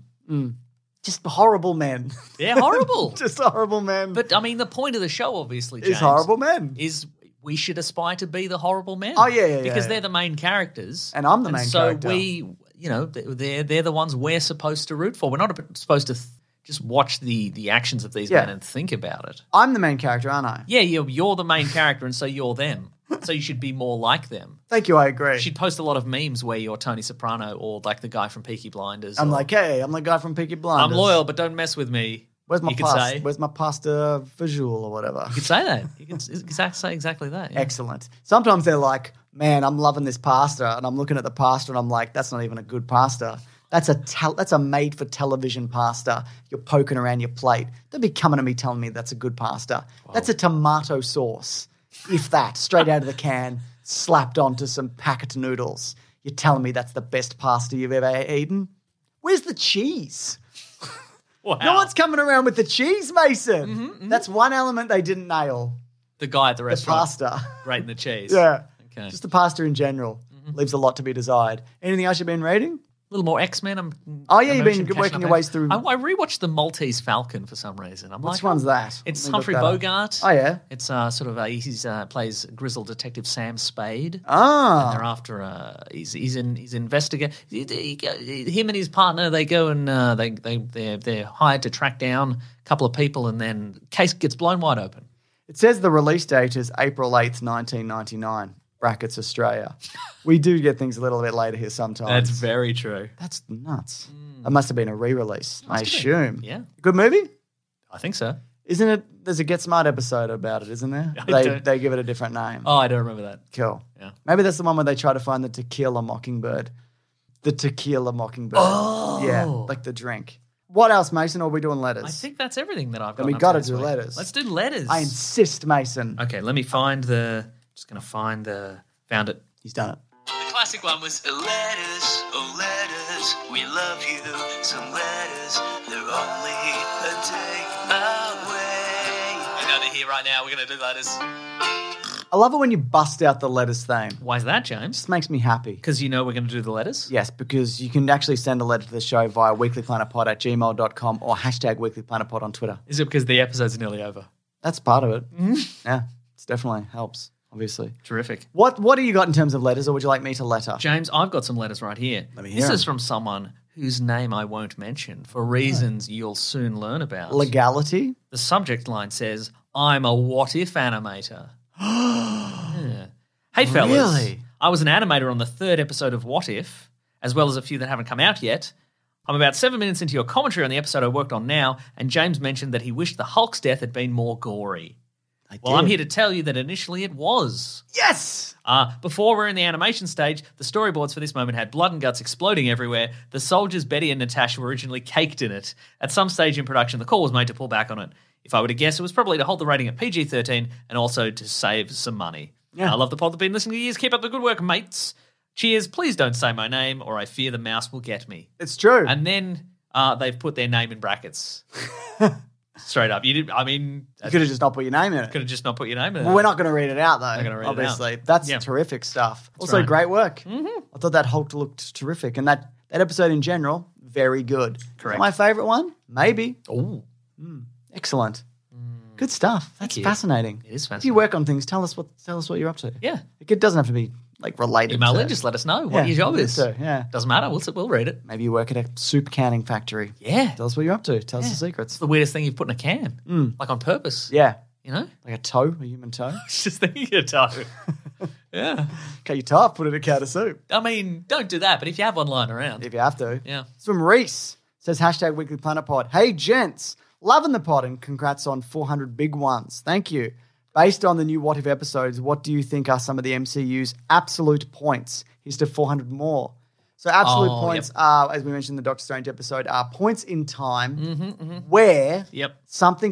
Speaker 3: Just horrible men.
Speaker 4: They're horrible.
Speaker 3: Just horrible men.
Speaker 4: But, I mean, the point of the show, obviously, James,
Speaker 3: It's horrible men.
Speaker 4: is we should aspire to be supposed to be the horrible men.
Speaker 3: Oh, yeah,
Speaker 4: Because
Speaker 3: yeah.
Speaker 4: they're the main characters.
Speaker 3: And I'm the main
Speaker 4: so
Speaker 3: character.
Speaker 4: they're the ones we're supposed to root for. We're not supposed to just watch the actions of these
Speaker 3: Yeah.
Speaker 4: men and think about it.
Speaker 3: I'm the main character, aren't I?
Speaker 4: Yeah, you're the main character, and so you're them. So you should be more like them.
Speaker 3: Thank you, I agree.
Speaker 4: You should post a lot of memes where you're Tony Soprano or like the guy from Peaky Blinders.
Speaker 3: I'm
Speaker 4: or,
Speaker 3: like, hey, I'm the guy from Peaky
Speaker 4: I'm
Speaker 3: Blinders.
Speaker 4: loyal, but don't mess with me.
Speaker 3: Where's my
Speaker 4: you could
Speaker 3: pasta?
Speaker 4: say.
Speaker 3: Where's my pasta visual or whatever?
Speaker 4: You could say that. You could say exactly that. Yeah.
Speaker 3: Excellent. Sometimes they're like, man, I'm loving this pasta, and I'm looking at the pasta, and I'm like, that's not even a good pasta. That's a made for television pasta. You're poking around your plate. Don't be coming to me telling me that's a good pasta. That's a tomato sauce, if that, straight out of the can, slapped onto some packet noodles. You're telling me that's the best pasta you've ever eaten? Where's the cheese?
Speaker 4: Wow.
Speaker 3: No one's coming around with the cheese, Mason. That's one element they didn't nail.
Speaker 4: The guy at the
Speaker 3: The
Speaker 4: restaurant.
Speaker 3: pasta.
Speaker 4: Grating the cheese.
Speaker 3: Yeah.
Speaker 4: Okay.
Speaker 3: Just the pasta in general leaves a lot to be desired. Anything else you've been reading?
Speaker 4: A little more X-Men.
Speaker 3: Oh, yeah, you've been working your ways through.
Speaker 4: I rewatched The Maltese Falcon for some reason.
Speaker 3: Which one's that?
Speaker 4: It's
Speaker 3: Let me look
Speaker 4: Humphrey
Speaker 3: that up.
Speaker 4: Bogart.
Speaker 3: Oh, yeah?
Speaker 4: It's sort of he plays grizzled detective Sam Spade.
Speaker 3: Ah.
Speaker 4: And they're after he's investigating. Him and his partner, they go and they're hired to track down a couple of people, and then case gets blown wide open.
Speaker 3: It says the release date is April 8th, 1999. Brackets Australia. We do get things a little bit later here sometimes.
Speaker 4: That's very true.
Speaker 3: That's nuts. That must have been a re-release, I assume.
Speaker 4: Yeah.
Speaker 3: Good movie?
Speaker 4: I think so.
Speaker 3: Isn't it? There's a Get Smart episode about it, isn't there?
Speaker 4: I don't-
Speaker 3: They give it a different name.
Speaker 4: Oh, I don't remember that.
Speaker 3: Cool.
Speaker 4: Yeah.
Speaker 3: Maybe that's the one where they try to find the tequila mockingbird. The tequila mockingbird.
Speaker 4: Oh.
Speaker 3: Yeah, like the drink. What else, Mason? Or are we doing letters?
Speaker 4: I think that's everything that I've got.
Speaker 3: Then we
Speaker 4: up
Speaker 3: got
Speaker 4: to
Speaker 3: to
Speaker 4: this
Speaker 3: do
Speaker 4: week.
Speaker 3: letters.
Speaker 4: Let's do letters.
Speaker 3: I insist, Mason.
Speaker 4: Okay, let me find the. Just going to find the. Found it.
Speaker 3: He's done it.
Speaker 4: The classic one was.
Speaker 5: Letters, oh letters, we love you. Some letters, they're only a day away.
Speaker 4: I know they're here right now. We're going to do letters.
Speaker 3: I love it when you bust out the letters theme. It
Speaker 4: Why is that, James?
Speaker 3: just makes me happy.
Speaker 4: Because you know we're going to do the letters?
Speaker 3: Yes, because you can actually send a letter to the show via weeklyplanetpod@gmail.com or hashtag weeklyplanetpod on Twitter.
Speaker 4: Is it because the episode's nearly over?
Speaker 3: That's part of it. Yeah, it definitely helps, obviously.
Speaker 4: Terrific.
Speaker 3: What do you got in terms of letters, or would you like me to letter?
Speaker 4: James, I've got some letters right here.
Speaker 3: Let me hear
Speaker 4: This
Speaker 3: 'em.
Speaker 4: is from someone whose name I won't mention for reasons you'll soon learn about.
Speaker 3: Legality?
Speaker 4: The subject line says, I'm a what-if animator. Yeah. Hey, fellas.
Speaker 3: Really?
Speaker 4: I was an animator on the 3rd episode of What If, as well as a few that haven't come out yet. I'm about 7 minutes into your commentary on the episode I worked on now, and James mentioned that he wished the Hulk's death had been more gory. Well, I'm here to tell you that initially it was.
Speaker 3: Yes!
Speaker 4: Before we're in the animation stage, the storyboards for this moment had blood and guts exploding everywhere. The soldiers, Betty and Natasha, were originally caked in it. At some stage in production, the call was made to pull back on it. If I were to guess, it was probably to hold the rating at PG-13 and also to save some money.
Speaker 3: Yeah.
Speaker 4: I love the pod that have been listening for years. Keep up the good work, mates. Cheers. Please don't say my name or I fear the mouse will get me.
Speaker 3: It's true.
Speaker 4: And then they've put their name in brackets. Straight up. You
Speaker 3: could have just not put your name in it.
Speaker 4: Could have just not put your name in it.
Speaker 3: Well, we're not going to read it out, though.
Speaker 4: Not gonna read it
Speaker 3: obviously.
Speaker 4: out.
Speaker 3: That's
Speaker 4: Yeah.
Speaker 3: terrific stuff. Also,
Speaker 4: right.
Speaker 3: great work. Mm-hmm. I thought that Hulk looked terrific. And that episode in general, very good.
Speaker 4: Correct.
Speaker 3: My favourite one? Maybe.
Speaker 4: Oh,
Speaker 3: Excellent. Good stuff. That's
Speaker 4: you.
Speaker 3: fascinating.
Speaker 4: It is
Speaker 3: If you
Speaker 4: fascinating.
Speaker 3: work on things, tell us what you're up to.
Speaker 4: Yeah.
Speaker 3: It doesn't have to be like related.
Speaker 4: Email
Speaker 3: to,
Speaker 4: in, just let us know what your job
Speaker 3: related
Speaker 4: is.
Speaker 3: to, yeah.
Speaker 4: Doesn't matter. We'll read it.
Speaker 3: Maybe you work at a soup canning factory.
Speaker 4: Yeah.
Speaker 3: Tell us what you're up to. Tell us the secrets.
Speaker 4: It's the weirdest thing you've put in a can. Like on purpose.
Speaker 3: Yeah.
Speaker 4: You know?
Speaker 3: Like a toe, a human toe.
Speaker 4: I was just thinking your toe. Yeah.
Speaker 3: Cut your toe off, put it in a can of soup.
Speaker 4: I mean, don't do that, but if you have one lying around.
Speaker 3: If you have to.
Speaker 4: Yeah.
Speaker 3: It's from Reese. Says hashtag Weekly Planet Pod. Hey, gents. Loving the pod and congrats on 400 big ones. Thank you. Based on the new What If episodes, what do you think are some of the MCU's absolute points? Here's to 400 more. So absolute points are, as we mentioned in the Doctor Strange episode, are points in time where something,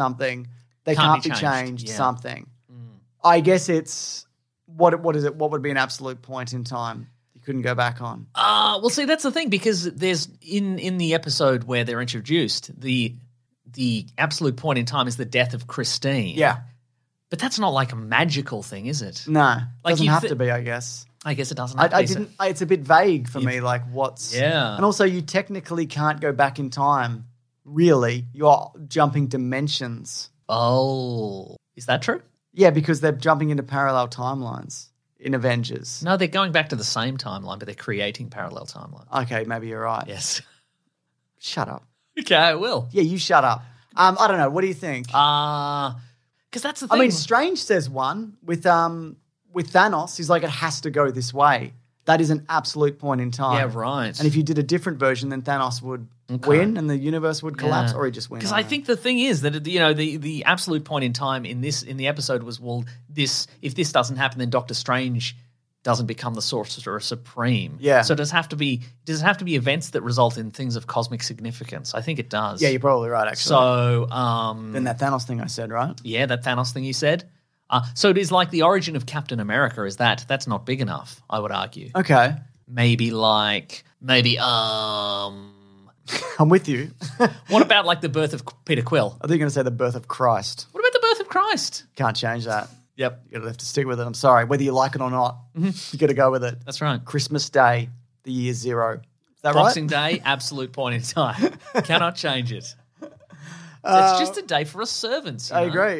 Speaker 3: they can't be changed,
Speaker 4: Yeah.
Speaker 3: something. I guess it's, what is it? What would be an absolute point in time you couldn't go back on?
Speaker 4: Well, see, that's the thing, because there's in the episode where they're introduced, the absolute point in time is the death of Christine.
Speaker 3: Yeah.
Speaker 4: But that's not like a magical thing, is it?
Speaker 3: No.
Speaker 4: Like
Speaker 3: Doesn't
Speaker 4: you
Speaker 3: have
Speaker 4: thi-
Speaker 3: to be, I guess.
Speaker 4: I guess it doesn't have to
Speaker 3: I
Speaker 4: be.
Speaker 3: didn't. It's a bit vague for me. Like what's?
Speaker 4: Yeah.
Speaker 3: And also, you technically can't go back in time. Really, you're jumping dimensions.
Speaker 4: Oh, is that true?
Speaker 3: Yeah, because they're jumping into parallel timelines in Avengers.
Speaker 4: No, they're going back to the same timeline, but they're creating parallel timelines.
Speaker 3: Okay, maybe you're right.
Speaker 4: Yes.
Speaker 3: Shut up.
Speaker 4: Okay, I will.
Speaker 3: Yeah, you shut up. I don't know. What do you think?
Speaker 4: Because that's the thing.
Speaker 3: I mean, Strange says one with Thanos. He's like, it has to go this way. That is an absolute point in time.
Speaker 4: Yeah, right.
Speaker 3: And if you did a different version, then Thanos would win and the universe would collapse, or he'd just win.
Speaker 4: Because I think the thing is that the absolute point in time in the episode was, well, if this doesn't happen, then Doctor Strange doesn't become the Sorcerer Supreme.
Speaker 3: Yeah.
Speaker 4: So does it have to be events that result in things of cosmic significance? I think it does.
Speaker 3: Yeah, you're probably right, actually.
Speaker 4: So
Speaker 3: then that Thanos thing I said, right?
Speaker 4: Yeah, that Thanos thing you said. So it is like the origin of Captain America is that's not big enough, I would argue.
Speaker 3: Okay.
Speaker 4: maybe
Speaker 3: I'm with you.
Speaker 4: what about like the birth of Peter Quill?
Speaker 3: I think you're going to say the birth of Christ.
Speaker 4: What about the birth of Christ?
Speaker 3: Can't change that.
Speaker 4: Yep.
Speaker 3: You're going to have to stick with it. I'm sorry. Whether you like it or not, you got to go with it.
Speaker 4: That's right.
Speaker 3: Christmas Day, the year 0. Is that
Speaker 4: Boxing
Speaker 3: right?
Speaker 4: Day, absolute point in time. Cannot change it. It's just a day for us servants.
Speaker 3: I agree.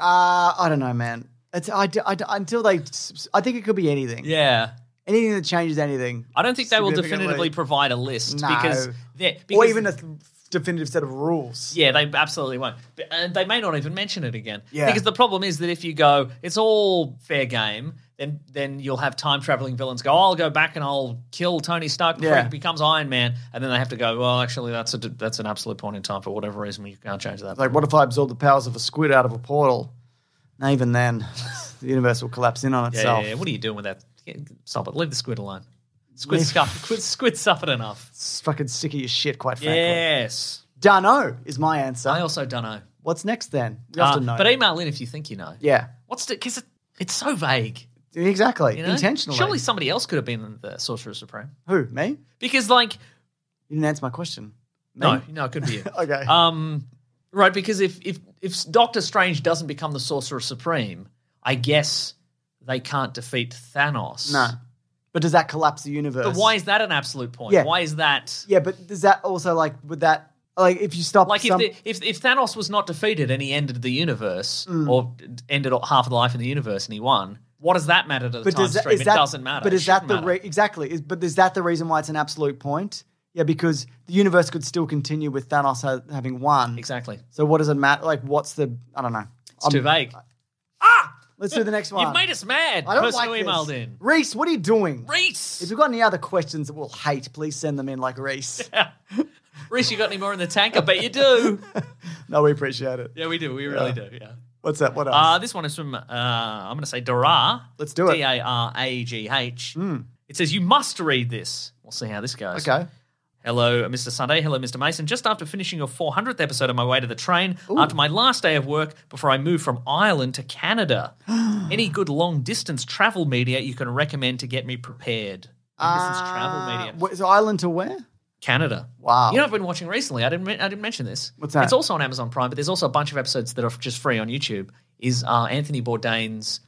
Speaker 3: I don't know, man. Until they, I think it could be anything.
Speaker 4: Yeah.
Speaker 3: Anything that changes anything.
Speaker 4: I don't think they will definitively provide a list because
Speaker 3: or even a definitive set of rules.
Speaker 4: Yeah, they absolutely won't. And they may not even mention it again.
Speaker 3: Yeah.
Speaker 4: Because the problem is that if you go, it's all fair game, then you'll have time-traveling villains go, I'll go back and I'll kill Tony Stark before he becomes Iron Man. And then they have to go, well, actually, that's an absolute point in time for whatever reason. You can't change that.
Speaker 3: Like, what if I absorb the powers of a squid out of a portal? And even then, the universe will collapse in on itself.
Speaker 4: Yeah. What are you doing with that? Stop it. Leave the squid alone. Squid suffered enough.
Speaker 3: It's fucking sick of your shit, quite frankly.
Speaker 4: Yes.
Speaker 3: Dunno is my answer.
Speaker 4: I also don't know.
Speaker 3: What's next then? You have to know.
Speaker 4: But email in if you think you know.
Speaker 3: Yeah.
Speaker 4: Because it's so vague.
Speaker 3: Exactly.
Speaker 4: You know?
Speaker 3: Intentionally.
Speaker 4: Surely somebody else could have been the Sorcerer Supreme.
Speaker 3: Who? Me?
Speaker 4: Because like
Speaker 3: you didn't answer my question.
Speaker 4: Me? No, it could be you.
Speaker 3: Okay.
Speaker 4: Right, because if Doctor Strange doesn't become the Sorcerer Supreme, I guess they can't defeat Thanos.
Speaker 3: No. But does that collapse the universe?
Speaker 4: But why is that an absolute point?
Speaker 3: Yeah.
Speaker 4: Why is that?
Speaker 3: Yeah, but does that also would that if you stop
Speaker 4: if Thanos was not defeated and he ended the universe or ended half of the life in the universe and he won, what does that matter to the time stream? It doesn't matter.
Speaker 3: But is that exactly? But is that the reason why it's an absolute point? Yeah, because the universe could still continue with Thanos having won.
Speaker 4: Exactly.
Speaker 3: So what does it matter? Like, what's the? I don't know.
Speaker 4: It's too vague.
Speaker 3: Let's do the next one.
Speaker 4: You've made us mad.
Speaker 3: I don't
Speaker 4: Person
Speaker 3: like
Speaker 4: who
Speaker 3: this.
Speaker 4: emailed in.
Speaker 3: Reese, what are you doing?
Speaker 4: Reese.
Speaker 3: If you've got any other questions that we'll hate, please send them in like Reese.
Speaker 4: Reese, you got any more in the tank? I bet you do.
Speaker 3: No, we appreciate it.
Speaker 4: Yeah, we do. We really do. Yeah.
Speaker 3: What's that? What else?
Speaker 4: This one is from, I'm going to say Daragh.
Speaker 3: Let's do it.
Speaker 4: Daragh. It says, you must read this. We'll see how this goes.
Speaker 3: Okay.
Speaker 4: Hello, Mr. Sunday. Hello, Mr. Mason. Just after finishing your 400th episode on my way to the train, after my last day of work before I moved from Ireland to Canada, any good long-distance travel media you can recommend to get me prepared? Long-distance travel media.
Speaker 3: So Ireland to where?
Speaker 4: Canada.
Speaker 3: Wow.
Speaker 4: You know, I've been watching recently. I didn't mention this.
Speaker 3: What's that?
Speaker 4: It's also on Amazon Prime, but there's also a bunch of episodes that are just free on YouTube. Is Anthony Bourdain's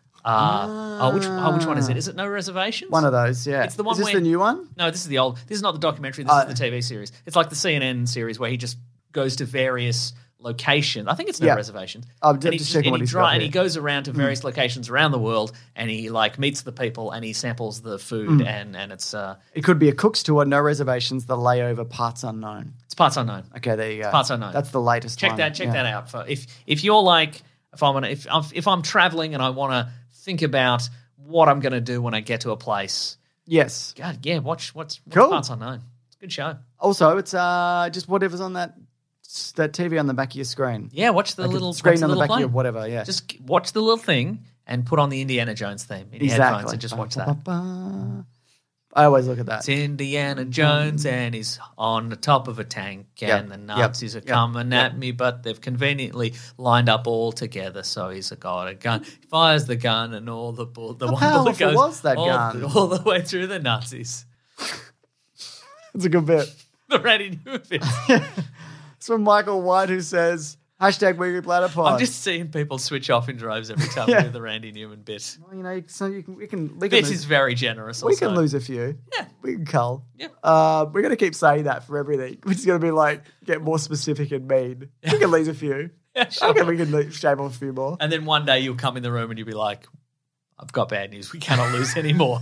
Speaker 4: which one is it? Is it No Reservations?
Speaker 3: One of those, yeah.
Speaker 4: It's the one
Speaker 3: is this the new one?
Speaker 4: No, this is the old. This is not the documentary. This is the TV series. It's like the CNN series where he just goes to various locations. I think it's No Reservations.
Speaker 3: I'm just checking what he's got
Speaker 4: and he
Speaker 3: here.
Speaker 4: goes around to various locations around the world and he like meets the people and he samples the food and it's
Speaker 3: It could be a cook's tour, No Reservations, The Layover, Parts Unknown.
Speaker 4: It's Parts Unknown.
Speaker 3: Okay, there you go.
Speaker 4: Parts Unknown.
Speaker 3: That's the latest
Speaker 4: Check
Speaker 3: one.
Speaker 4: that out. For if you're like if I'm traveling and I want to think about what I'm going to do when I get to a place.
Speaker 3: Yes.
Speaker 4: God, yeah, watch
Speaker 3: Cool.
Speaker 4: Parts Unknown. It's a good show.
Speaker 3: Also, it's just whatever's on that TV on the back of your screen.
Speaker 4: Yeah, watch the
Speaker 3: Like a
Speaker 4: little
Speaker 3: screen on the
Speaker 4: little
Speaker 3: back
Speaker 4: plane.
Speaker 3: of your whatever, yeah.
Speaker 4: Just watch the little thing and put on the Indiana Jones theme in your headphones and just watch that.
Speaker 3: I always look at that.
Speaker 4: It's Indiana Jones and he's on the top of a tank and the Nazis are coming at me, but they've conveniently lined up all together, so he's got a gun. He fires the gun and all the one bullet goes
Speaker 3: was that gun?
Speaker 4: all the way through the Nazis.
Speaker 3: It's a good bit.
Speaker 4: The Randy Newman bit.
Speaker 3: It's from Michael White who says, #Weekly Platypod.
Speaker 4: I'm just seeing people switch off in droves every time we do the Randy Newman bit.
Speaker 3: Well, you know, so we can
Speaker 4: This is very generous.
Speaker 3: We
Speaker 4: also.
Speaker 3: can lose a few.
Speaker 4: Yeah.
Speaker 3: We can cull.
Speaker 4: Yeah.
Speaker 3: We're going to keep saying that for everything. We're just going to be like, get more specific and mean. We can lose a few.
Speaker 4: Yeah, sure.
Speaker 3: Okay, we can shave off a few more.
Speaker 4: And then one day you'll come in the room and you'll be like, I've got bad news. We cannot lose anymore.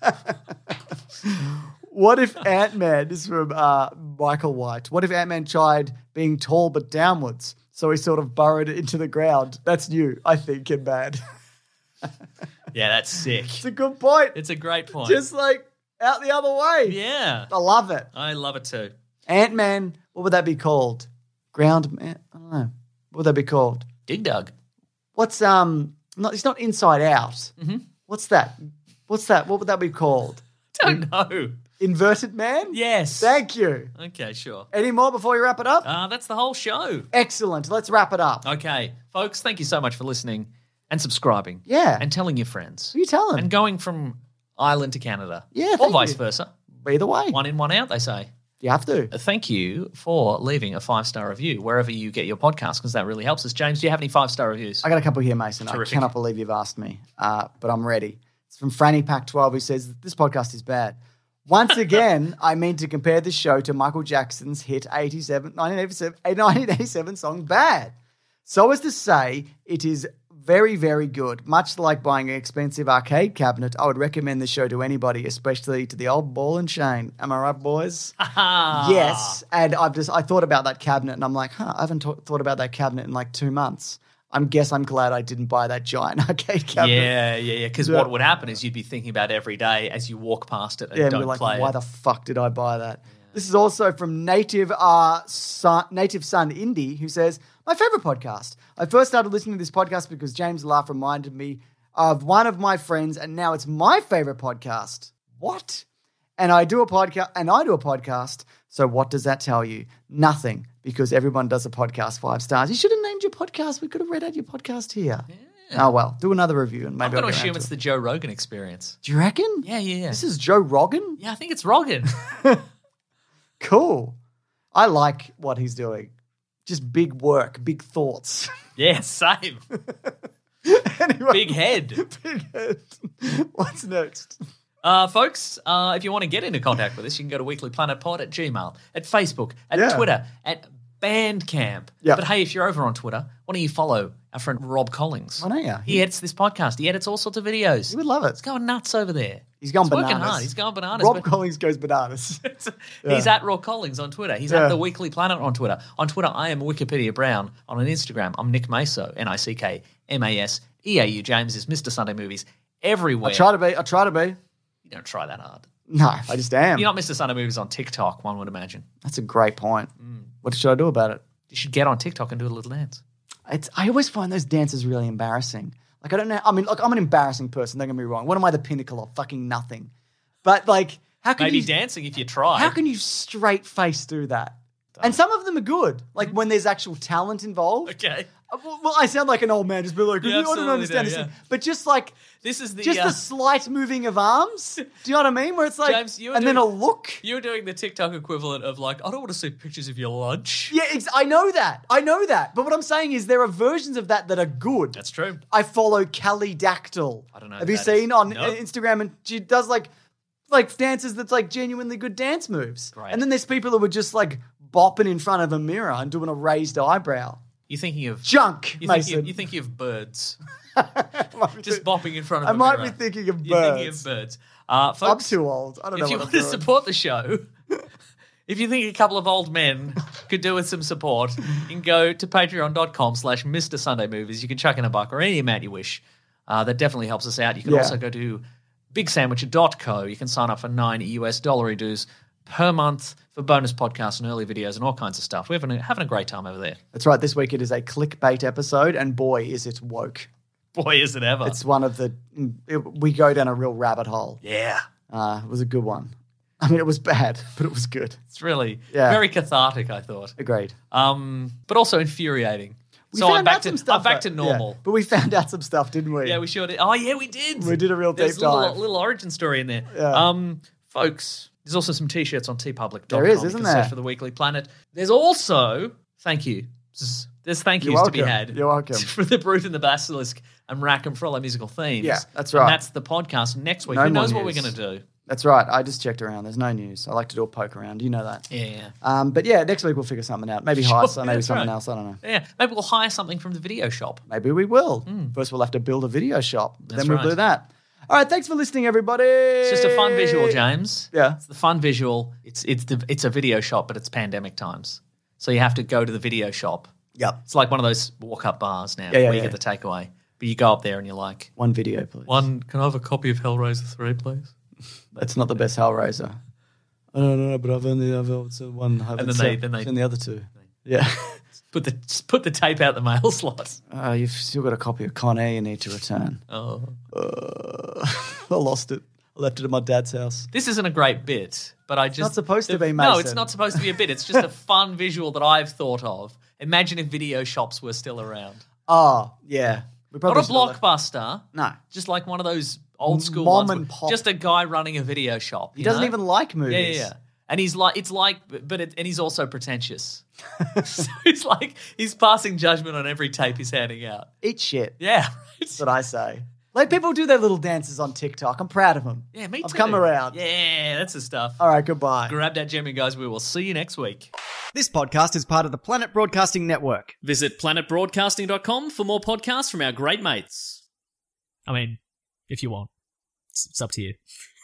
Speaker 3: What if Ant-Man, this is from Michael White, what if Ant-Man tried being tall but downwards? So he sort of burrowed it into the ground. That's new, I think, and bad.
Speaker 4: Yeah, that's sick.
Speaker 3: It's a good point.
Speaker 4: It's a great point.
Speaker 3: Just like out the other way.
Speaker 4: Yeah.
Speaker 3: I love it.
Speaker 4: I love it too.
Speaker 3: Ant-Man, what would that be called? Ground Man? I don't know. What would that be called?
Speaker 4: Dig Dug.
Speaker 3: What's it's not Inside Out.
Speaker 4: Mm-hmm.
Speaker 3: What's that? What would that be called?
Speaker 4: Don't know.
Speaker 3: Inverted Man?
Speaker 4: Yes.
Speaker 3: Thank you.
Speaker 4: Okay, sure.
Speaker 3: Any more before we wrap it up?
Speaker 4: That's the whole show.
Speaker 3: Excellent. Let's wrap it up.
Speaker 4: Okay. Folks, thank you so much for listening and subscribing.
Speaker 3: Yeah.
Speaker 4: And telling your friends.
Speaker 3: Who you telling?
Speaker 4: And going from Ireland to Canada.
Speaker 3: Yeah,
Speaker 4: Or
Speaker 3: thank
Speaker 4: vice
Speaker 3: you.
Speaker 4: versa.
Speaker 3: Either way.
Speaker 4: One in, one out, they say.
Speaker 3: You have to.
Speaker 4: Thank you for leaving a 5-star review wherever you get your podcast, because that really helps us. James, do you have any 5-star reviews?
Speaker 3: I got a couple here, Mason.
Speaker 4: Terrific.
Speaker 3: I cannot believe you've asked me, but I'm ready. It's from Franny Pack 12, who says, this podcast is bad. Once again, I mean to compare this show to Michael Jackson's hit 1987 song Bad. So as to say, it is very, very good. Much like buying an expensive arcade cabinet, I would recommend the show to anybody, especially to the old ball and chain. Am I right, boys? Yes. And I thought about that cabinet, and I'm like, I haven't thought about that cabinet in like 2 months. I'm glad I didn't buy that giant arcade cabinet.
Speaker 4: Yeah. Because what would happen is you'd be thinking about it every day as you walk past it and don't
Speaker 3: be like,
Speaker 4: play
Speaker 3: why
Speaker 4: it.
Speaker 3: the fuck did I buy that? Yeah. This is also from Native Son Indy, who says, my favorite podcast. I first started listening to this podcast because James' laugh reminded me of one of my friends, and now it's my favorite podcast. What? And I do a podcast. So what does that tell you? Nothing, because everyone does a podcast 5 stars. You should have named your podcast. We could have read out your podcast here. Yeah. Oh, well, do another review and maybe
Speaker 4: I'm going to assume it's the Joe Rogan Experience.
Speaker 3: Do you reckon?
Speaker 4: Yeah.
Speaker 3: This is Joe Rogan?
Speaker 4: Yeah, I think it's Rogan.
Speaker 3: Cool. I like what he's doing. Just big work, big thoughts.
Speaker 4: Yeah, same.
Speaker 3: Anyway,
Speaker 4: Big head.
Speaker 3: Big head. What's next?
Speaker 4: Folks, if you want to get into contact with us, you can go to weeklyplanetpod at Gmail, at Facebook, at Twitter, at Bandcamp.
Speaker 3: Yep.
Speaker 4: But hey, if you're over on Twitter, why don't you follow our friend Rob Collins?
Speaker 3: Why don't you?
Speaker 4: He edits this podcast. He edits all sorts of videos.
Speaker 3: You would love it.
Speaker 4: He's going nuts over there.
Speaker 3: He's going bananas.
Speaker 4: Working hard. He's going bananas.
Speaker 3: Rob Collins goes bananas.
Speaker 4: He's at Rob Collins on Twitter. He's at The Weekly Planet on Twitter. On Twitter, I am Wikipedia Brown. On Instagram, I'm Nick Maso, NickMaseeau. James is Mr. Sunday Movies everywhere.
Speaker 3: I try to be.
Speaker 4: You don't try that hard.
Speaker 3: No, I just am.
Speaker 4: You're not Mr. Sunday Movies on TikTok, one would imagine.
Speaker 3: That's a great point. What should I do about it?
Speaker 4: You should get on TikTok and do a little dance.
Speaker 3: I always find those dances really embarrassing. Like, I don't know. I mean, like, I'm an embarrassing person. Don't get me wrong. What am I, the pinnacle of? Fucking nothing. But, like, how can
Speaker 4: Maybe
Speaker 3: you...
Speaker 4: dancing if you try.
Speaker 3: How can you straight face do that? And some of them are good. Like, when there's actual talent involved.
Speaker 4: Okay.
Speaker 3: Well, I sound like an old man, just be like, I don't understand this. But just like,
Speaker 4: this is the
Speaker 3: the slight moving of arms. Do you know what I mean? Where it's like,
Speaker 4: James,
Speaker 3: then a look.
Speaker 4: You're doing the TikTok equivalent of like, I don't want to see pictures of your lunch.
Speaker 3: Yeah, I know that. But what I'm saying is there are versions of that are good.
Speaker 4: That's true.
Speaker 3: I follow Callie Dactyl.
Speaker 4: I don't know.
Speaker 3: Have you seen on Instagram? And she does like dances that's like genuinely good dance moves.
Speaker 4: Great.
Speaker 3: And then there's people who are just like bopping in front of a mirror and doing a raised eyebrow.
Speaker 4: You're thinking of
Speaker 3: junk, Mason.
Speaker 4: You think of birds. Just bopping in front of
Speaker 3: I
Speaker 4: a
Speaker 3: might
Speaker 4: mirror.
Speaker 3: be thinking of birds.
Speaker 4: You're thinking of birds. Folks,
Speaker 3: I'm too old. I don't know
Speaker 4: if you
Speaker 3: what
Speaker 4: want
Speaker 3: I'm
Speaker 4: to
Speaker 3: doing.
Speaker 4: support the show, if you think a couple of old men could do with some support, you can go to patreon.com/Mr. Sunday Movies. You can chuck in $1 or any amount you wish. That definitely helps us out. You can also go to bigsandwich.co. You can sign up for $9 dues per month for bonus podcasts and early videos and all kinds of stuff. We're having a great time over there.
Speaker 3: That's right. This week it is a clickbait episode, and boy, is it woke.
Speaker 4: Boy, is it ever.
Speaker 3: It's one of we go down a real rabbit hole.
Speaker 4: Yeah.
Speaker 3: It was a good one. I mean, it was bad, but it was good.
Speaker 4: It's really very cathartic, I thought.
Speaker 3: Agreed.
Speaker 4: But also infuriating. I'm back to normal.
Speaker 3: Yeah. But we found out some stuff, didn't we?
Speaker 4: Yeah, we sure did. Oh, yeah, we did.
Speaker 3: We did a real deep dive.
Speaker 4: There's a little origin story in there.
Speaker 3: Yeah.
Speaker 4: Folks, there's also some T-shirts on tpublic.com.
Speaker 3: There is, isn't
Speaker 4: you can
Speaker 3: there?
Speaker 4: search for The Weekly Planet. There's also, thank you. There's thank yous to be had.
Speaker 3: You're welcome.
Speaker 4: For The Brute and the Basilisk and Rack and for all our musical themes.
Speaker 3: Yeah, that's right.
Speaker 4: And that's the podcast. Next week, who knows what we're going to do?
Speaker 3: That's right. I just checked around. There's no news. I like to do a poke around. You know that.
Speaker 4: Yeah.
Speaker 3: But yeah, next week we'll figure something out. Maybe hire maybe someone else. I don't know.
Speaker 4: Yeah. Maybe we'll hire something from the video shop.
Speaker 3: Maybe we will. First we'll have to build a video shop.
Speaker 4: That's
Speaker 3: then we'll do that. All right. Thanks for listening, everybody.
Speaker 4: It's just a fun visual, James.
Speaker 3: Yeah.
Speaker 4: It's the fun visual. It's a video shop, but it's pandemic times. So you have to go to the video shop.
Speaker 3: Yep.
Speaker 4: It's like one of those walk-up bars now where you get the takeaway. But you go up there and you're like...
Speaker 3: One video, please.
Speaker 4: Can I have a copy of Hellraiser 3, please?
Speaker 3: That's not the best Hellraiser. I don't know, but I've seen one.
Speaker 4: And then they
Speaker 3: seen the other two. Yeah.
Speaker 4: Put the tape out the mail slot.
Speaker 3: You've still got a copy of Con Air you need to return.
Speaker 4: Oh.
Speaker 3: I lost it. I left it at my dad's house.
Speaker 4: This isn't a great bit, but I just...
Speaker 3: It's not supposed to be, Mason.
Speaker 4: No, it's not supposed to be a bit. It's just a fun visual that I've thought of. Imagine if video shops were still around.
Speaker 3: Oh, yeah.
Speaker 4: Not a blockbuster.
Speaker 3: No.
Speaker 4: Just like one of those old school
Speaker 3: Mom
Speaker 4: ones.
Speaker 3: and pop.
Speaker 4: Just a guy running a video shop.
Speaker 3: He doesn't even like movies.
Speaker 4: Yeah. And he's like, and he's also pretentious. So it's like he's passing judgment on every tape he's handing out.
Speaker 3: Eat shit.
Speaker 4: Yeah,
Speaker 3: That's what I say. Let people do their little dances on TikTok. I'm proud of them.
Speaker 4: Yeah, me too.
Speaker 3: I've come around.
Speaker 4: Yeah, that's the stuff.
Speaker 3: All right, goodbye.
Speaker 4: Grab that gem, guys. We will see you next week.
Speaker 3: This podcast is part of the Planet Broadcasting Network.
Speaker 9: Visit planetbroadcasting.com for more podcasts from our great mates. I mean, if you want. It's up to you.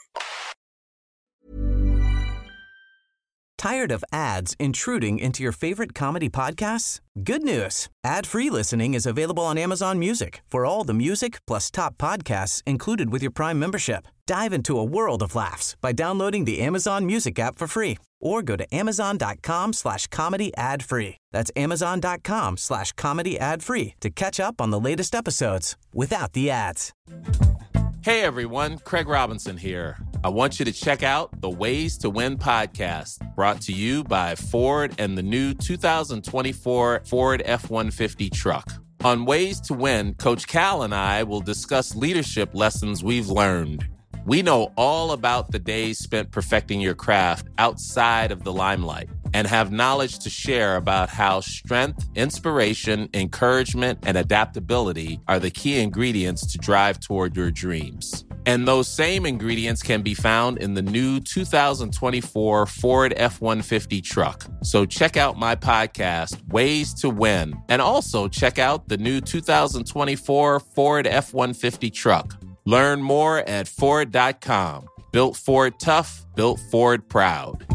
Speaker 1: Tired of ads intruding into your favorite comedy podcasts? Good news. Ad-free listening is available on Amazon Music for all the music plus top podcasts included with your Prime membership. Dive into a world of laughs by downloading the Amazon Music app for free or go to amazon.com/comedy ad-free. That's amazon.com/comedy ad-free to catch up on the latest episodes without the ads.
Speaker 10: Hey everyone, Craig Robinson here. I want you to check out the Ways to Win podcast, brought to you by Ford and the new 2024 Ford F-150 truck. On Ways to Win, Coach Cal and I will discuss leadership lessons we've learned. We know all about the days spent perfecting your craft outside of the limelight and have knowledge to share about how strength, inspiration, encouragement, and adaptability are the key ingredients to drive toward your dreams. And those same ingredients can be found in the new 2024 Ford F-150 truck. So check out my podcast, Ways to Win, and also check out the new 2024 Ford F-150 truck. Learn more at Ford.com. Built Ford tough, built Ford proud.